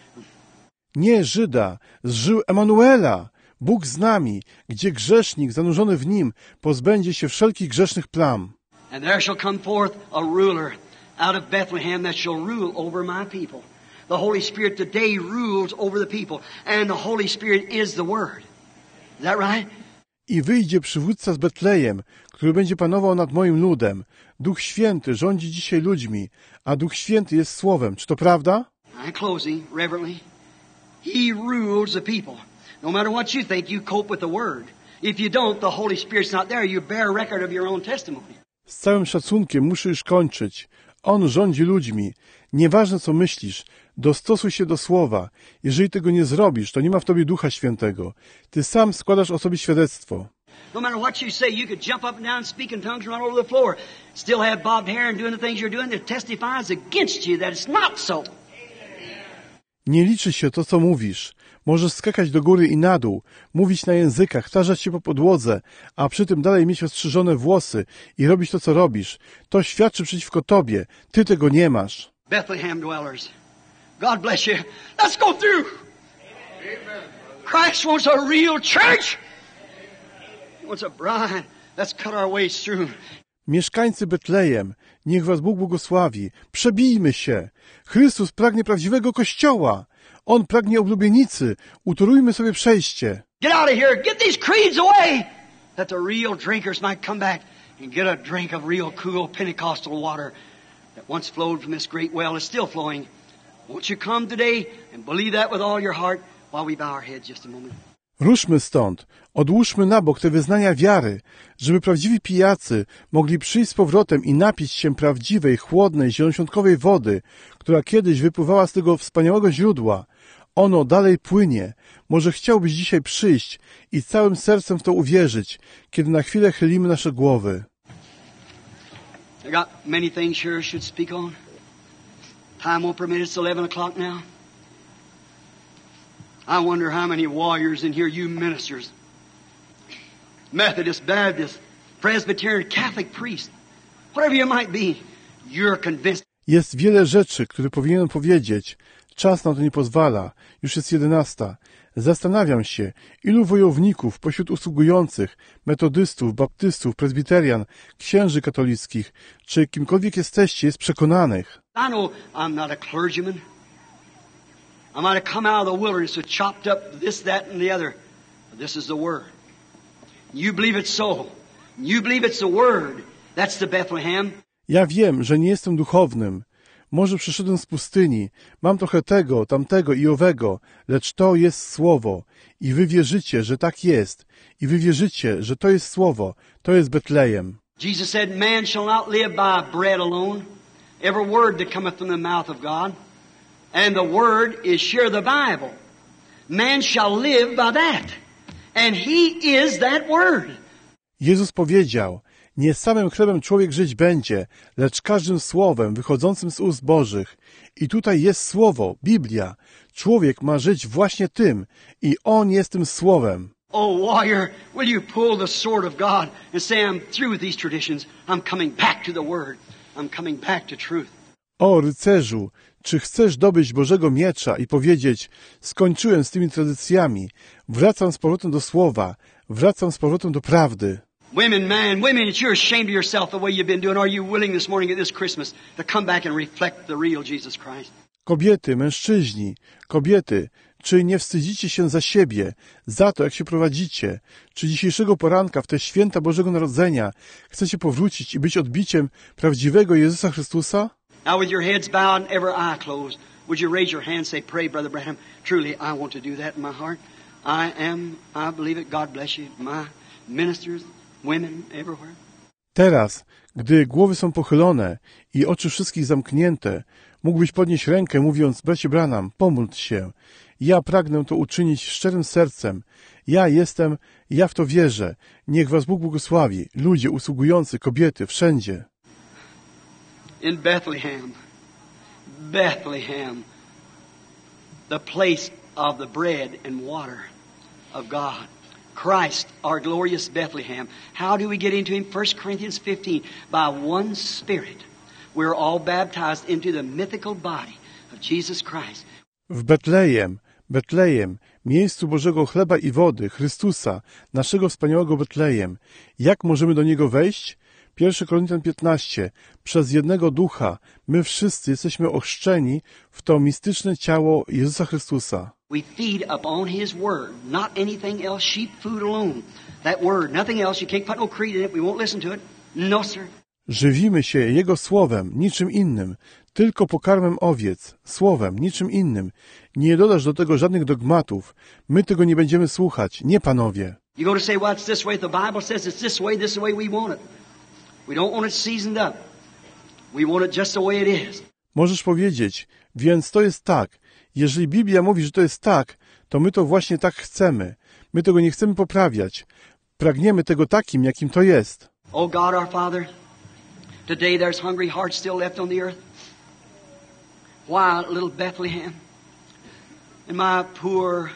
Nie Żyda, z żył Emanuela. Bóg z nami, gdzie grzesznik zanurzony w nim pozbędzie się wszelkich grzesznych plam. And there shall come forth a ruler out of Bethlehem that shall rule over my people. The Holy Spirit today rules over the people, and the Holy Spirit is the Word. Is that right? I wyjdzie przywódca z Betlejem, który będzie panował nad moim ludem. Duch Święty rządzi dzisiaj ludźmi, a Duch Święty jest Słowem. Czy to prawda? I'm closing reverently. He rules the people. No matter what you think, you cope with the Word. If you don't, the Holy Spirit's not there. You bear record of your own testimony. Z całym szacunkiem muszę już kończyć. On rządzi ludźmi. Nieważne co myślisz, dostosuj się do Słowa. Jeżeli tego nie zrobisz, to nie ma w tobie Ducha Świętego. Ty sam składasz o sobie świadectwo. No matter what you say, you could jump up and down, speak in tongues, run over the floor. Still have bobbed hair and doing the things you're doing that testifies against you that it's not so. Nie liczy się to, co mówisz. Możesz skakać do góry i na dół, mówić na językach, tarzać się po podłodze, a przy tym dalej mieć ostrzyżone włosy i robić to, co robisz. To świadczy przeciwko tobie. Ty tego nie masz. Bethlehem dwellers, God bless you. Let's go through. Christ wants a real church. He wants a bride. Let's cut our ways through. Mieszkańcy Betlejem, niech was Bóg błogosławi. Przebijmy się. Chrystus pragnie prawdziwego Kościoła. On pragnie oblubienicy. Utorujmy sobie przejście. Get out of here. Get these creeds away. That the real drinkers might come back and get a drink of real cool Pentecostal water that once flowed from this great well is still flowing. Won't you come today and believe that with all your heart while we bow our heads just a moment? Ruszmy stąd. Odłóżmy na bok te wyznania wiary, żeby prawdziwi pijacy mogli przyjść z powrotem i napić się prawdziwej, chłodnej, zielonoświątkowej wody, która kiedyś wypływała z tego wspaniałego źródła. Ono dalej płynie. Może chciałbyś dzisiaj przyjść i całym sercem w to uwierzyć, kiedy na chwilę chylimy nasze głowy. I got many things here I should speak on. Time won't permit it. It's 11 o'clock now. I wonder how many warriors in here, you ministers, Methodist, Baptist, Presbyterian, Catholic priest, whatever you might be, you're convinced. Jest wiele rzeczy, które powinienem powiedzieć. Czas na to nie pozwala. Już jest 11. Zastanawiam się, ilu wojowników pośród usługujących, metodystów, baptystów, prezbiterian, księży katolickich, czy kimkolwiek jesteście, jest przekonanych. I know I'm not a clergyman. I might have come out of the wilderness and chopped up this, that, and the other. But this is the Word. You believe it's so. You believe it's the Word. That's the Bethlehem. Ja wiem, że nie jestem duchownym. Może przyszedłem z pustyni, mam trochę tego, tamtego i owego, lecz to jest Słowo. I wy wierzycie, że tak jest. I wy wierzycie, że to jest Słowo. To jest Betlejem. Jesus said, man shall not live by bread alone, every word that cometh from the mouth of God. And the Word is sure the Bible. Man shall live by that. And He is that Word. Jezus powiedział, nie samym chlebem człowiek żyć będzie, lecz każdym słowem wychodzącym z ust Bożych. I tutaj jest Słowo, Biblia. Człowiek ma żyć właśnie tym i On jest tym Słowem. Oh, warrior, will you pull the sword of God and say, I'm through with these traditions. I'm coming back to the Word. I'm coming back to truth. O, rycerzu, czy chcesz dobyć Bożego miecza i powiedzieć, skończyłem z tymi tradycjami, wracam z powrotem do Słowa, wracam z powrotem do prawdy. Women, you're ashamed of yourself the way you've been doing. Are you willing this morning at this Christmas to come back and reflect the real Jesus Christ? Kobiety, mężczyźni, kobiety, czy nie wstydzicie się za siebie, za to, jak się prowadzicie? Czy dzisiejszego poranka, w te święta Bożego Narodzenia, chcecie powrócić i być odbiciem prawdziwego Jezusa Chrystusa? Now with your heads bowed and every eye closed, would you raise your hand and say, pray, Brother Branham, truly I want to do that in my heart. I believe it. God bless you. My ministers, women, everywhere. Teraz, gdy głowy są pochylone i oczy wszystkich zamknięte, mógłbyś podnieść rękę, mówiąc, bracie Branham, pomódl się. Ja pragnę to uczynić szczerym sercem. Ja w to wierzę. Niech was Bóg błogosławi. Ludzie usługujący, kobiety, wszędzie. In Bethlehem, the place of the bread and water of God. Christ, our glorious Bethlehem. How do we get into Him? 1 Corinthians 15. By one Spirit, we're all baptized into the mythical body of Jesus Christ. W Betlejem, miejscu Bożego chleba i wody, Chrystusa, naszego wspaniałego Betlejem. Jak możemy do Niego wejść? 1 Koryntian 15. Przez jednego Ducha my wszyscy jesteśmy ochrzczeni w to mistyczne ciało Jezusa Chrystusa. We feed upon His Word, not anything else, sheep food alone. That Word, nothing else, you can't put no creed in it, we won't listen to it. No, sir. Żywimy się Jego Słowem, niczym innym, tylko pokarmem owiec, Słowem, niczym innym. Nie dodasz do tego żadnych dogmatów. My tego nie będziemy słuchać, nie panowie. You go to say, well, it's this way. The Bible says it's this is the way we want it. We don't want it seasoned up. We want it just the way it is. Możesz powiedzieć, więc to jest tak. Jeżeli Biblia mówi, że to jest tak, to my to właśnie tak chcemy. My tego nie chcemy poprawiać. Pragniemy tego takim, jakim to jest. Oh God, our Father, today there's hungry hearts still left on the earth. Why, little Bethlehem, in my poor,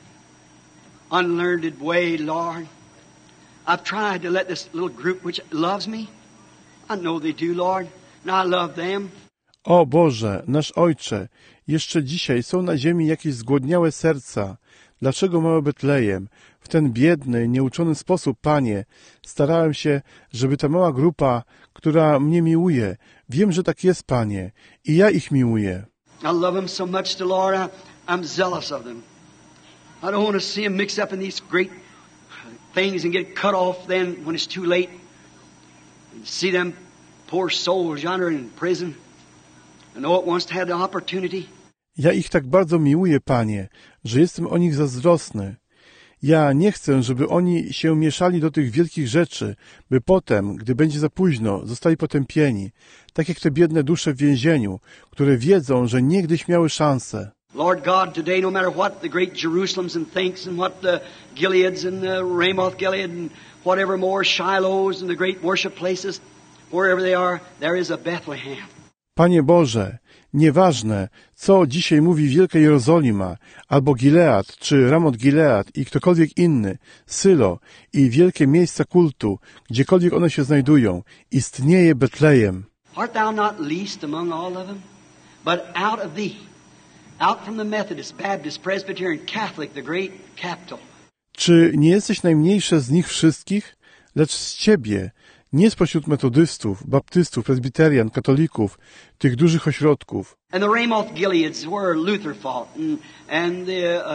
unlearned way, Lord, I've tried to let this little group which loves me, I know they do, Lord, and I love them. O Boże, nasz Ojcze, jeszcze dzisiaj są na ziemi jakieś zgłodniałe serca. Dlaczego małe Betlejem? W ten biedny, nieuczony sposób, Panie, starałem się, żeby ta mała grupa, która mnie miłuje, wiem, że tak jest, Panie, i ja ich miłuję. I love them so much, the Lord, I'm zealous of them. I don't want to see them mixed up in these great things and get cut off then when it's too late. And see them poor souls yonder in prison. I know it wants to have the opportunity. Ja ich tak bardzo miłuję, Panie, że jestem o nich zazdrosny. Ja nie chcę, żeby oni się mieszali do tych wielkich rzeczy, by potem, gdy będzie za późno, zostali potępieni, tak jak te biedne dusze w więzieniu, które wiedzą, że niegdyś miały szansę. Lord God, today, no matter what the great Jerusalems and thinks and what the Gileads and the Ramoth Gilead and whatever more Shilohs and the great worship places, wherever they are, there is a Bethlehem. Panie Boże, nieważne, co dzisiaj mówi Wielka Jerozolima, albo Gilead, czy Ramot Gilead i ktokolwiek inny, Sylo i wielkie miejsca kultu, gdziekolwiek one się znajdują, istnieje Betlejem. Art thou not least among all of them? But out of thee, out from the Methodist, Baptist, Presbyterian, Catholic, the great capital. Czy nie jesteś najmniejsze z nich wszystkich? Lecz z Ciebie, nie spośród metodystów, baptystów, prezbiterian, katolików, tych dużych ośrodków. And the Ramoth Gileads where Luther fought, and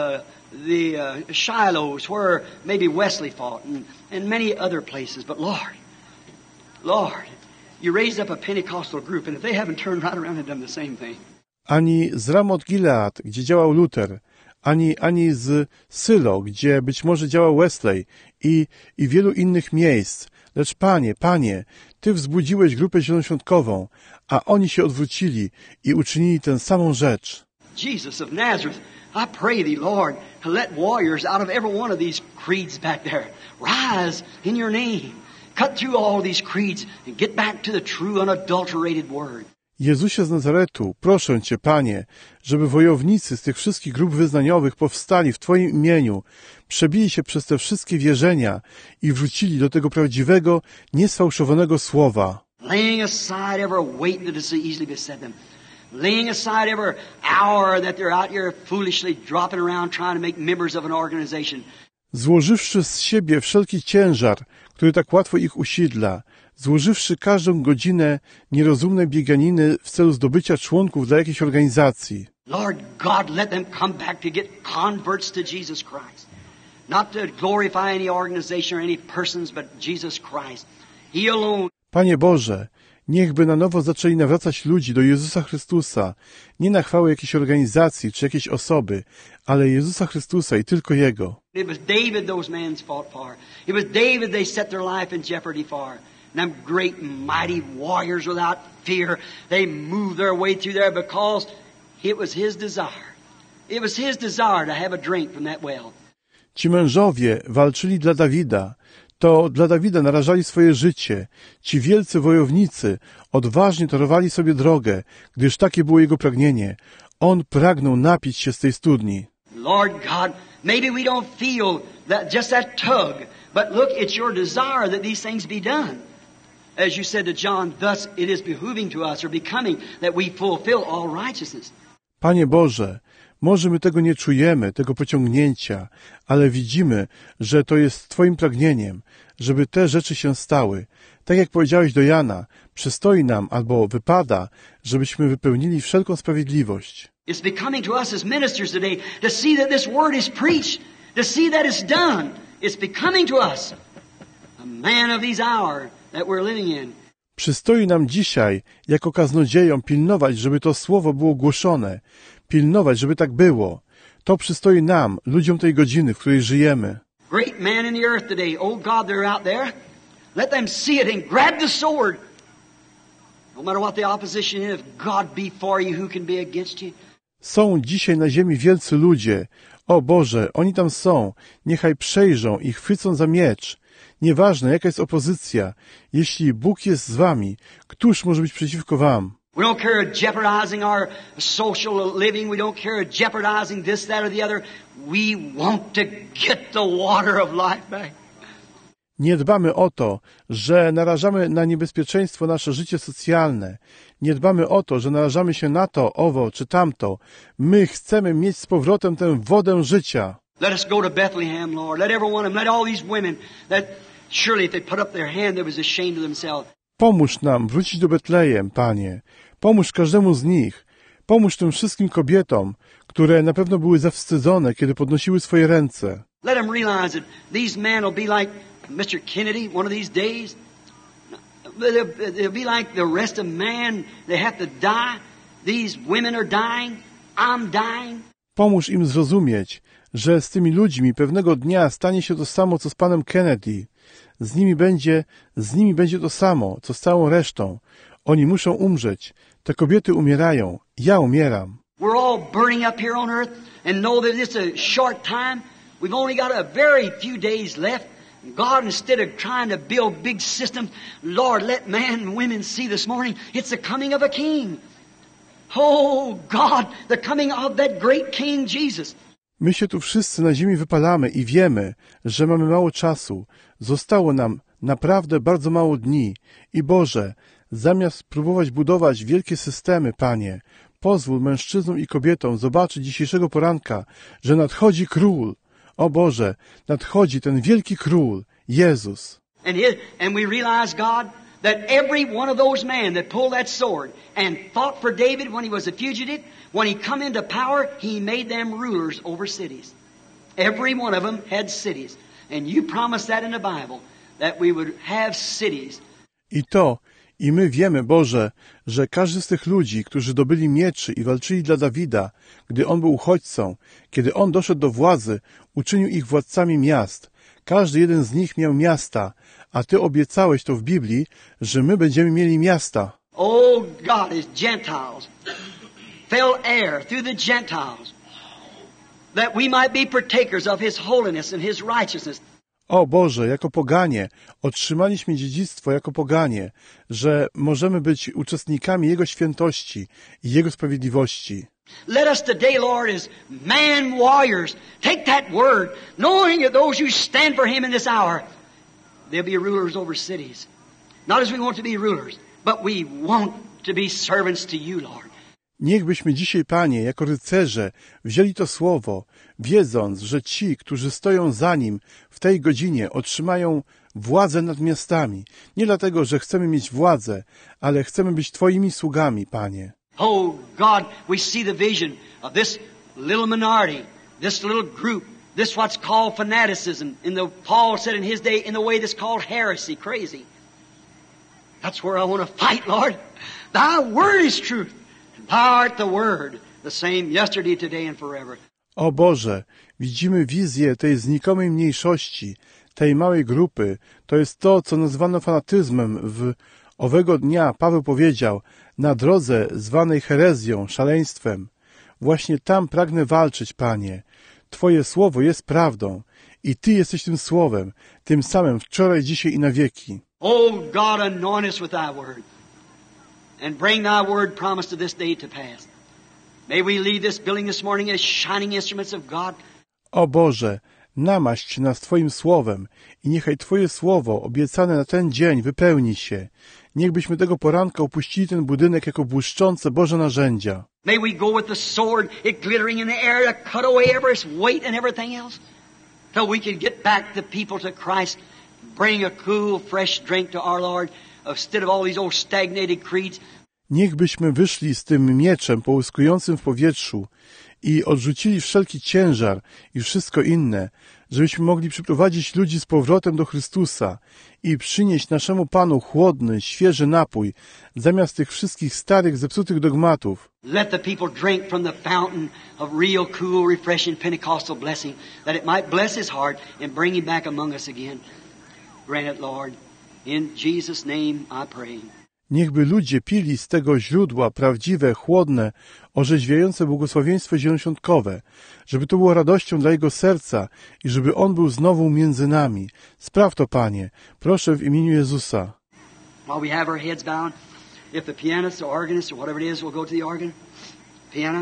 the Shilohs where maybe Wesley fought, and many other places. But Lord, you raised up a Pentecostal group, and if they haven't turned right around and done the same thing. Ani z Ramot Gilead, gdzie działał Luther, ani z Sylo, gdzie być może działał Wesley i wielu innych miejsc. Lecz Panie, Ty wzbudziłeś grupę zielonoświątkową, a oni się odwrócili i uczynili tę samą rzecz. Jesus of Nazareth, I pray Thee, Lord, to let warriors out of every one of these creeds back there rise in Your name, cut through all these creeds and get back to the true, unadulterated Word. Jezusie z Nazaretu, proszę Cię, Panie, żeby wojownicy z tych wszystkich grup wyznaniowych powstali w Twoim imieniu, przebili się przez te wszystkie wierzenia i wrócili do tego prawdziwego, niesfałszowanego słowa. Laying aside every weight that is so easily beset them. Laying aside every hour that they're out here foolishly dropping around trying to make members of an organization. Złożywszy z siebie wszelki ciężar, który tak łatwo ich usidla, złożywszy każdą godzinę nierozumnej bieganiny w celu zdobycia członków dla jakiejś organizacji. Lord God, let them come back to get converts to Jesus Christ. Not to glorify any organization or any persons, but Jesus Christ. He alone. Panie Boże, niechby na nowo zaczęli nawracać ludzi do Jezusa Chrystusa, nie na chwałę jakiejś organizacji czy jakiejś osoby, ale Jezusa Chrystusa i tylko Jego. It was David those men fought for. It was David they set their life in jeopardy for. And them great mighty warriors without fear, they moved their way through there because it was his desire. It was his desire to have a drink from that well. Ci mężowie walczyli dla Dawida, to dla Dawida narażali swoje życie. Ci wielcy wojownicy odważnie torowali sobie drogę, gdyż takie było jego pragnienie. On pragnął napić się z tej studni. Lord God, maybe we don't feel that just that tug, but look, it's your desire that these things be done. As you said to John, thus it is behooving to us or becoming that we fulfill all righteousness. Panie Boże, może my tego nie czujemy, tego pociągnięcia, ale widzimy, że to jest Twoim pragnieniem, żeby te rzeczy się stały. Tak jak powiedziałeś do Jana, przystoi nam albo wypada, żebyśmy wypełnili wszelką sprawiedliwość. It's becoming to us as ministers today to see that this word is preached, to see that it's done. It's becoming to us, a man of this hour that we're living in. Przystoi nam dzisiaj, jako kaznodziejom, pilnować, żeby to słowo było głoszone, pilnować, żeby tak było. To przystoi nam, ludziom tej godziny, w której żyjemy. Great men in the earth today, oh God, they're out there. Let them see it and grab the sword. No matter what the opposition is, if God be for you, who can be against you? Są dzisiaj na ziemi wielcy ludzie. O Boże, oni tam są. Niechaj przejrzą i chwycą za miecz. Nieważne, jaka jest opozycja. Jeśli Bóg jest z wami, któż może być przeciwko wam? We don't care of jeopardizing our social living. We don't care of jeopardizing this, that, or the other. We want to get the water of life back. Nie dbamy o to, że narażamy na niebezpieczeństwo nasze życie socjalne. Nie dbamy o to, że narażamy się na to, owo czy tamto. My chcemy mieć z powrotem tę wodę życia. Let us go to Bethlehem, Lord. Let every one of them, let all these women, that surely if they put up their hand, they was ashamed of themselves. Pomóż nam wrócić do Betlejem, Panie. Pomóż każdemu z nich. Pomóż tym wszystkim kobietom, które na pewno były zawstydzone, kiedy podnosiły swoje ręce. Let them realize that these men will be like Mr. Kennedy one of these days. They'll be like the rest of man. They have to die. These women are dying. I'm dying. Pomóż im zrozumieć, że z tymi ludźmi pewnego dnia stanie się to samo, co z panem Kennedy. Z nimi będzie to samo, co z całą resztą. Oni muszą umrzeć. Te kobiety umierają. Ja umieram. We're all burning up here on earth and know that it's a short time. We've only got a very few days left. God, instead of trying to build big systems, Lord, let men and women see this morning, it's the coming of a king. Oh, God, the coming of that great King Jesus. My się tu wszyscy na ziemi wypalamy i wiemy, że mamy mało czasu. Zostało nam naprawdę bardzo mało dni. I Boże, zamiast próbować budować wielkie systemy, Panie, pozwól mężczyznom i kobietom zobaczyć dzisiejszego poranka, że nadchodzi Król. O Boże, nadchodzi ten wielki Król, Jezus. And we realize, God, that every one of those men that pulled that sword and fought for David when he was a fugitive, when he come into power, he made them rulers over cities. Every one of them had cities. And you promised that in the Bible, that we would have cities. I my wiemy, Boże, że każdy z tych ludzi, którzy dobyli mieczy i walczyli dla Dawida, gdy on był uchodźcą, kiedy on doszedł do władzy, uczynił ich władcami miast. Każdy jeden z nich miał miasta, a Ty obiecałeś to w Biblii, że my będziemy mieli miasta. Oh God, as Gentiles fell heir through the Gentiles, that we might be partakers of His holiness and His righteousness. O Boże, jako poganie, otrzymaliśmy dziedzictwo jako poganie, że możemy być uczestnikami Jego świętości i Jego sprawiedliwości. Let us today, Lord, as man warriors, take that word, knowing that those who stand for Him in this hour, they'll be rulers over cities. Not as we want to be rulers, but we want to be servants to You, Lord. Niechbyśmy dzisiaj, Panie, jako rycerze wzięli to słowo, wiedząc, że ci, którzy stoją za nim w tej godzinie, otrzymają władzę nad miastami. Nie dlatego, że chcemy mieć władzę, ale chcemy być Twoimi sługami, Panie. Oh God, we see the vision of this little minority, this little group, this what's called fanaticism. Paul said in his day, in the way that's called heresy, crazy. That's where I want to fight, Lord. Thy word is truth. Thou art the word, the same yesterday, today and forever. O Boże, widzimy wizję tej znikomej mniejszości, tej małej grupy. To jest to, co nazwano fanatyzmem. Owego dnia Paweł powiedział, na drodze zwanej herezją, szaleństwem. Właśnie tam pragnę walczyć, Panie. Twoje słowo jest prawdą i Ty jesteś tym słowem, tym samym wczoraj, dzisiaj i na wieki. Oh God, anoint us with Thy word and bring Thy word promised to this day to pass. May we leave this building this morning as shining instruments of God. O Boże, namaść nas Twoim słowem i niechaj Twoje słowo obiecane na ten dzień wypełni się. Niechbyśmy tego poranka opuścili ten budynek jako błyszczące Boże narzędzia. May we go with the sword, it glittering in the air to cut away every weight and everything else, till we can get back the people to Christ, bring a cool, fresh drink to our Lord, instead of all these old stagnated creeds. Niechbyśmy wyszli z tym mieczem połyskującym w powietrzu i odrzucili wszelki ciężar i wszystko inne, żebyśmy mogli przyprowadzić ludzi z powrotem do Chrystusa i przynieść naszemu Panu chłodny, świeży napój, zamiast tych wszystkich starych, zepsutych dogmatów. Let the people drink from the fountain of real, cool, refreshing Pentecostal blessing, that it might bless his heart and bring him back among us again. Grant it, Lord. In Jesus' name I pray. Niechby ludzie pili z tego źródła prawdziwe, chłodne, orzeźwiające błogosławieństwo zielonoświątkowe, żeby to było radością dla Jego serca i żeby On był znowu między nami. Spraw to, Panie, proszę w imieniu Jezusa. While we have our heads bowed, if the pianist or organist or whatever it is will go to the organ, piano,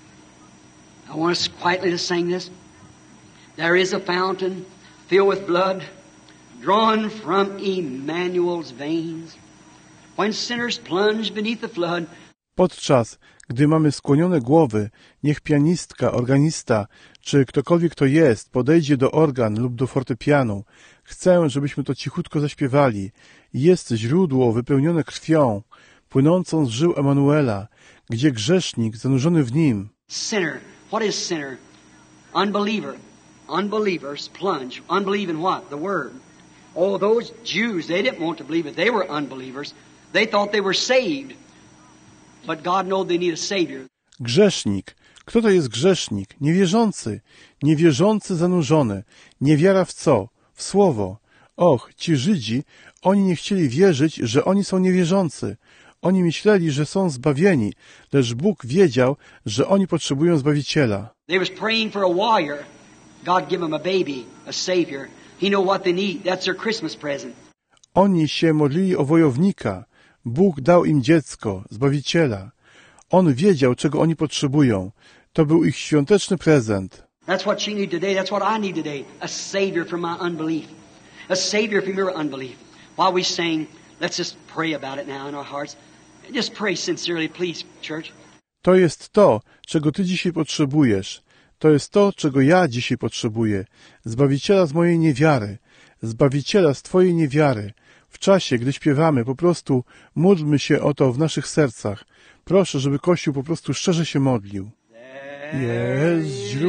I want us quietly to sing this. There is a fountain filled with blood, drawn from Emmanuel's veins. When sinners plunge beneath the flood. Podczas gdy mamy skłonione głowy, niech pianistka, organista, czy ktokolwiek to jest, podejdzie do organ lub do fortepianu. Chcę, żebyśmy to cichutko zaśpiewali. Jest źródło wypełnione krwią, płynącą z żył Emanuela, gdzie grzesznik zanurzony w nim. Sinner. What is sinner? Unbeliever. Unbelievers plunge. Unbelieve in what? The Word. Oh, those Jews, they didn't want to believe it. They were unbelievers. They thought they were saved. But God knows they need a Savior. Grzesznik. Kto to jest grzesznik? Niewierzący. Niewierzący zanurzony. Niewiara w co? W Słowo. Och, ci Żydzi, oni nie chcieli wierzyć, że oni są niewierzący. Oni myśleli, że są zbawieni, lecz Bóg wiedział, że oni potrzebują Zbawiciela. They was praying for a warrior. God give them a baby, a Savior. He know what they need. That's their Christmas present. Oni się modlili o wojownika. Bóg dał im dziecko, Zbawiciela. On wiedział, czego oni potrzebują. To był ich świąteczny prezent. That's what she need today. That's what I need today. A Savior from my unbelief. A Savior from your unbelief. While we sing, let's just pray about it now in our hearts. Just pray sincerely, please, church. To jest to, czego Ty dzisiaj potrzebujesz. To jest to, czego ja dzisiaj potrzebuję. Zbawiciela z mojej niewiary. Zbawiciela z Twojej niewiary. W czasie, gdy śpiewamy, po prostu módlmy się o to w naszych sercach. Proszę, żeby Kościół po prostu szczerze się modlił. Jest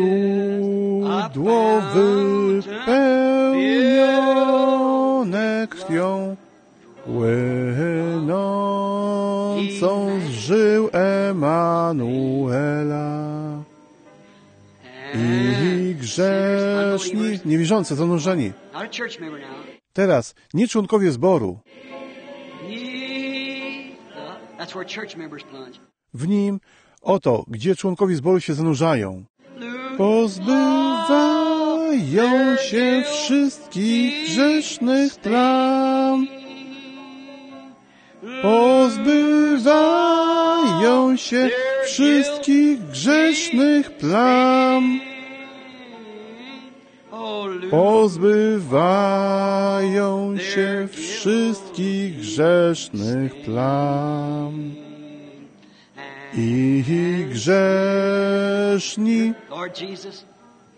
źródło wypełnione krwią, płynącą z żył Emanuela. I grzeszni, niewierzący, zanurzeni. Teraz nie członkowie zboru. W nim, oto, gdzie członkowie zboru się zanurzają. Pozbywają się wszystkich grzesznych plam. Pozbywają się wszystkich grzesznych plam. Pozbywają się wszystkich grzesznych plam. i grzeszni. Lord Jesus,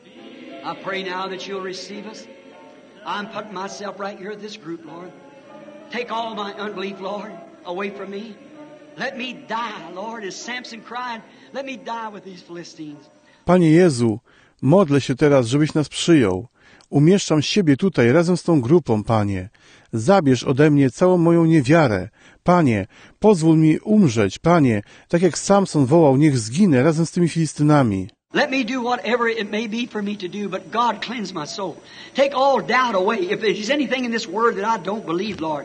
I pray now that you'll receive us. I'm putting myself right here at this group, Lord. Take all my unbelief, Lord, away from me. Let me die, Lord, as Samson cried. Let me die with these Philistines. Panie Jezu, modlę się teraz, żebyś nas przyjął. Umieszczam siebie tutaj razem z tą grupą, Panie. Zabierz ode mnie całą moją niewiarę. Panie, pozwól mi umrzeć, Panie, tak jak Samson wołał, niech zginę razem z tymi Filistynami. Let me do whatever it may be for me to do, but God cleanse my soul. Take all doubt away. If there's anything in this word that I don't believe, Lord,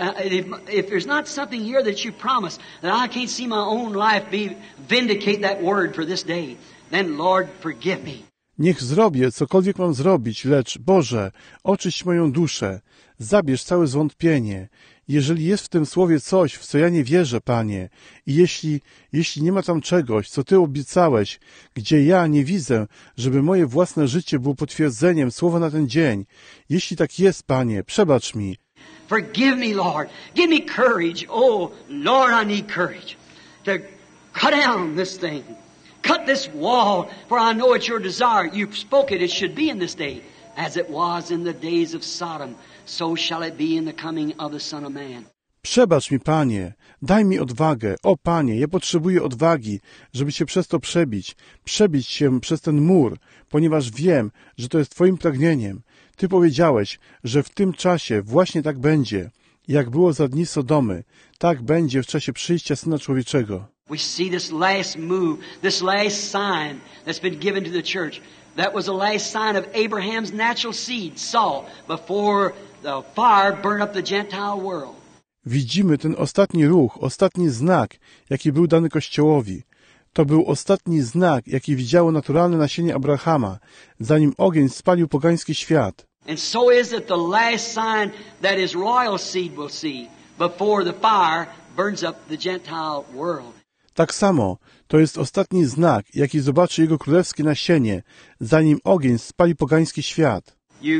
if there's not something here that you promise, that I can't see my own life vindicate that word for this day, then Lord, forgive me. Niech zrobię, cokolwiek mam zrobić, lecz, Boże, oczyść moją duszę, zabierz całe zwątpienie. Jeżeli jest w tym słowie coś, w co ja nie wierzę, Panie, i jeśli nie ma tam czegoś, co Ty obiecałeś, gdzie ja nie widzę, żeby moje własne życie było potwierdzeniem słowa na ten dzień, jeśli tak jest, Panie, przebacz mi. Forgive me, Lord. Give me courage. Oh, Lord, I need courage to cut down this thing. Cut this wall, for I know it's your desire. You spoke it should be in this day. As it was in the days of Sodom, so shall it be in the coming of the Son of Man. Przebacz mi, Panie, daj mi odwagę. O, Panie, ja potrzebuję odwagi, żeby się przez to przebić się przez ten mur, ponieważ wiem, że to jest Twoim pragnieniem. Ty powiedziałeś, że w tym czasie właśnie tak będzie. Jak było za dni Sodomy, tak będzie w czasie przyjścia Syna Człowieczego. We see this last move, this last sign that's been given to the church. That was the last sign of Abraham's natural seed, Saul, before the fire burned up the Gentile world. Widzimy ten ostatni ruch, ostatni znak, jaki był dany Kościołowi. To był ostatni znak, jaki widziało naturalne nasienie Abrahama, zanim ogień spalił pogański świat. And so is it the last sign that his royal seed will see before the fire burns up the Gentile world. Tak samo, to jest ostatni znak, jaki zobaczy jego królewskie nasienie, zanim ogień spali pogański świat.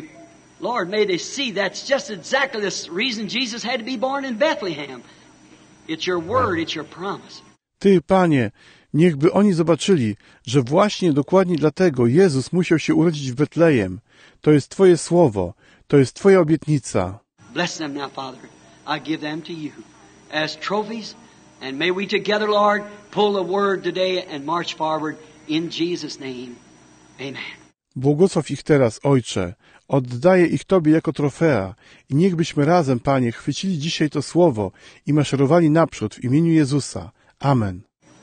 Lord, may they see that's just exactly the reason Jesus had to be born in Bethlehem. It's your word, it's your promise. Ty, Panie, niechby oni zobaczyli, że właśnie dokładnie dlatego Jezus musiał się urodzić w Betlejem. To jest Twoje słowo, to jest Twoja obietnica. Bless them now, Father. I give them to you as trophies. And may we together, Lord, pull the word today and march forward in Jesus' name. Amen. Błogosław ich teraz, Ojcze. Oddaję ich Tobie jako trofea i niechbyśmy razem, Panie, chwycili dzisiaj to słowo i maszerowali naprzód w imieniu Jezusa. Amen.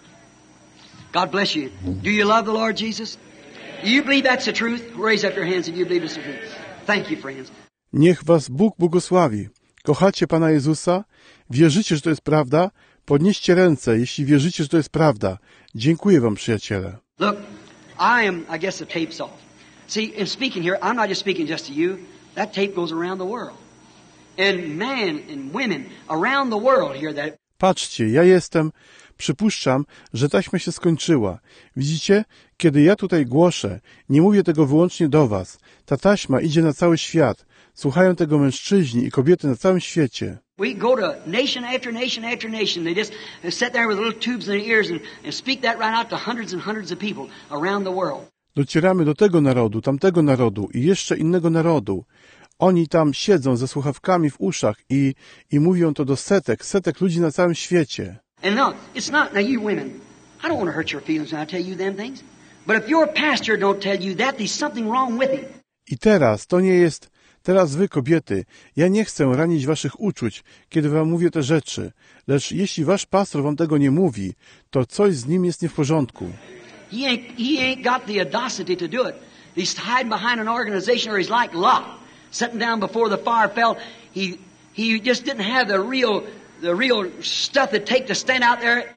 God bless you. Do you love the Lord Jesus? Do you believe that's the truth? Raise up your hands if you believe it's the truth. Thank you, friends. Niech was Bóg błogosławi. Kochacie Pana Jezusa? Wierzycie, że to jest prawda? Podnieście ręce, jeśli wierzycie, że to jest prawda. Dziękuję wam, przyjaciele. Look, I guess the tape's off. See, in speaking here, I'm not just speaking just to you. That tape goes around the world. And men and women around the world hear that. Patrzcie, ja jestem. Przypuszczam, że taśma się skończyła. Widzicie? Kiedy ja tutaj głoszę, nie mówię tego wyłącznie do was. Ta taśma idzie na cały świat. Słuchają tego mężczyźni i kobiety na całym świecie. We go to nation after nation after nation. They just sit there with little tubes in their ears and speak that right out to hundreds and hundreds of people around the world. Docieramy do tego narodu, tamtego narodu i jeszcze innego narodu. Oni tam siedzą ze słuchawkami w uszach i mówią to do setek ludzi na całym świecie. And no, it's not, now you women, I don't want to hurt your feelings when I tell you them things. But if your pastor don't tell you that, there's something wrong with him. I teraz, to nie jest, teraz wy kobiety, ja nie chcę ranić waszych uczuć, kiedy wam mówię te rzeczy, lecz jeśli wasz pastor wam tego nie mówi, to coś z nim jest nie w porządku. He ain't got the audacity to do it. He's hiding behind an organization, or he's like Lot, sitting down before the fire fell. He just didn't have the real stuff that take to stand out there.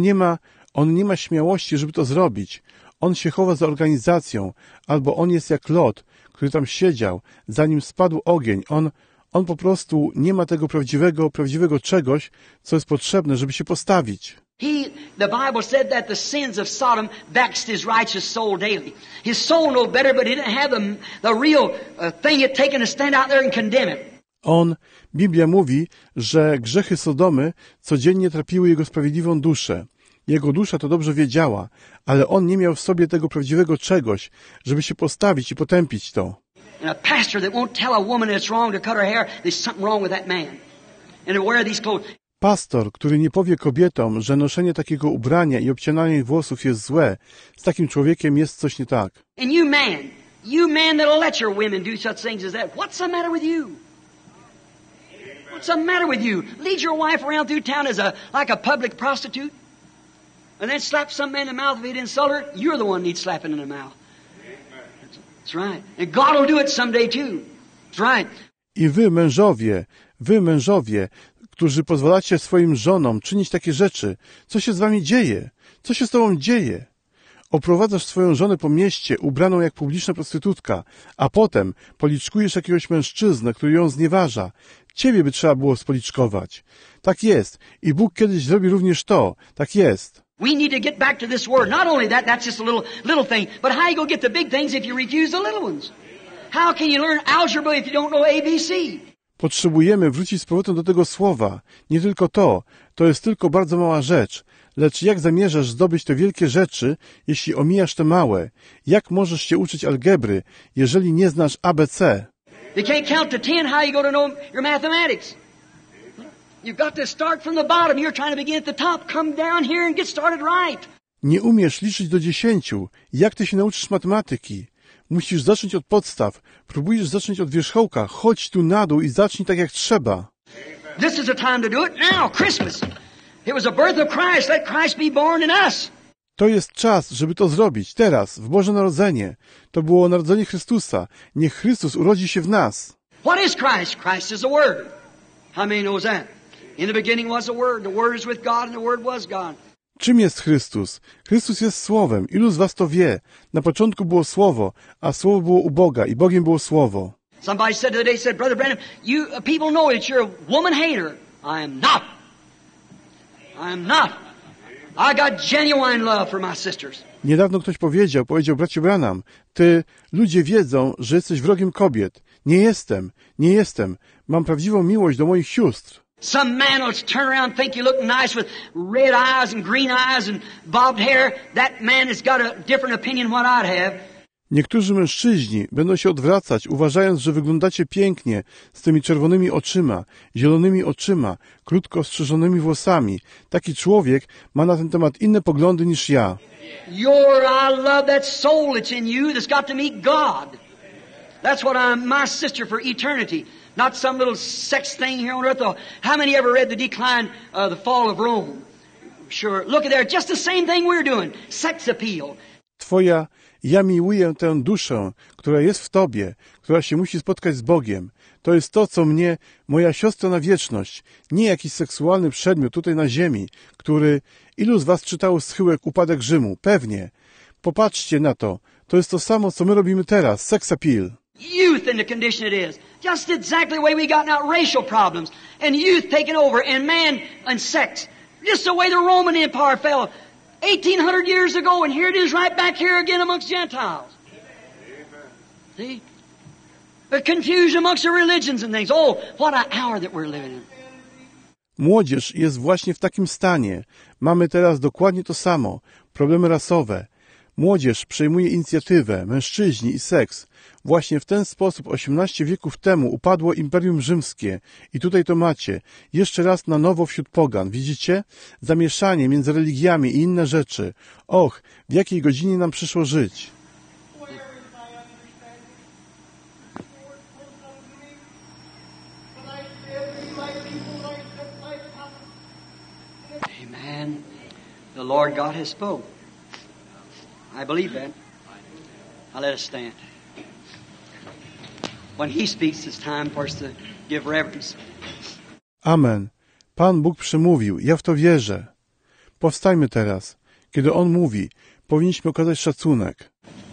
On nie ma śmiałości, żeby to zrobić. On się chowa za organizacją, albo on jest jak Lot, który tam siedział, zanim spadł ogień. On po prostu nie ma tego prawdziwego czegoś, co jest potrzebne, żeby się postawić. The Bible said that the sins of Sodom vexed his righteous soul daily. His soul knew better, but he didn't have the real thing it taken to stand out there and condemn it. Biblia mówi, że grzechy Sodomy codziennie trapiły jego sprawiedliwą duszę. Jego dusza to dobrze wiedziała, ale on nie miał w sobie tego prawdziwego czegoś, żeby się postawić i potępić to. And a pastor that won't tell a woman it's wrong to cut her hair, there's something wrong with that man. And to wear these clothes. Pastor, który nie powie kobietom, że noszenie takiego ubrania i obcinanie ich włosów jest złe, z takim człowiekiem jest coś nie tak. And you man that'll let your women do such things as that, what's the matter with you? What's the matter with you? Lead your wife around through town as like a public prostitute? And then slap some man in the mouth if he'd insult her? You're the one needs slapping in the mouth. That's right. And God will do it someday too. That's right. I wy mężowie, którzy pozwalacie swoim żonom czynić takie rzeczy, co się z wami dzieje? Co się z tobą dzieje? Oprowadzasz swoją żonę po mieście, ubraną jak publiczna prostytutka, a potem policzkujesz jakiegoś mężczyznę, który ją znieważa. Ciebie by trzeba było spoliczkować. Tak jest. I Bóg kiedyś zrobi również to. Tak jest. We need to get back to this word. Not only that, that's just a little thing, but how you go get the big things if you refuse the little ones? How can you learn algebra if you don't know ABC? Potrzebujemy wrócić z powrotem do tego słowa. Nie tylko to jest tylko bardzo mała rzecz. Lecz jak zamierzasz zdobyć te wielkie rzeczy, jeśli omijasz te małe? Jak możesz się uczyć algebry, jeżeli nie znasz ABC? You can't count to 10, how you go to know your mathematics? You've got to start from the bottom. You're trying to begin at the top. Come down here and get started right. Nie umiesz liczyć do 10. Jak ty się nauczysz matematyki? Musisz zacząć od podstaw. Próbujesz zacząć od wierzchołka. Chodź tu na dół i zacznij tak jak trzeba. This is the time to do it now, Christmas. It was the birth of Christ. Let Christ be born in us. To jest czas, żeby to zrobić. Teraz, w Boże Narodzenie. To było narodzenie Chrystusa. Niech Chrystus urodzi się w nas. What is Christ? Christ is the Word. How many knows that? In the beginning was the Word. The Word is with God and the Word was God. Czym jest Chrystus? Chrystus jest Słowem. Ilu z was to wie? Na początku było Słowo, a Słowo było u Boga i Bogiem było Słowo. Somebody said today, Brother Branham, you people know that you're a woman hater. I am not. I am not. I got genuine love for my sisters. Niedawno ktoś powiedział, bracie Branham, ludzie wiedzą, że jesteś wrogiem kobiet. Nie jestem. Mam prawdziwą miłość do moich sióstr. Some man will turn around and think you look nice with red eyes and green eyes and bobbed hair. That man has got a different opinion than what I'd have. Niektórzy mężczyźni będą się odwracać, uważając, że wyglądacie pięknie z tymi czerwonymi oczyma, zielonymi oczyma, krótko ostrzyżonymi włosami. Taki człowiek ma na ten temat inne poglądy niż ja. I love that soul that's in you that's got to meet God. That's what I'm, my sister for eternity. Not some little sex thing here on earth. How many ever read the decline, the fall of Rome? Sure. Look at there. Just the same thing we're doing. Sex appeal. Ja miłuję tę duszę, która jest w tobie, która się musi spotkać z Bogiem. To jest to, co mnie, moja siostra na wieczność, nie jakiś seksualny przedmiot tutaj na ziemi, który... Ilu z was czytało Schyłek Upadek Rzymu? Pewnie. Popatrzcie na to. To jest to samo, co my robimy teraz. Sex appeal. Youth in the condition it is. Just exactly the way we got now racial problems. And youth taking over. And man and sex. Just the way the Roman Empire fell 1,800 years ago. And here it is right back here again amongst Gentiles. See? The confusion amongst the religions and things. Oh, what an hour that we're living in. Młodzież jest właśnie w takim stanie. Mamy teraz dokładnie to samo. Problemy rasowe. Młodzież przejmuje inicjatywę, mężczyźni i seks. Właśnie w ten sposób 18 wieków temu upadło Imperium Rzymskie. I tutaj to macie. Jeszcze raz na nowo wśród pogan. Widzicie? Zamieszanie między religiami i inne rzeczy. Och, w jakiej godzinie nam przyszło żyć. Amen. The Lord God has spoke. I believe that. Now let us stand. When He speaks, it's time for us to give reverence. Amen. Pan Bóg przemówił. Ja w to wierzę. Powstajmy teraz. Kiedy On mówi, powinniśmy okazać szacunek.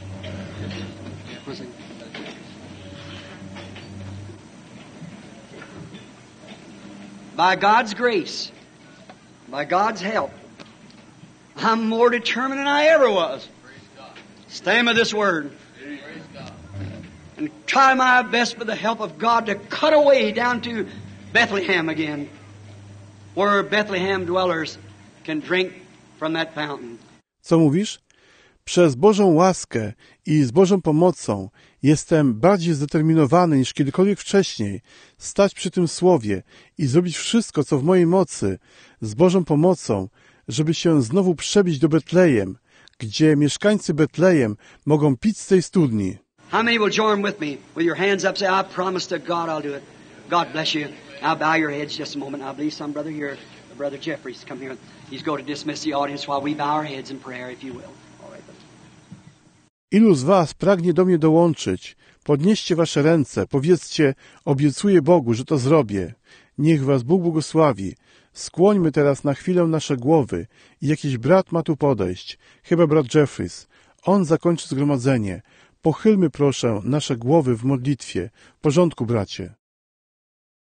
By God's grace, by God's help, I'm more determined than I ever was. Stand with this word. And try my best with the help of God to cut away down to Bethlehem again, where Bethlehem dwellers can drink from that fountain. Co mówisz? Przez Bożą łaskę i z Bożą pomocą jestem bardziej zdeterminowany niż kiedykolwiek wcześniej stać przy tym słowie i zrobić wszystko, co w mojej mocy, z Bożą pomocą, żeby się znowu przebić do Betlejem, gdzie mieszkańcy Betlejem mogą pić z tej studni. How many will join with me? With your hands up, say, I promise to God I'll do it. God bless you. Now bow your heads just a moment. I believe some brother here, Brother Jeffries, come here. He's going to dismiss the audience while we bow our heads in prayer, if you will. All right, Ilu z was pragnie do mnie dołączyć? Podnieście wasze ręce, powiedzcie, obiecuję Bogu, że to zrobię. Niech was Bóg błogosławi. Skłońmy teraz na chwilę nasze głowy i jakiś brat ma tu podejść, chyba brat Jeffries. On zakończy zgromadzenie. Pochylmy proszę nasze głowy w modlitwie. W porządku, bracie.